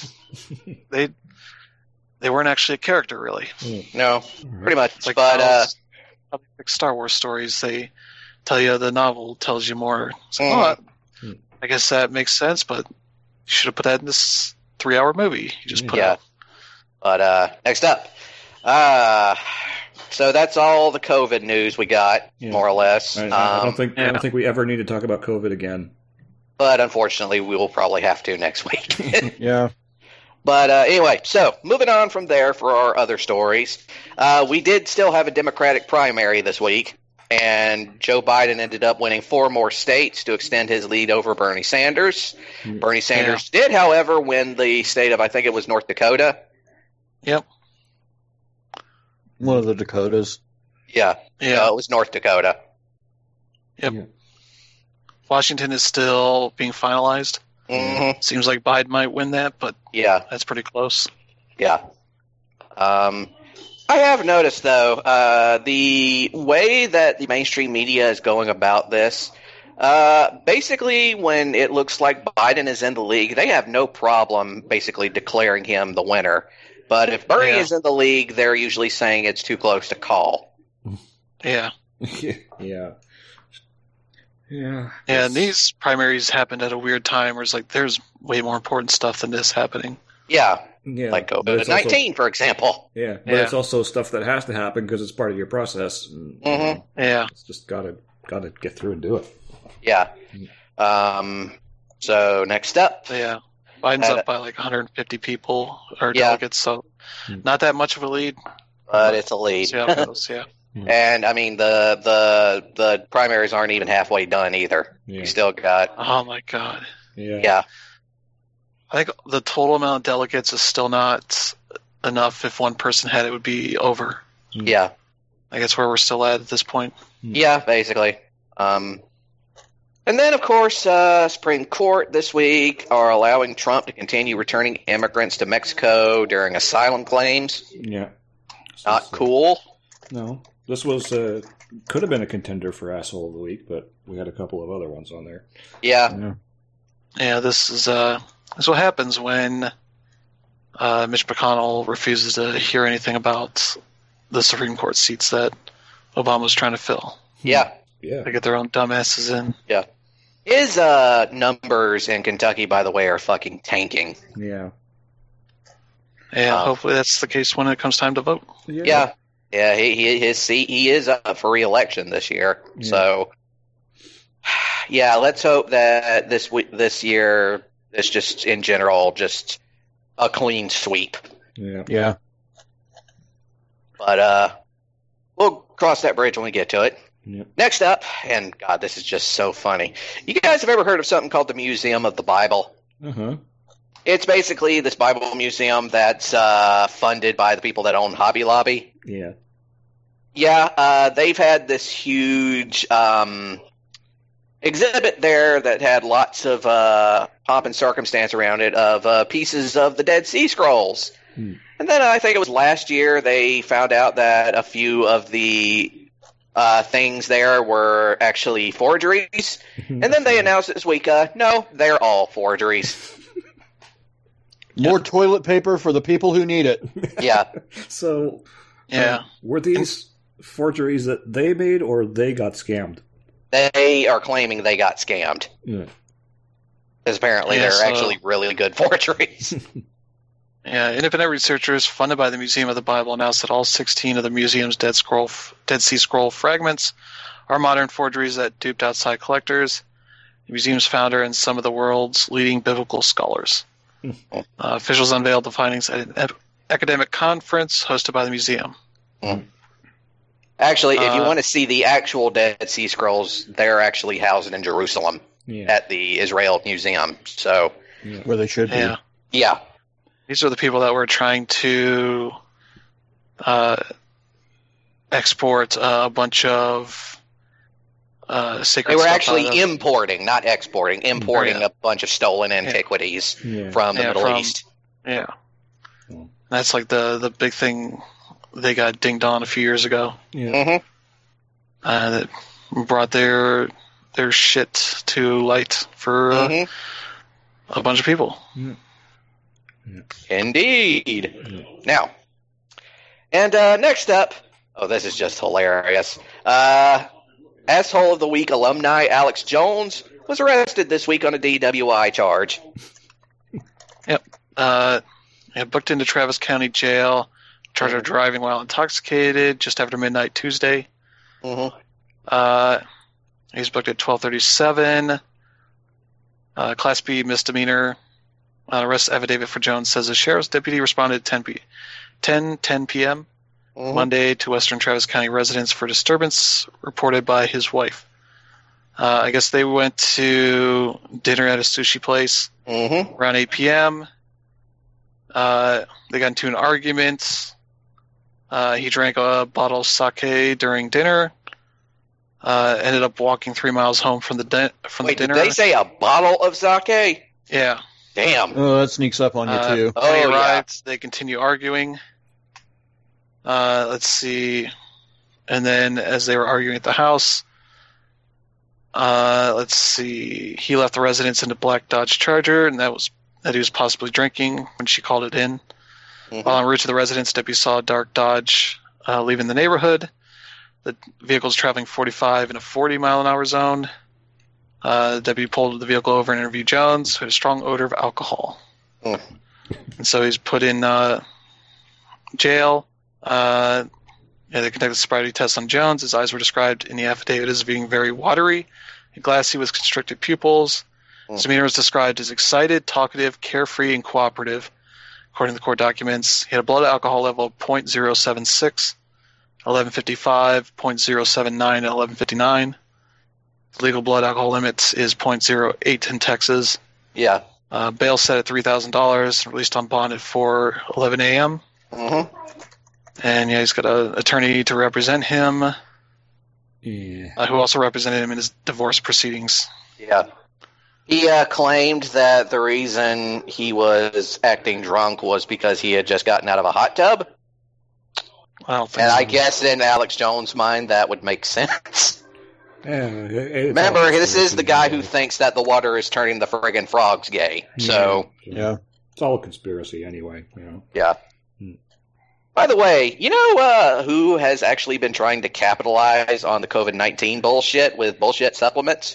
weren't actually a character, really. No, pretty much. It's like, But like Star Wars stories, they tell you the novel tells you more. It's like, I guess that makes sense, but you should have put that in this 3-hour movie you just put out. But next up. So that's all the COVID news we got, more or less. I don't think we ever need to talk about COVID again. But unfortunately, we will probably have to next week. Yeah. But anyway, so moving on from there for our other stories. We did still have a Democratic primary this week, and Joe Biden ended up winning 4 more states to extend his lead over Bernie Sanders. Bernie Sanders did, however, win the state of, I think it was North Dakota. Yep. One of the Dakotas. Yeah. No, it was North Dakota. Yep. Yeah. Washington is still being finalized. Mm-hmm. Seems like Biden might win that, but that's pretty close. Yeah. I have noticed, though, the way that the mainstream media is going about this, basically when it looks like Biden is in the league, they have no problem basically declaring him the winner. But if Bernie is in the league, they're usually saying it's too close to call. Yeah. Yeah. Yeah, and these primaries happened at a weird time where it's like there's way more important stuff than this happening. Yeah. Like COVID-19, for example. Yeah, but it's also stuff that has to happen because it's part of your process. And, it's just gotta get through and do it. Yeah. So next up. Yeah. Biden's up by like 150 people or delegates, so not that much of a lead. But it's a lead. See how it goes, yeah. And I mean the primaries aren't even halfway done either. Yeah. You still got. Oh my god. Yeah. I think the total amount of delegates is still not enough. If one person had it, would be over. Yeah. I guess where we're still at this point. Yeah, basically. And then, of course, Supreme Court this week are allowing Trump to continue returning immigrants to Mexico during asylum claims. Yeah. Not cool. No. This was could have been a contender for Asshole of the Week, but we had a couple of other ones on there. Yeah. Yeah, this is what happens when Mitch McConnell refuses to hear anything about the Supreme Court seats that Obama's trying to fill. Yeah. Yeah. They get their own dumbasses in. Yeah. His numbers in Kentucky, by the way, are fucking tanking. Yeah. Yeah, hopefully that's the case when it comes time to vote. Yeah. Yeah, his seat, he is up for re-election this year. Yeah. So, yeah, let's hope that this year is just, in general, just a clean sweep. Yeah. Yeah. But we'll cross that bridge when we get to it. Yep. Next up, and God, this is just so funny. You guys have ever heard of something called the Museum of the Bible? Uh-huh. It's basically this Bible museum that's funded by the people that own Hobby Lobby. Yeah. Yeah, they've had this huge exhibit there that had lots of pomp and circumstance around it of pieces of the Dead Sea Scrolls. And then I think it was last year they found out that a few of the things there were actually forgeries. And then they announced this week, no, they're all forgeries. More toilet paper for the people who need it. Yeah. So, yeah, were these forgeries that they made or they got scammed? They are claiming they got scammed. Yeah. Because apparently they're actually really good forgeries. Yeah, independent researchers funded by the Museum of the Bible announced that all 16 of the museum's Dead Sea Scroll fragments are modern forgeries that duped outside collectors. the museum's founder, and some of the world's leading biblical scholars. Officials unveiled the findings at an academic conference hosted by the museum. Actually, if you want to see the actual Dead Sea Scrolls, they're actually housed in Jerusalem at the Israel Museum. So, where they should be. Yeah. These are the people that were trying to export a bunch of sacred They were stuff actually importing, not exporting, importing a bunch of stolen antiquities from the Middle East. Yeah. That's like the big thing they got dinged on a few years ago. That brought their shit to light for a bunch of people. Indeed. Now, and next up, this is just hilarious. Asshole of the Week alumni Alex Jones was arrested this week on a DWI charge. Booked into Travis County Jail, charged of driving while intoxicated just after midnight Tuesday. He was booked at 12:37. Class B misdemeanor. Arrest affidavit for Jones says a sheriff's deputy responded at 10 p.m. Monday to Western Travis County residents for disturbance reported by his wife. I guess they went to dinner at a sushi place around 8 p.m. They got into an argument. He drank a bottle of sake during dinner. Ended up walking 3 miles home from the dinner. Did they say a bottle of sake? Yeah. Damn. Oh, that sneaks up on you too. When he arrived, they continue arguing. Let's see. And then as they were arguing at the house, let's see. He left the residence in a black Dodge Charger, and that he was possibly drinking when she called it in. While en route to the residence, deputies saw a dark Dodge leaving the neighborhood. The vehicle was traveling 45 in a 40-mile-an-hour zone. The deputy pulled the vehicle over and interviewed Jones, who had a strong odor of alcohol. And so he's put in jail. They conducted sobriety tests on Jones. His eyes were described in the affidavit as being very watery and glassy with constricted pupils. His demeanor was described as excited, talkative, carefree, and cooperative. According to the court documents, he had a blood alcohol level of .076, 11:55, .079 at 11:59. The legal blood alcohol limit is .08 in Texas. Yeah. Bail set at $3,000, released on bond at 4:11 a.m. And he's got an attorney to represent him, who also represented him in his divorce proceedings. Yeah. He claimed that the reason he was acting drunk was because he had just gotten out of a hot tub. I guess in Alex Jones' mind that would make sense. Remember, this is the guy who thinks that the water is turning the friggin' frogs gay. So it's all a conspiracy anyway. Yeah. By the way, you know who has actually been trying to capitalize on the COVID-19 bullshit with bullshit supplements?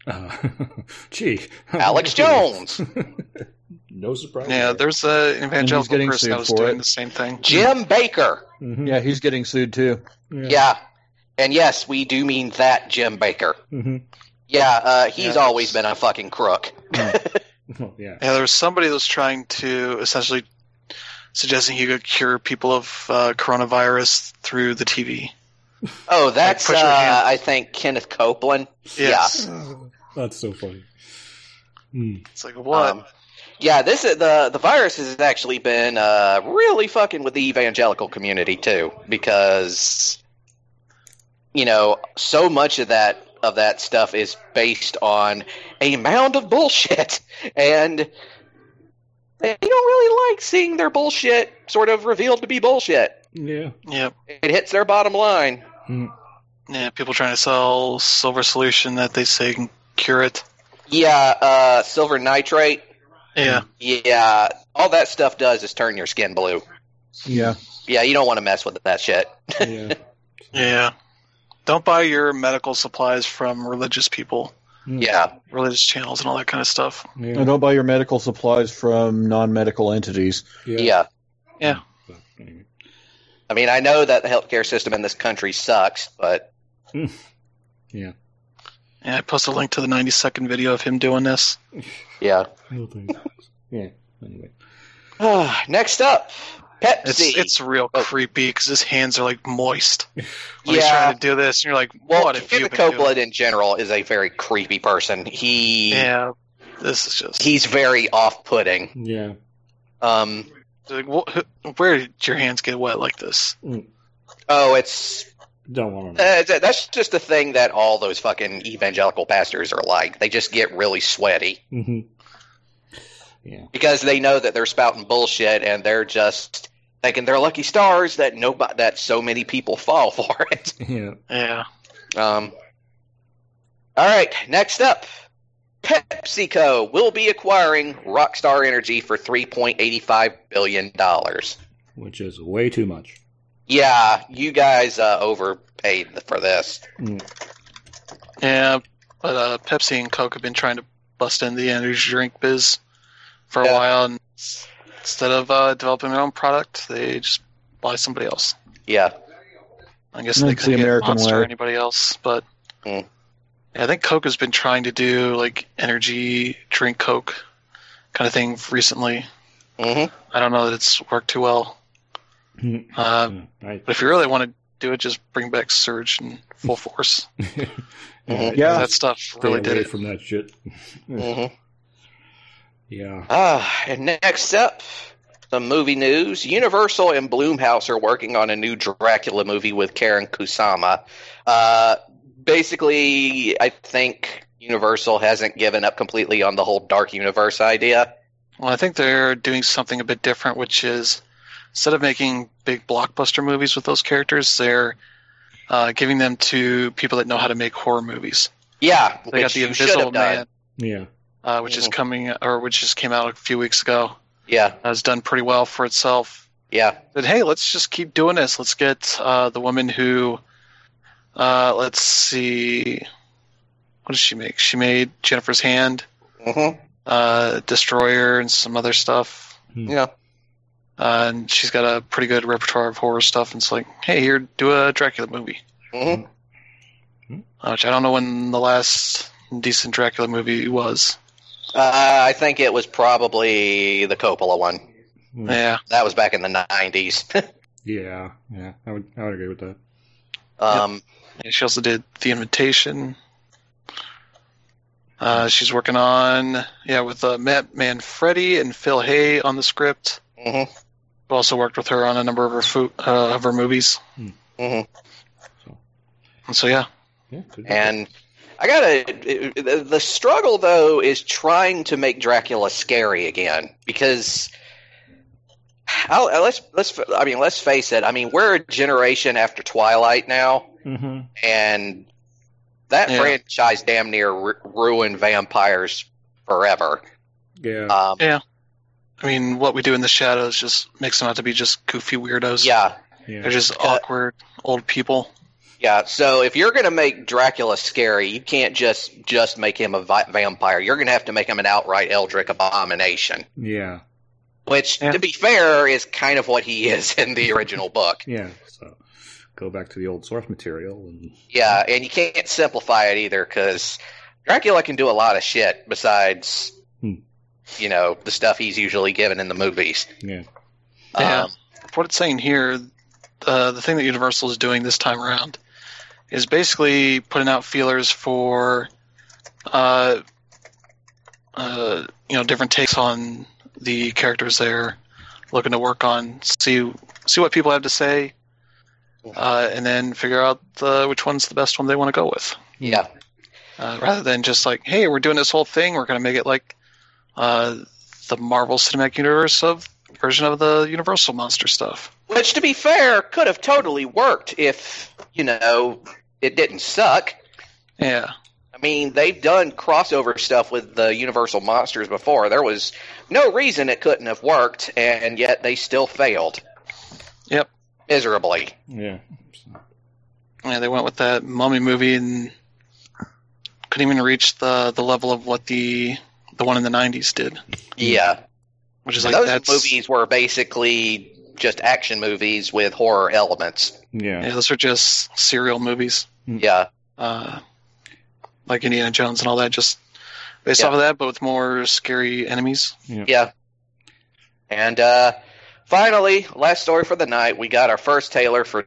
Alex Jones. No surprise. Yeah, there's an evangelical person that was doing the same thing. Jim Baker. Yeah, he's getting sued too. Yeah. And yes, we do mean that Jim Baker. Yeah, he's always been a fucking crook. Yeah, there was somebody that was trying to essentially suggesting he could cure people of coronavirus through the TV. Oh, that's I think Kenneth Copeland. Yes. Yeah, that's so funny. It's like what? Yeah, this is the virus has actually been really fucking with the evangelical community too, because so much of that stuff is based on a mound of bullshit, and they don't really like seeing their bullshit sort of revealed to be bullshit. Yeah. Yep. It hits their bottom line. Yeah, people trying to sell silver solution that they say can cure it. Yeah, silver nitrate. Yeah. Yeah, all that stuff does is turn your skin blue. Yeah. Yeah, you don't want to mess with that shit. Yeah. Don't buy your medical supplies from religious people. Yeah. Religious channels and all that kind of stuff. Yeah. And don't buy your medical supplies from non-medical entities. Yeah. Yeah. I mean, I know that the healthcare system in this country sucks, but... Yeah. Yeah, I posted a link to the 90-second video of him doing this. Yeah. Yeah. Anyway. Next up, Pepsi. It's real creepy because his hands are like moist when he's Yeah. trying to do this, and you're like, Well, "What have you David been Copeland doing?" in general is a very creepy person. Yeah, this is just. He's very off-putting. Yeah. Like, where did your hands get wet like this? Oh, it's Don't want to know. that's just the thing that all those fucking evangelical pastors are like. They just get really sweaty Mm-hmm. Yeah. because they know that they're spouting bullshit, and they're just thinking they're lucky stars that so many people fall for it. Yeah. Yeah. All right, next up, PepsiCo will be acquiring Rockstar Energy for $3.85 billion. Which is way too much. Yeah, you guys overpaid for this. Yeah, but Pepsi and Coke have been trying to bust into the energy drink biz for a Yeah. while, and instead of developing their own product, they just buy somebody else. Yeah. I guess That's they the couldn't get American Monster way. or anybody else, but Mm. yeah, I think Coke has been trying to do like energy drink Coke kind of thing recently. hmm I don't know that it's worked too well. But if you really want to do it, just bring back Surge in full force. Yeah. That stuff Stay really away did it. from that shit. hmm Yeah. And next up, some movie news. Universal and Blumhouse are working on a new Dracula movie with Karen Kusama. Basically, I think Universal hasn't given up completely on the whole Dark Universe idea. Well, I think they're doing something a bit different, which is instead of making big blockbuster movies with those characters, they're giving them to people that know how to make horror movies. Yeah, They which got the you should Invisible have done. Man, Yeah. which is coming, or which just came out a few weeks ago. Yeah, Has done pretty well for itself. yeah. But hey, let's just keep doing this. Let's get the woman who, let's see, what did she make? She made Jennifer's Hand, hmm Destroyer, and some other stuff. Yeah. And she's got a pretty good repertoire of horror stuff. And it's like, hey, here, do a Dracula movie. hmm Which I don't know when the last decent Dracula movie was. I think it was probably the Coppola one. Yeah. That was back in the 90s. Yeah. Yeah. I would agree with that. And she also did The Invitation. She's working on, with Matt Manfredi and Phil Hay on the script. hmm I've also worked with her on a number of her movies. hmm And so, yeah. Yeah. And I gotta. The struggle though is trying to make Dracula scary again because. Let's face it. I mean, we're a generation after Twilight now, Mm-hmm. and that Yeah. franchise damn near ruined vampires forever. Yeah. Yeah. I mean, What We Do in the Shadows just makes them out to be just goofy weirdos. Yeah, Yeah. They're just awkward old people. yeah. So if you're gonna make Dracula scary, you can't just make him a vampire. You're gonna have to make him an outright Eldritch abomination. Yeah. Which, Yeah. to be fair, is kind of what he is in the original book. Yeah. So go back to the old source material and Yeah, and you can't simplify it either because Dracula can do a lot of shit besides, the stuff he's usually given in the movies. yeah. Yeah. What it's saying here, the thing that Universal is doing this time around is basically putting out feelers for, different takes on the characters they're looking to work on. See what people have to say, and then figure out which one's the best one they want to go with. Yeah, Rather than just like, hey, we're doing this whole thing, we're going to make it like the Marvel Cinematic Universe version of the Universal monster stuff. which, to be fair, could have totally worked if, it didn't suck. Yeah. I mean, they've done crossover stuff with the Universal monsters before. There was no reason it couldn't have worked, and yet they still failed. Yep. Miserably. Yeah. Yeah, they went with that Mummy movie and couldn't even reach the level of what the one in the 90s did. Yeah. Which is And like, those that's movies were basically just action movies with horror elements. Yeah. Yeah, those are just serial movies. Yeah. like Indiana Jones and all that, just based off of that, but with more scary enemies. Yeah. And finally, last story for the night, we got our first trailer for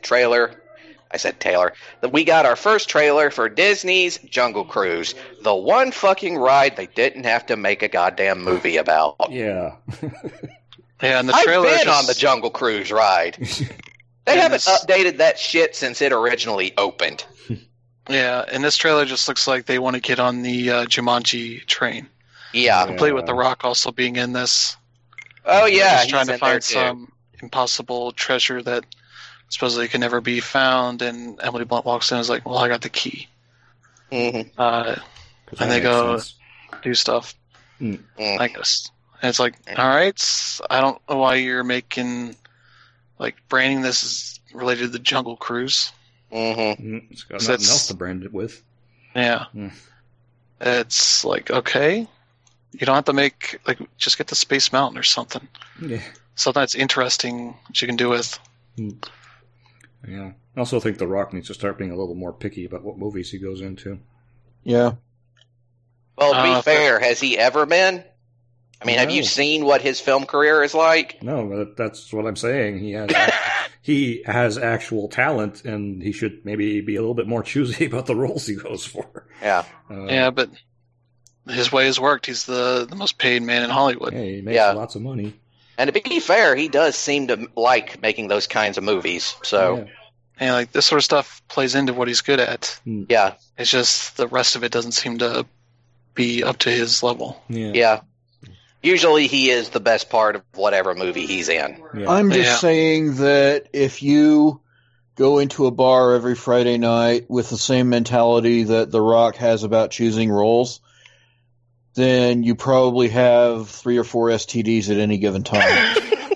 We got our first trailer for Disney's Jungle Cruise, the one fucking ride they didn't have to make a goddamn movie about. Yeah. Yeah, and the trailer I've been on the Jungle Cruise ride. They haven't updated that shit since it originally opened. Yeah, and this trailer just looks like they want to get on the Jumanji train. Yeah. Complete with The Rock also being in this. Oh, yeah. He's trying to find some impossible treasure that supposedly can never be found, and Emily Blunt walks in and is like, well, I got the key. Mm-hmm. And they go do stuff like this. And it's like, all right, I don't know why you're making, like, branding this is related to the Jungle Cruise. Mm-hmm. It's got nothing else to brand it with. Yeah. It's like, okay, you don't have to make, like, just get the Space Mountain or something. Yeah. Something that's interesting that you can do with. Yeah. I also think The Rock needs to start being a little more picky about what movies he goes into. Yeah. Well, to be fair, has he ever been? I mean, have you seen what his film career is like? No, but that's what I'm saying. He has actual talent, and he should maybe be a little bit more choosy about the roles he goes for. Yeah. Yeah, but his way has worked. He's the most paid man in Hollywood. Yeah, he makes lots of money. And to be fair, he does seem to like making those kinds of movies. So, and like this sort of stuff plays into what he's good at. Yeah. It's just the rest of it doesn't seem to be up to his level. Yeah. Usually he is the best part of whatever movie he's in. Yeah. I'm just saying that if you go into a bar every Friday night with the same mentality that The Rock has about choosing roles, then you probably have 3 or 4 STDs at any given time.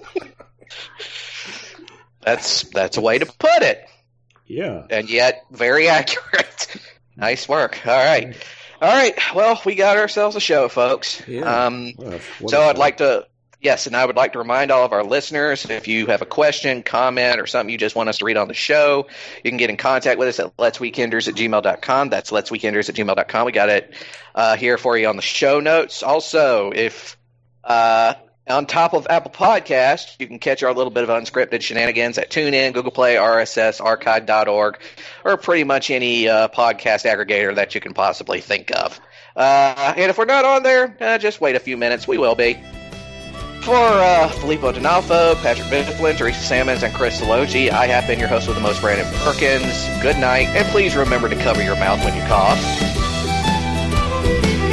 That's a way to put it. Yeah. And yet very accurate. Nice work. All right. Well, we got ourselves a show, folks. Yeah. So I would like to remind all of our listeners, if you have a question, comment, or something you just want us to read on the show, you can get in contact with us at letsweekenders@gmail.com. That's letsweekenders@gmail.com. We got it here for you on the show notes. Also, if on top of Apple Podcasts, you can catch our little bit of unscripted shenanigans at TuneIn, Google Play, RSS, Archive.org, or pretty much any podcast aggregator that you can possibly think of. And if we're not on there, just wait a few minutes. We will be. For Filippo D'Onofrio, Patrick Mifflin, Teresa Sammons, and Chris Salogi, I have been your host with the most, Brandon Perkins. Good night, and please remember to cover your mouth when you cough.